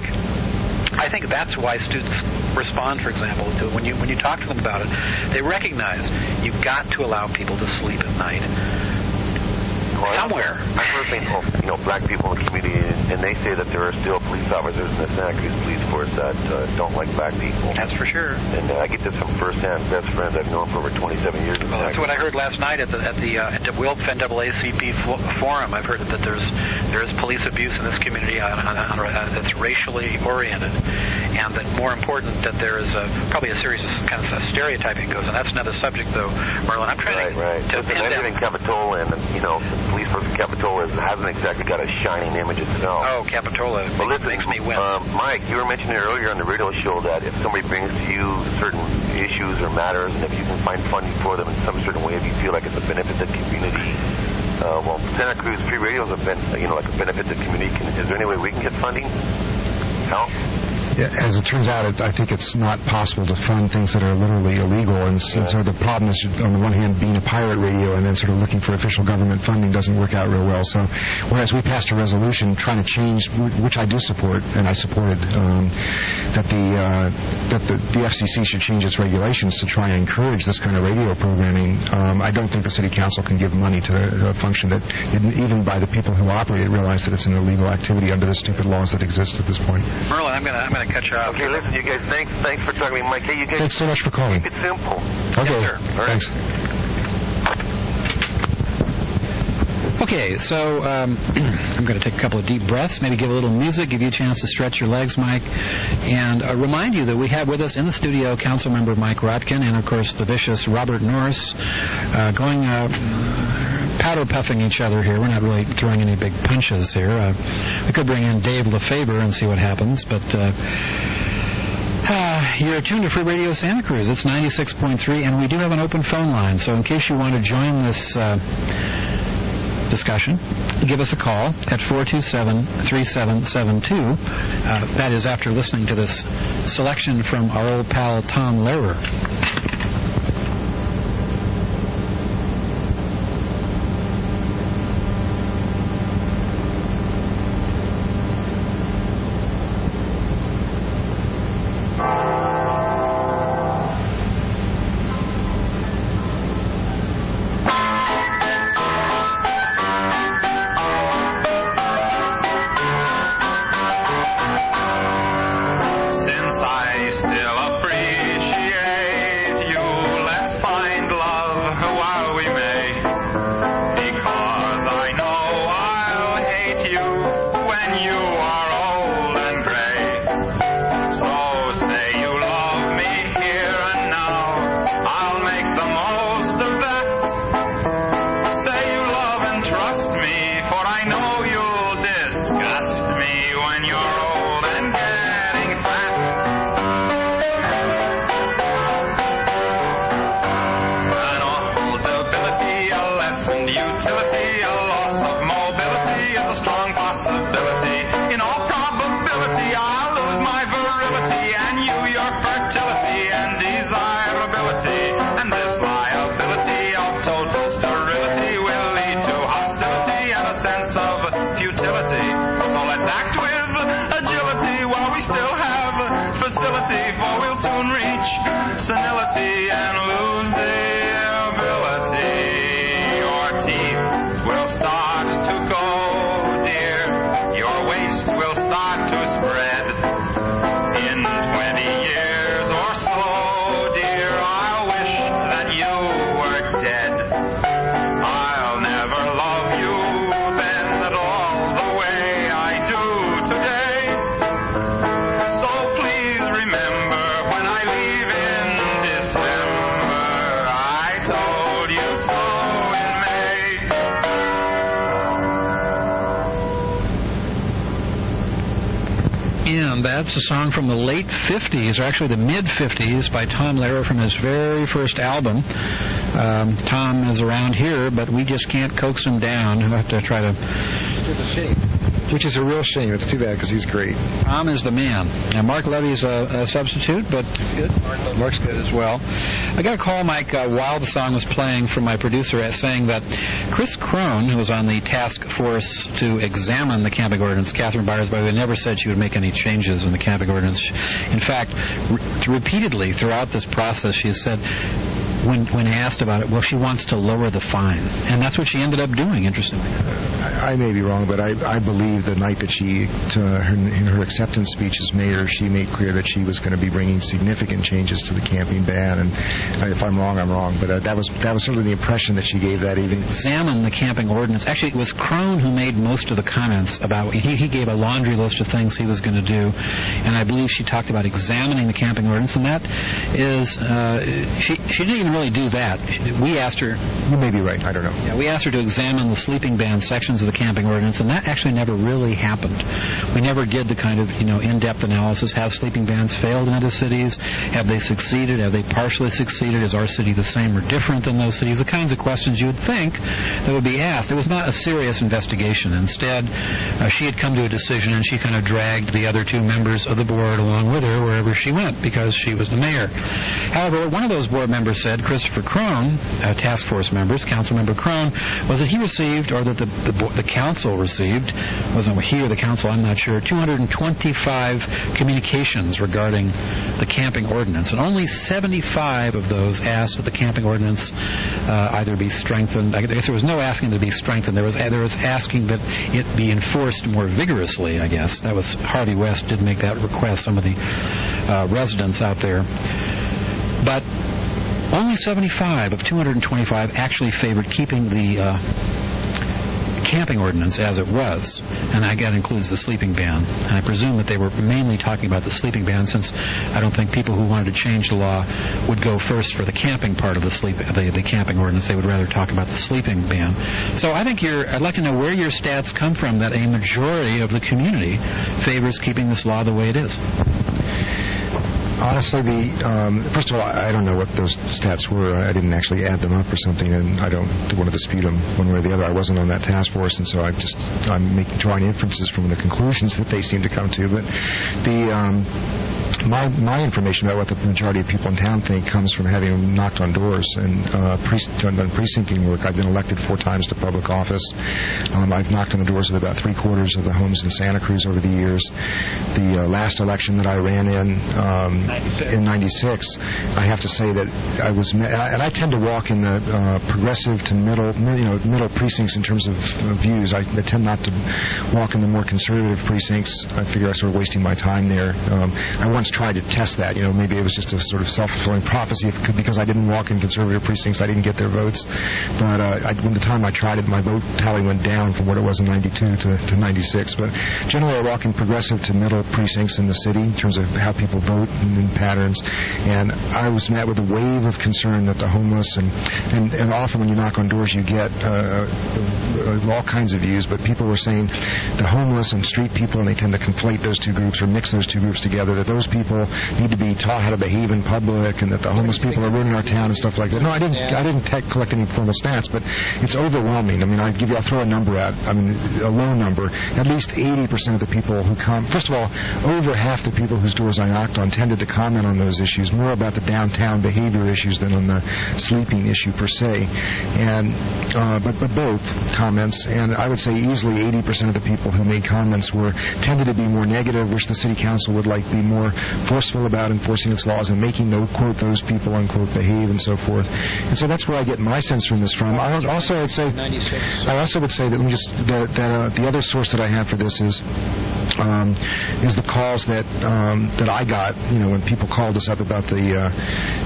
I think that's why students respond, for example, to when you when you talk to them about it. They recognize you've got to allow people to sleep at night. Well, somewhere. I've heard people, you know, black people in the community, and they say that there are still police officers in the Santa Cruz Police Force that uh, don't like black people. That's for sure. And uh, I get this from firsthand best friends I've known for over twenty-seven years. Well, that's what I heard last night at the at the uh, at the Wilp N double A C P forum. I've heard that there's there is police abuse in this community on, on, on, uh, that's racially oriented, and that more important that there is a, probably a series of kind of stereotyping goes on. That's another subject, though, Merlin. I'm trying right, to, right. to Listen, I live in Capitola, and you know, the police force in Capitola hasn't exactly got a shining image itself. Oh, Capitola well, listen, makes me wince. Um, Mike, you were mentioning earlier on the radio show that if somebody brings to you certain issues or matters, and if you can find funding for them in some certain way, if you feel like it's a benefit to the community, uh, well, Santa Cruz Free Radio is a ben- you know like a benefit to the community. Can, is there any way we can get funding? Help? Yeah, as it turns out, it, I think it's not possible to fund things that are literally illegal. And, yeah. and so the problem is, on the one hand, being a pirate radio and then sort of looking for official government funding doesn't work out real well. So whereas we passed a resolution trying to change, which I do support, and I supported, um, that the uh, that the, the F C C should change its regulations to try and encourage this kind of radio programming, um, I don't think the city council can give money to a function that, even by the people who operate it, realize that it's an illegal activity under the stupid laws that exist at this point. Merlin, I'm going to I'm going to cut you off. Okay, listen, you guys, thanks, thanks for talking to me, Mike. Hey, you guys, thanks so much for calling. Keep it simple. Okay, yes, sir. All right. Thanks. Okay, so um, I'm going to take a couple of deep breaths, maybe give a little music, give you a chance to stretch your legs, Mike, and uh, remind you that we have with us in the studio Councilmember Mike Rotkin and, of course, the vicious Robert Norris, uh, going uh, powder puffing each other here. We're not really throwing any big punches here. Uh, we could bring in Dave LeFabre and see what happens, but... Uh, Uh, you're tuned to Free Radio Santa Cruz. It's ninety-six point three, and we do have an open phone line. So in case you want to join this uh, discussion, give us a call at four two seven, three seven seven two. Uh, that is after listening to this selection from our old pal Tom Lehrer. Since I still appreciate Bad. It's a song from the late fifties, or actually the mid-fifties, by Tom Lehrer from his very first album. Um, Tom is around here, but we just can't coax him down. We'll have to try to... It's a shame. Which is a real shame. It's too bad because he's great. Tom is the man. Now, Mark Levy's a, a substitute, but he's good. Mark's good as well. I got a call, Mike, uh, while the song was playing from my producer saying that Chris Crone, who was on the task force to examine the camping ordinance, Catherine Byers, by the way, never said she would make any changes in the camping ordinance. In fact, re- repeatedly throughout this process, she has said, when when asked about it, well, she wants to lower the fine. And that's what she ended up doing, interestingly. I, I may be wrong, but I, I believe the night that she, to her, in her acceptance speech as mayor, she made clear that she was going to be bringing significant changes to the camping ban. And uh, if I'm wrong, I'm wrong. But uh, that was that was certainly the impression that she gave that evening. Examine the camping ordinance. Actually, it was Crone who made most of the comments about, he, he gave a laundry list of things he was going to do. And I believe she talked about examining the camping ordinance. And that is, uh, she, she didn't even really do that. We asked her... You may be right. I don't know. Yeah, we asked her to examine the sleeping ban sections of the camping ordinance, and that actually never really happened. We never did the kind of, you know, in-depth analysis. Have sleeping bans failed in other cities? Have they succeeded? Have they partially succeeded? Is our city the same or different than those cities? The kinds of questions you would think that would be asked. It was not a serious investigation. Instead, uh, she had come to a decision, and she kind of dragged the other two members of the board along with her wherever she went because she was the mayor. However, one of those board members said, Christopher Crone, uh, task force members, council member Crone, was that he received, or that the, the, the council received, wasn't he or the council, I'm not sure, two hundred twenty-five communications regarding the camping ordinance, and only seventy-five of those asked that the camping ordinance uh, either be strengthened. I guess there was no asking to be strengthened. There was there was asking that it be enforced more vigorously, I guess. That was Harvey West did make that request, some of the uh, residents out there. But only seventy-five of two hundred twenty-five actually favored keeping the uh, camping ordinance as it was, and that includes the sleeping ban. And I presume that they were mainly talking about the sleeping ban, since I don't think people who wanted to change the law would go first for the camping part of the sleep the, the camping ordinance. They would rather talk about the sleeping ban. So I think you're. I'd like to know where your stats come from that a majority of the community favors keeping this law the way it is. Honestly, the um, first of all, I don't know what those stats were. I didn't actually add them up or something, and I don't want to dispute them one way or the other. I wasn't on that task force, and so I just I'm making, drawing inferences from the conclusions that they seem to come to. But the um, my my information about what the majority of people in town think comes from having knocked on doors and uh, pre- done precincting work. I've been elected four times to public office. Um, I've knocked on the doors of about three quarters of the homes in Santa Cruz over the years. The uh, last election that I ran in. Um, In ninety-six, I have to say that I was, and I tend to walk in the uh, progressive to middle, you know, middle precincts in terms of uh, views. I, I tend not to walk in the more conservative precincts. I figure I was sort of wasting my time there. Um, I once tried to test that. You know, maybe it was just a sort of self-fulfilling prophecy if, because I didn't walk in conservative precincts, I didn't get their votes. But uh, I, when the time I tried it, my vote tally went down from what it was in ninety-two to, to ninety-six. But generally, I walk in progressive to middle precincts in the city in terms of how people vote and patterns, and I was met with a wave of concern that the homeless, and, and, and often when you knock on doors you get uh, uh, all kinds of views, but people were saying the homeless and street people, and they tend to conflate those two groups or mix those two groups together, that those people need to be taught how to behave in public, and that the homeless people are ruining our town and stuff like that. No, I didn't I didn't te- collect any formal stats, but it's overwhelming. I mean, I'd give you, I'll throw a number out, I mean, a low number. At least eighty percent of the people who come, first of all, over half the people whose doors I knocked on tended to comment on those issues, more about the downtown behavior issues than on the sleeping issue per se. And uh, but but both comments, and I would say easily eighty percent of the people who made comments were tended to be more negative, wish the city council would like be more forceful about enforcing its laws and making no quote those people unquote behave and so forth. And so that's where I get my sense from this from. I also would say I also would say that let me just that, that uh, the other source that I have for this is um, is the calls that um, that I got, you know, when people called us up about the uh,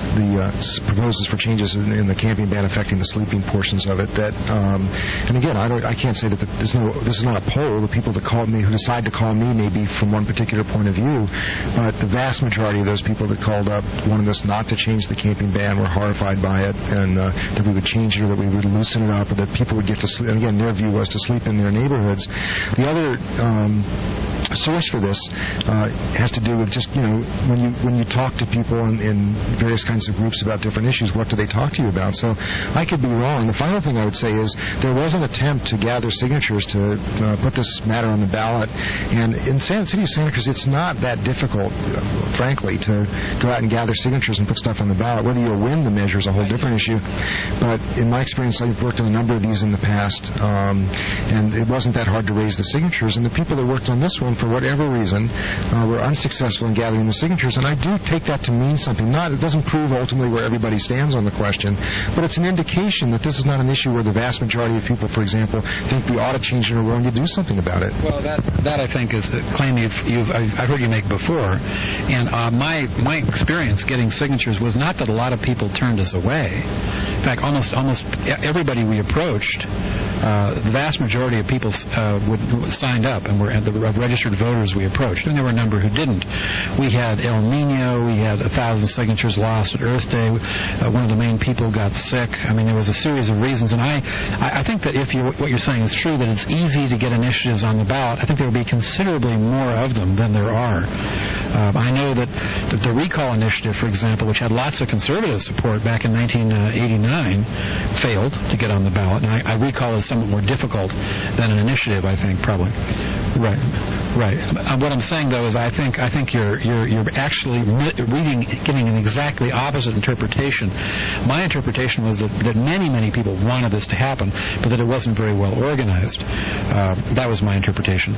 the uh, proposals for changes in, in the camping ban affecting the sleeping portions of it. That, um, and again, I don't, I can't say that the, there's no, this is not a poll. The people that call me, who decide to call me, may be from one particular point of view, but the vast majority of those people that called up wanted us not to change the camping ban, were horrified by it, and uh, that we would change it, or that we would loosen it up, or that people would get to sleep. And again, their view was to sleep in their neighborhoods. The other um, source for this uh, has to do with just, you know, when you when you talk to people in, in various kinds of groups about different issues, what do they talk to you about? So I could be wrong. The final thing I would say is there was an attempt to gather signatures to uh, put this matter on the ballot, and in San City of Santa Cruz, it's not that difficult, uh, frankly, to go out and gather signatures and put stuff on the ballot. Whether you'll win the measure is a whole different issue, but in my experience, I've worked on a number of these in the past, um, and it wasn't that hard to raise the signatures, and the people that worked on this one, for whatever reason, uh, were unsuccessful in gathering the signatures, and I do take that to mean something. Not, it doesn't prove ultimately where everybody stands on the question, but it's an indication that this is not an issue where the vast majority of people, for example, think we ought to change it or we're going to do something about it. Well, that that I think is a claim you've, you've I've heard you make before, and uh, my my experience getting signatures was not that a lot of people turned us away. In fact, almost almost everybody we approached, uh, the vast majority of people uh, would, signed up and were the registered voters we approached, and there were a number who didn't. We had El Nino, we had a thousand signatures lost at Earth Day. Uh, one of the main people got sick. I mean, there was a series of reasons, and I, I think that if you, what you're saying is true, that it's easy to get initiatives on the ballot. I think there will be considerably more of them than there are. Um, I know that the, the recall initiative, for example, which had lots of conservative support back in nineteen eighty-nine, failed to get on the ballot. And I, I recall is somewhat more difficult than an initiative, I think, probably. Right, right. Uh, what I'm saying, though, is I think I think you're you're you're actually reading, getting an exactly opposite interpretation. My interpretation was that, that many many people wanted this to happen, but that it wasn't very well organized. Uh, that was my interpretation.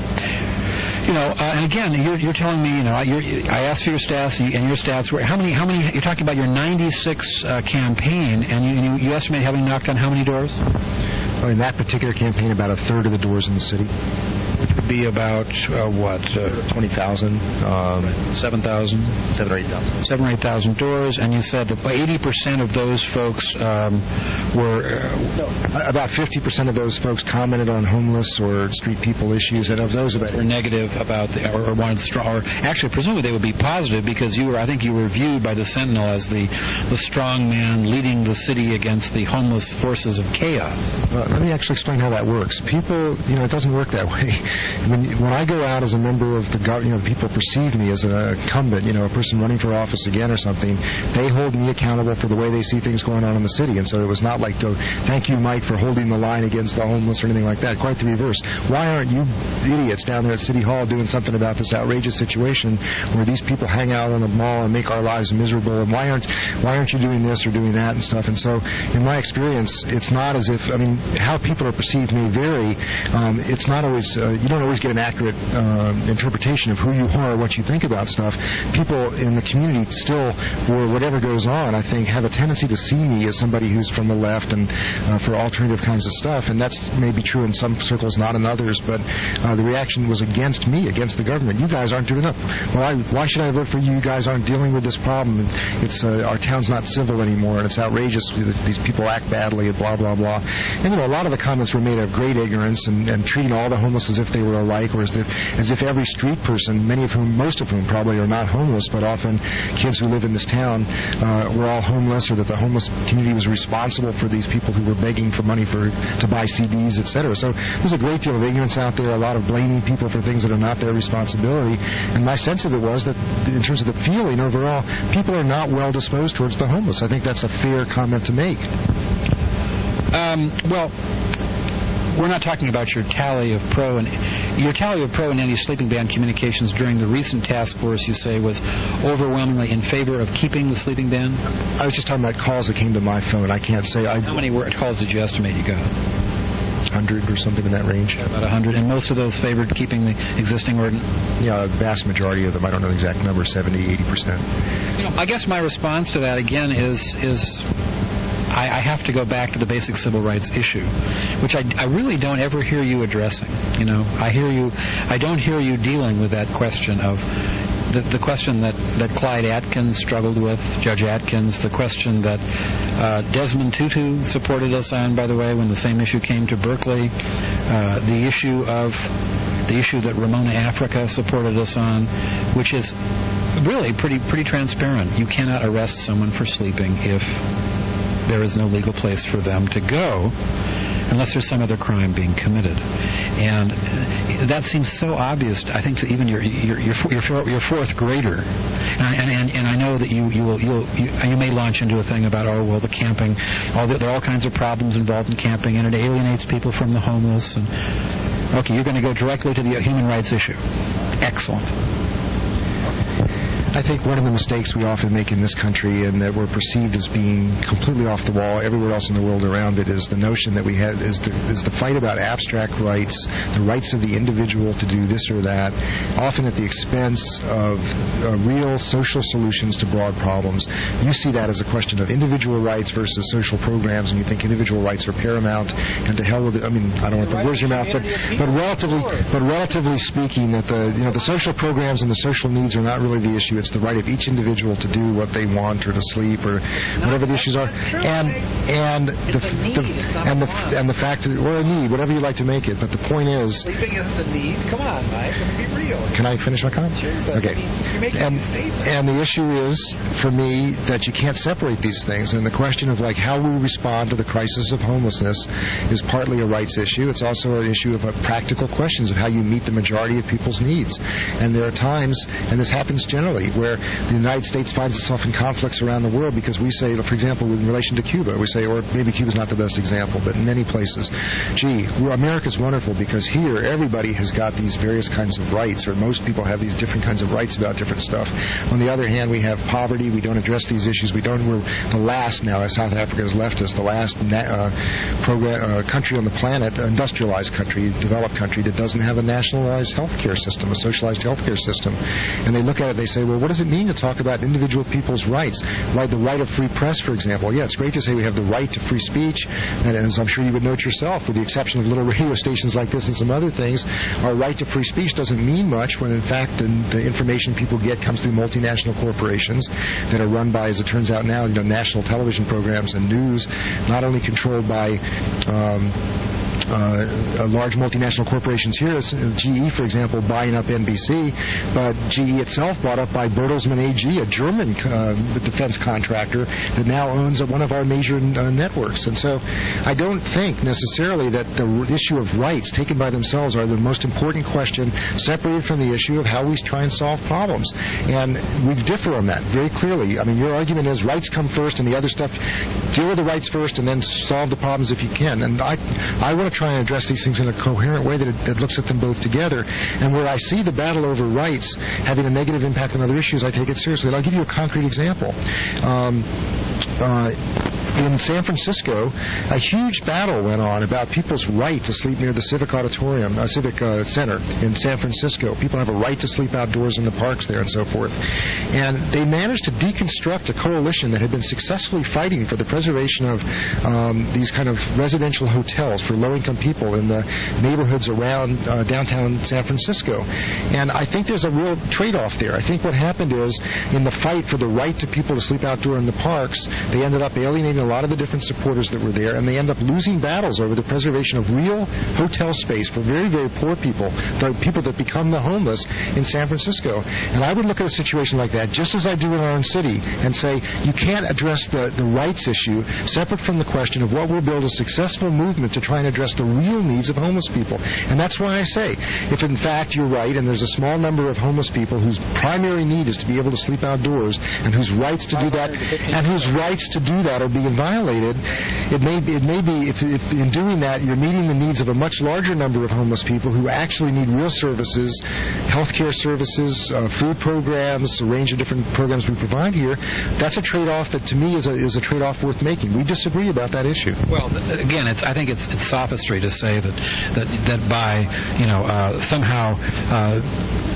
You know, uh, and again, you're, you're telling me, you know, you're, I asked for your stats, and your stats were how many? How many? You're talking about your ninety-six uh, campaign, and you, you you estimate having knocked on how many doors? Oh, in that particular campaign, about a third of the doors in the city. Which would be about, uh, what? Uh, twenty thousand. Um, seven thousand? seven or eight thousand. seven or eight thousand doors, and you said that eighty percent of those folks um, were... Uh, no, about fifty percent of those folks commented on homeless or street people issues, and of those about... Were negative about, the, or, or wanted strong, or actually, presumably they would be positive, because you were, I think you were viewed by the Sentinel as the, the strong man leading the city against the homeless forces of chaos. Uh, let me actually explain how that works. People, you know, it doesn't work that way. When, when I go out as a member of the government, you know, people perceive me as an incumbent, you know, a person running for office again or something. They hold me accountable for the way they see things going on in the city. And so it was not like, oh, thank you, Mike, for holding the line against the homeless or anything like that. Quite the reverse. Why aren't you idiots down there at City Hall doing something about this outrageous situation where these people hang out on the mall and make our lives miserable? And why aren't why aren't you doing this or doing that and stuff? And so, in my experience, it's not as if, I mean, how people are perceived may vary. Um, it's not always, uh, you don't always get an accurate uh, interpretation of who you are, what you think about stuff. People in the community still, or whatever goes on, I think, have a tendency to see me as somebody who's from the left and uh, for alternative kinds of stuff, and that's maybe true in some circles, not in others, but uh, the reaction was against me, against the government. You guys aren't doing enough. Well, I, why should I vote for you? You guys aren't dealing with this problem. It's uh, our town's not civil anymore, and it's outrageous. These people act badly, and blah, blah, blah. And, you know, a lot of the comments were made of great ignorance and, and treating all the homeless as if they were alike, or as if, as if every street person, many of whom, most of whom probably are not homeless, but often kids who live in this town, uh, were all homeless, or that the homeless community was responsible for these people who were begging for money for to buy C Ds, et cetera. So there's a great deal of ignorance out there, a lot of blaming people for things that are not their responsibility. And my sense of it was that, in terms of the feeling overall, people are not well disposed towards the homeless. I think that's a fair comment to make. Um, well, we're not talking about your tally of pro and your tally of pro and anti-sleeping ban communications during the recent task force. You say was overwhelmingly in favor of keeping the sleeping ban. I was just talking about calls that came to my phone. I can't say. I, How many calls did you estimate you got? Hundred or something in that range. About a hundred, and most of those favored keeping the existing ordinance. Yeah, a vast majority of them. I don't know the exact number, seventy, eighty percent. You know, I guess my response to that again is is. I, I have to go back to the basic civil rights issue, which I, I really don't ever hear you addressing. You know, I hear you, I don't hear you dealing with that question of the, the question that, that Clyde Atkins struggled with, Judge Atkins, the question that uh, Desmond Tutu supported us on, by the way, when the same issue came to Berkeley, uh, the issue of the issue that Ramona Africa supported us on, which is really pretty pretty transparent. You cannot arrest someone for sleeping if there is no legal place for them to go unless there's some other crime being committed. And that seems so obvious, I think, to even your your your, your, your fourth grader. And, and and I know that you you will you'll, you you may launch into a thing about, oh well, the camping, all the, there are all kinds of problems involved in camping, and it alienates people from the homeless. And okay, you're going to go directly to the human rights issue. Excellent. I think one of the mistakes we often make in this country, and that we're perceived as being completely off the wall everywhere else in the world around it, is the notion that we have is the, is the fight about abstract rights, the rights of the individual to do this or that, often at the expense of uh, real social solutions to broad problems. You see that as a question of individual rights versus social programs, and you think individual rights are paramount, and to hell with it. I mean, I don't want to put words in your mouth, but, but relatively, but relatively speaking, that the you know the social programs and the social needs are not really the issue. It's the right of each individual to do what they want, or to sleep, or whatever the issues are, and and the, the and the and the fact that, or a need, whatever you like to make it. But the point is, sleeping isn't a need. Come on, Mike, be real. Can I finish my comment? Sure, but okay. I mean, you're making and mistakes. and the issue is, for me, that you can't separate these things. And the question of like how we respond to the crisis of homelessness is partly a rights issue. It's also an issue of uh, practical questions of how you meet the majority of people's needs. And there are times, and this happens generally, where the United States finds itself in conflicts around the world because we say, for example, in relation to Cuba, we say, or maybe Cuba's not the best example, but in many places, gee, well, America's wonderful because here everybody has got these various kinds of rights, or most people have these different kinds of rights about different stuff. On the other hand, we have poverty. We don't address these issues. We don't. We're the last now, as South Africa has left us, the last na- uh, program, uh, country on the planet, industrialized country, developed country, that doesn't have a nationalized healthcare system, a socialized healthcare system. And they look at it, they say, well, what does it mean to talk about individual people's rights? Like the right of free press, for example. Yeah, it's great to say we have the right to free speech, and as I'm sure you would note yourself, with the exception of little radio stations like this and some other things, our right to free speech doesn't mean much when, in fact, the, the information people get comes through multinational corporations that are run by, as it turns out now, you know, national television programs and news, not only controlled by um, Uh, large multinational corporations here, G E, for example, buying up N B C, but G E itself bought up by Bertelsmann A G, a German uh, defense contractor that now owns one of our major uh, networks. And so I don't think necessarily that the issue of rights taken by themselves are the most important question, separated from the issue of how we try and solve problems. And we differ on that very clearly. I mean, your argument is rights come first and the other stuff, deal with the rights first and then solve the problems if you can. And I, I want to try and address these things in a coherent way that, it, that looks at them both together. And where I see the battle over rights having a negative impact on other issues, I take it seriously. And I'll give you a concrete example. Um, uh, in San Francisco, a huge battle went on about people's right to sleep near the Civic Auditorium, uh, Civic uh, Center in San Francisco. People have a right to sleep outdoors in the parks there and so forth. And they managed to deconstruct a coalition that had been successfully fighting for the preservation of um, these kind of residential hotels for low-income people in the neighborhoods around uh, downtown San Francisco. And I think there's a real trade-off there. I think what happened is, in the fight for the right to people to sleep outdoor in the parks, they ended up alienating a lot of the different supporters that were there, and they end up losing battles over the preservation of real hotel space for very, very poor people, the people that become the homeless in San Francisco. And I would look at a situation like that, just as I do in our own city, and say, you can't address the, the rights issue separate from the question of what will build a successful movement to try and address the real needs of homeless people. And that's why I say, if in fact you're right, and there's a small number of homeless people whose primary need is to be able to sleep outdoors, and whose rights to do that, and whose rights to do that are being violated, it may be, it may be if, if in doing that you're meeting the needs of a much larger number of homeless people who actually need real services, healthcare services, uh, food programs, a range of different programs we provide here. That's a trade-off that to me is a, is a trade-off worth making. We disagree about that issue. Well, again, it's, I think it's, it's sophistry to say that that, that by you know uh, somehow uh,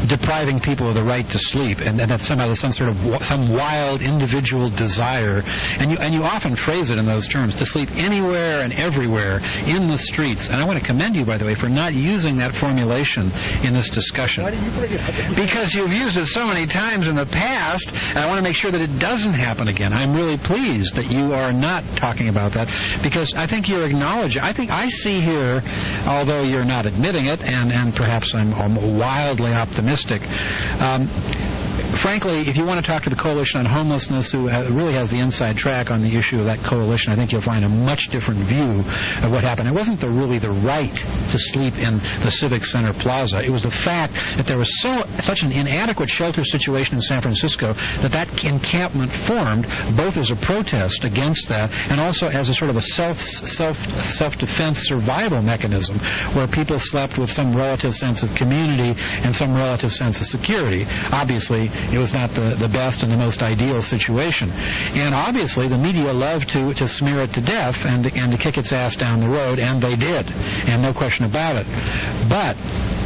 depriving people of the right to sleep, and, and that somehow there's some sort of some wild individual desire And you and you often phrase it in those terms, to sleep anywhere and everywhere in the streets. And I want to commend you, by the way, for not using that formulation in this discussion. Why do you bring it up? Because you've used it so many times in the past, and I want to make sure that it doesn't happen again. I'm really pleased that you are not talking about that, because I think you're acknowledging. I think I see here, although you're not admitting it, and, and perhaps I'm, I'm wildly optimistic, um, frankly, if you want to talk to the Coalition on Homelessness, who really has the inside track on the issue of that coalition, I think you'll find a much different view of what happened. It wasn't the, really the right to sleep in the Civic Center Plaza. It was the fact that there was so such an inadequate shelter situation in San Francisco that that encampment formed both as a protest against that and also as a sort of a self, self, self-defense survival mechanism where people slept with some relative sense of community and some relative sense of security. Obviously, it was not the, the best and the most ideal situation. And obviously, the media loved to, to smear it to death and, and to kick its ass down the road, and they did, and no question about it. But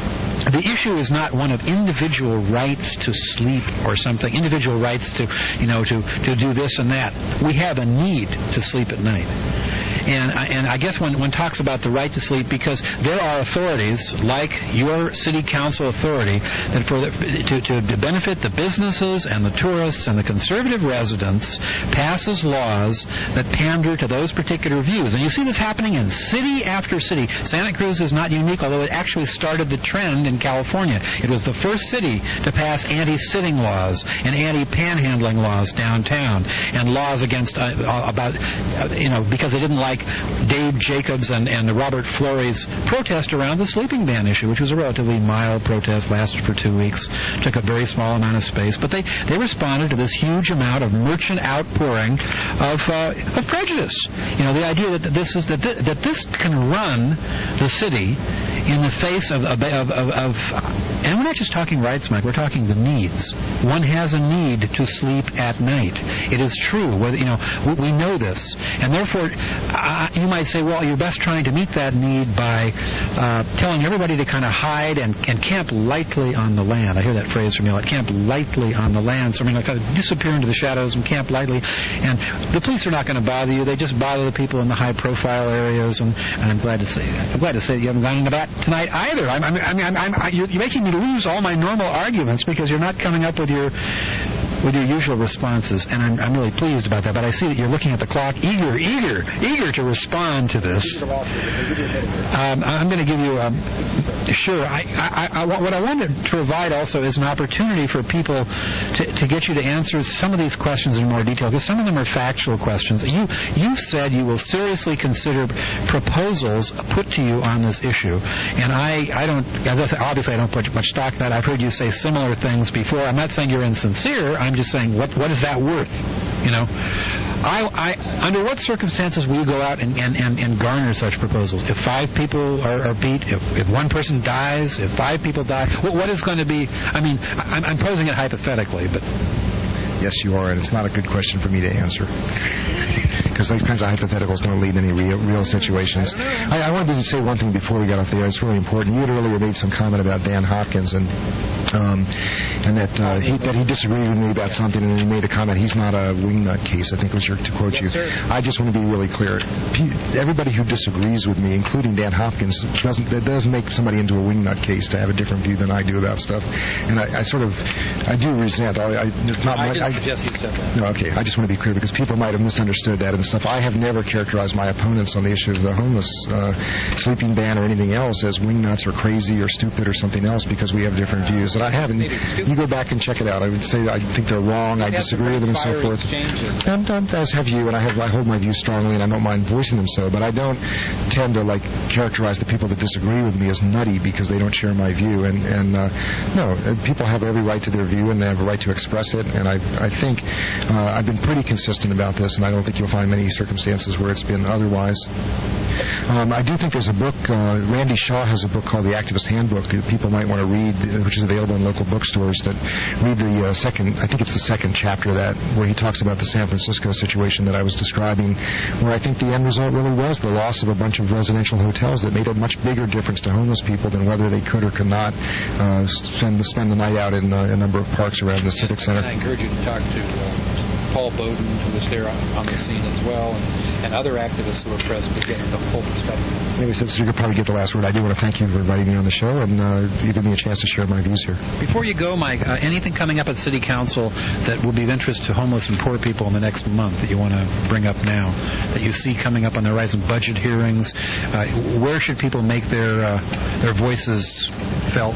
the issue is not one of individual rights to sleep or something, individual rights to, you know, to, to do this and that. We have a need to sleep at night. And, and I guess one, one talks about the right to sleep because there are authorities, like your city council authority, that for the, to, to, to benefit the businesses and the tourists and the conservative residents, passes laws that pander to those particular views. And you see this happening in city after city. Santa Cruz is not unique, although it actually started the trend in California. It was the first city to pass anti-sitting laws and anti-panhandling laws downtown, and laws against uh, about uh, you know because they didn't like Dave Jacobs and, and the Robert Flores protest around the sleeping ban issue, which was a relatively mild protest, lasted for two weeks, took a very small amount of space, but they, they responded to this huge amount of merchant outpouring of uh, of prejudice. You know, the idea that this is that th- that this can run the city in the face of of, of, of of and we're not just talking rights, Mike. We're talking the needs. One has a need to sleep at night. It is true. Whether you know, we, we know this, and therefore. Uh, you might say, well, you're best trying to meet that need by uh, telling everybody to kind of hide and, and camp lightly on the land. I hear that phrase from you, like camp lightly on the land. So I mean, like kind of disappear into the shadows and camp lightly. And the police are not going to bother you. They just bother the people in the high-profile areas. And, and I'm glad to say, I'm glad to say you haven't gone into that tonight either. I'm, I'm, I mean, I'm, I'm, I, you're making me lose all my normal arguments because you're not coming up with your with your usual responses, and I'm, I'm really pleased about that. But I see that you're looking at the clock, eager, eager, eager to respond to this. Um, I'm going to give you, um, sure, I, I, I, what I want to provide also is an opportunity for people to, to get you to answer some of these questions in more detail, because some of them are factual questions. You, you've said you will seriously consider proposals put to you on this issue, and I, I don't, as I said, obviously I don't put much stock in that. I've heard you say similar things before. I'm not saying you're insincere. I'm just saying, what what is that worth? You know, I, I under what circumstances will you go out and, and, and, and garner such proposals? If five people are, are beat, if, if one person dies, if five people die, what, what is going to be? I mean, I'm, I'm posing it hypothetically, but. Yes, you are, and it's not a good question for me to answer. Because those kinds of hypotheticals don't lead to any real, real situations. I, I wanted to say one thing before we got off the air. It's really important. You had earlier made some comment about Dan Hopkins, and um, and that uh, he, that he disagreed with me about something, and then he made a comment. He's not a wingnut case, I think was your, to quote you. I just want to be really clear. Everybody who disagrees with me, including Dan Hopkins, doesn't that doesn't make somebody into a wingnut case to have a different view than I do about stuff. And I, I sort of, I do resent. I, I, it's not my, I, suggest you said that. No, okay. I just want to be clear because people might have misunderstood that and stuff. I have never characterized my opponents on the issue of the homeless uh, sleeping ban or anything else as wingnuts or crazy or stupid or something else because we have different views. And I haven't. You go back and check it out. I would say I think they're wrong. I disagree with them and so forth. And, um, as have you, and I have I hold my views strongly, and I don't mind voicing them so. But I don't tend to like characterize the people that disagree with me as nutty because they don't share my view. And and uh, no, people have every right to their view, and they have a right to express it. And I I think uh, I've been pretty consistent about this, and I don't think you'll find many circumstances where it's been otherwise. Um, I do think there's a book. Uh, Randy Shaw has a book called The Activist Handbook that people might want to read, which is available in local bookstores. That read the uh, second, I think it's the second chapter of that, where he talks about the San Francisco situation that I was describing, where I think the end result really was the loss of a bunch of residential hotels that made a much bigger difference to homeless people than whether they could or could not uh, spend, spend the night out in uh, a number of parks around the Civic Center. I encourage you to talk to uh, Paul Bowden, who was there on, on the scene as well, and, and other activists who were present to get the full perspective. Anyway, so you could probably get the last word. I do want to thank you for inviting me on the show and uh, giving me a chance to share my views here. Before you go, Mike, uh, anything coming up at City Council that will be of interest to homeless and poor people in the next month that you want to bring up now, that you see coming up on the horizon? Budget hearings. Uh, where should people make their uh, their voices felt?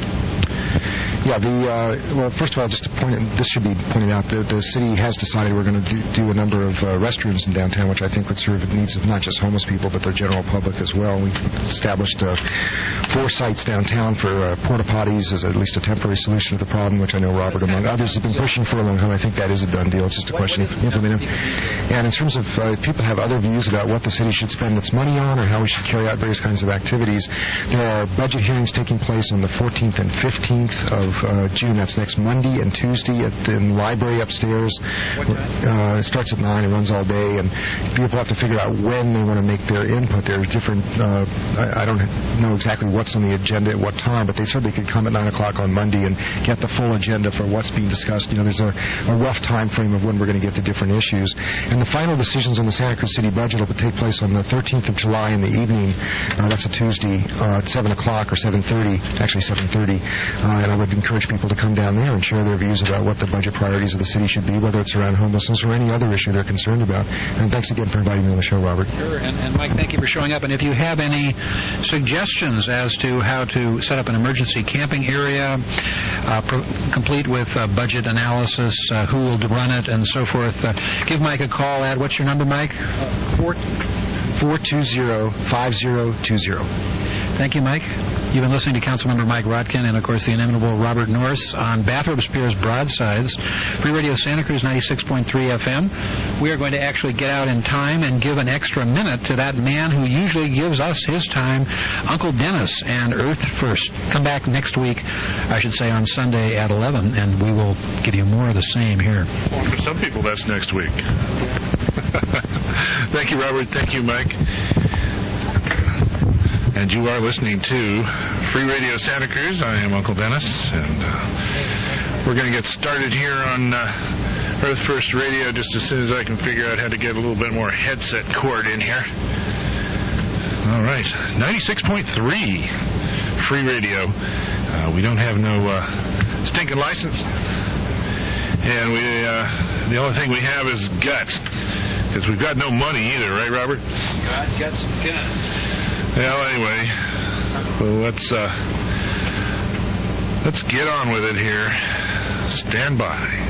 Yeah, the uh, well, first of all, just to point it, this should be pointed out, the, the city has decided we're going to do, do a number of uh, restrooms in downtown, which I think would serve the needs of not just homeless people, but the general public as well. We've established uh, four sites downtown for uh, porta potties as at least a temporary solution to the problem, which I know Robert, among others, have been pushing for a long time. I think that is a done deal. It's just a question of implementing. And in terms of uh, people have other views about what the city should spend its money on or how we should carry out various kinds of activities, there are budget hearings taking place on the fourteenth and fifteenth of Uh, June. That's next Monday and Tuesday at the library upstairs. Uh, it starts at nine and runs all day, and people have to figure out when they want to make their input. There are different, uh, I, I don't know exactly what's on the agenda at what time, but they said they could come at nine o'clock on Monday and get the full agenda for what's being discussed. You know, there's a, a rough time frame of when we're going to get to different issues. And the final decisions on the Santa Cruz City budget will take place on the thirteenth of July in the evening. Uh, that's a Tuesday uh, at seven o'clock or seven thirty, actually seven thirty. Uh, and I would encourage people to come down there and share their views about what the budget priorities of the city should be, whether it's around homelessness or any other issue they're concerned about. And thanks again for inviting me on the show, Robert. Sure, and, and Mike, thank you for showing up. And if you have any suggestions as to how to set up an emergency camping area, uh, pro- complete with uh, budget analysis, uh, who will run it, and so forth, uh, give Mike a call at, what's your number, Mike? Uh, four two zero, five zero two zero. Thank you, Mike. You've been listening to Councilmember Mike Rotkin and, of course, the inimitable Robert Norris on Bathrobe Spears Broadsides, Free Radio Santa Cruz ninety-six point three F M. We are going to actually get out in time and give an extra minute to that man who usually gives us his time, Uncle Dennis and Earth First. Come back next week, I should say on Sunday at eleven, and we will give you more of the same here. Well, for some people, that's next week. Thank you, Robert. Thank you, Mike. And you are listening to Free Radio Santa Cruz. I am Uncle Dennis, and uh, we're going to get started here on uh, Earth First Radio just as soon as I can figure out how to get a little bit more headset cord in here. All right, ninety-six point three Free Radio. Uh, we don't have no uh, stinking license, and we uh, the only thing we have is guts, because we've got no money either, right, Robert? God, guts and guns. Well, anyway, well, let's uh, let's get on with it here. Stand by.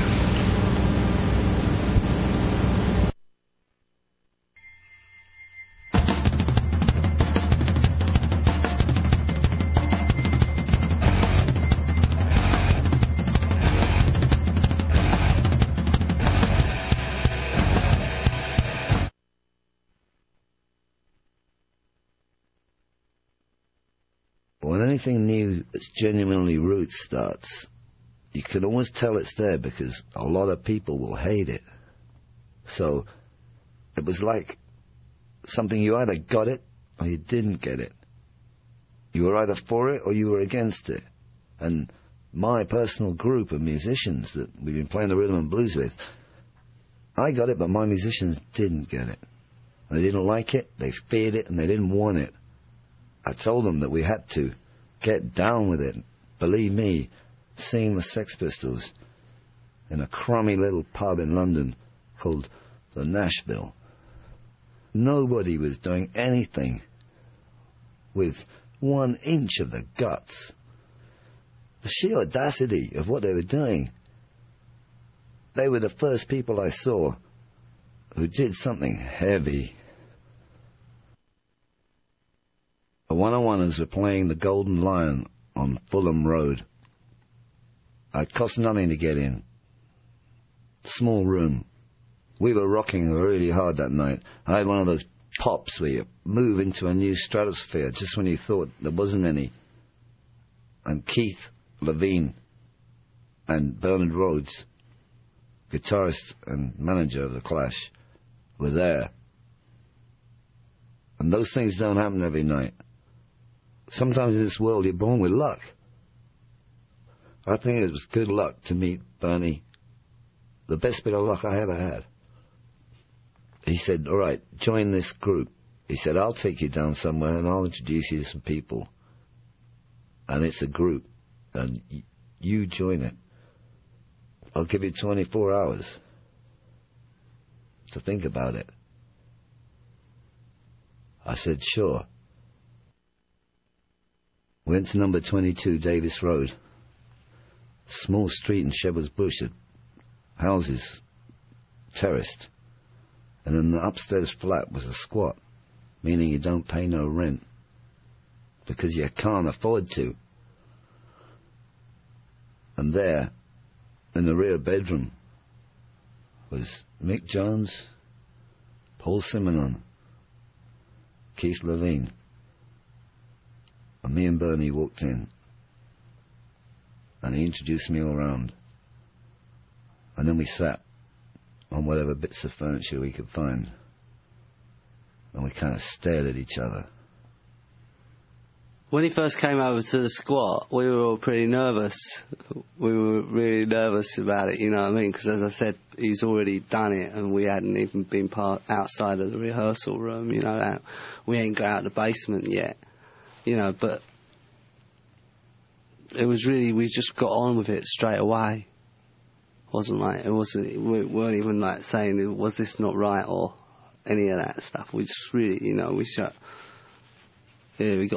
Anything new that's genuinely root starts, you can always tell it's there because a lot of people will hate it. So it was like something, you either got it or you didn't get it. You were either for it or you were against it. And my personal group of musicians that we've been playing the rhythm and blues with, I got it, but my musicians didn't get it. They didn't like it, they feared it, and they didn't want it. I told them that we had to get down with it. Believe me, seeing the Sex Pistols in a crummy little pub in London called the Nashville, nobody was doing anything with one inch of the guts. The sheer audacity of what they were doing. They were the first people I saw who did something heavy. The one-on-oneers were playing the Golden Lion on Fulham Road. It cost nothing to get in. Small room. We were rocking really hard that night. I had one of those pops where you move into a new stratosphere just when you thought there wasn't any. And Keith Levine and Bernard Rhodes, guitarist and manager of The Clash, were there. And those things don't happen every night. Sometimes in this world you're born with luck. I think it was good luck to meet Bernie. The best bit of luck I ever had. he said, all right, join this group. He said, I'll take you down somewhere and I'll introduce you to some people. And it's a group. And y- you join it. I'll give you twenty-four hours to think about it. I said, sure. Went to number twenty-two Davis Road. Small street in Shepherd's Bush, houses terraced. And in the upstairs flat was a squat, meaning you don't pay no rent, because you can't afford to. And there, in the rear bedroom, was Mick Jones, Paul Simonon, Keith Levine. And me and Bernie walked in, and he introduced me all around. And then we sat on whatever bits of furniture we could find, and we kind of stared at each other. When he first came over to the squat, we were all pretty nervous. We were really nervous about it, you know what I mean? Because as I said, he's already done it, and we hadn't even been part outside of the rehearsal room, you know. We ain't got out the basement yet, you know, but it was really, we just got on with it straight away. It wasn't like, it wasn't, we weren't even like saying, was this not right, or any of that stuff. We just really, you know, we shut, yeah, we got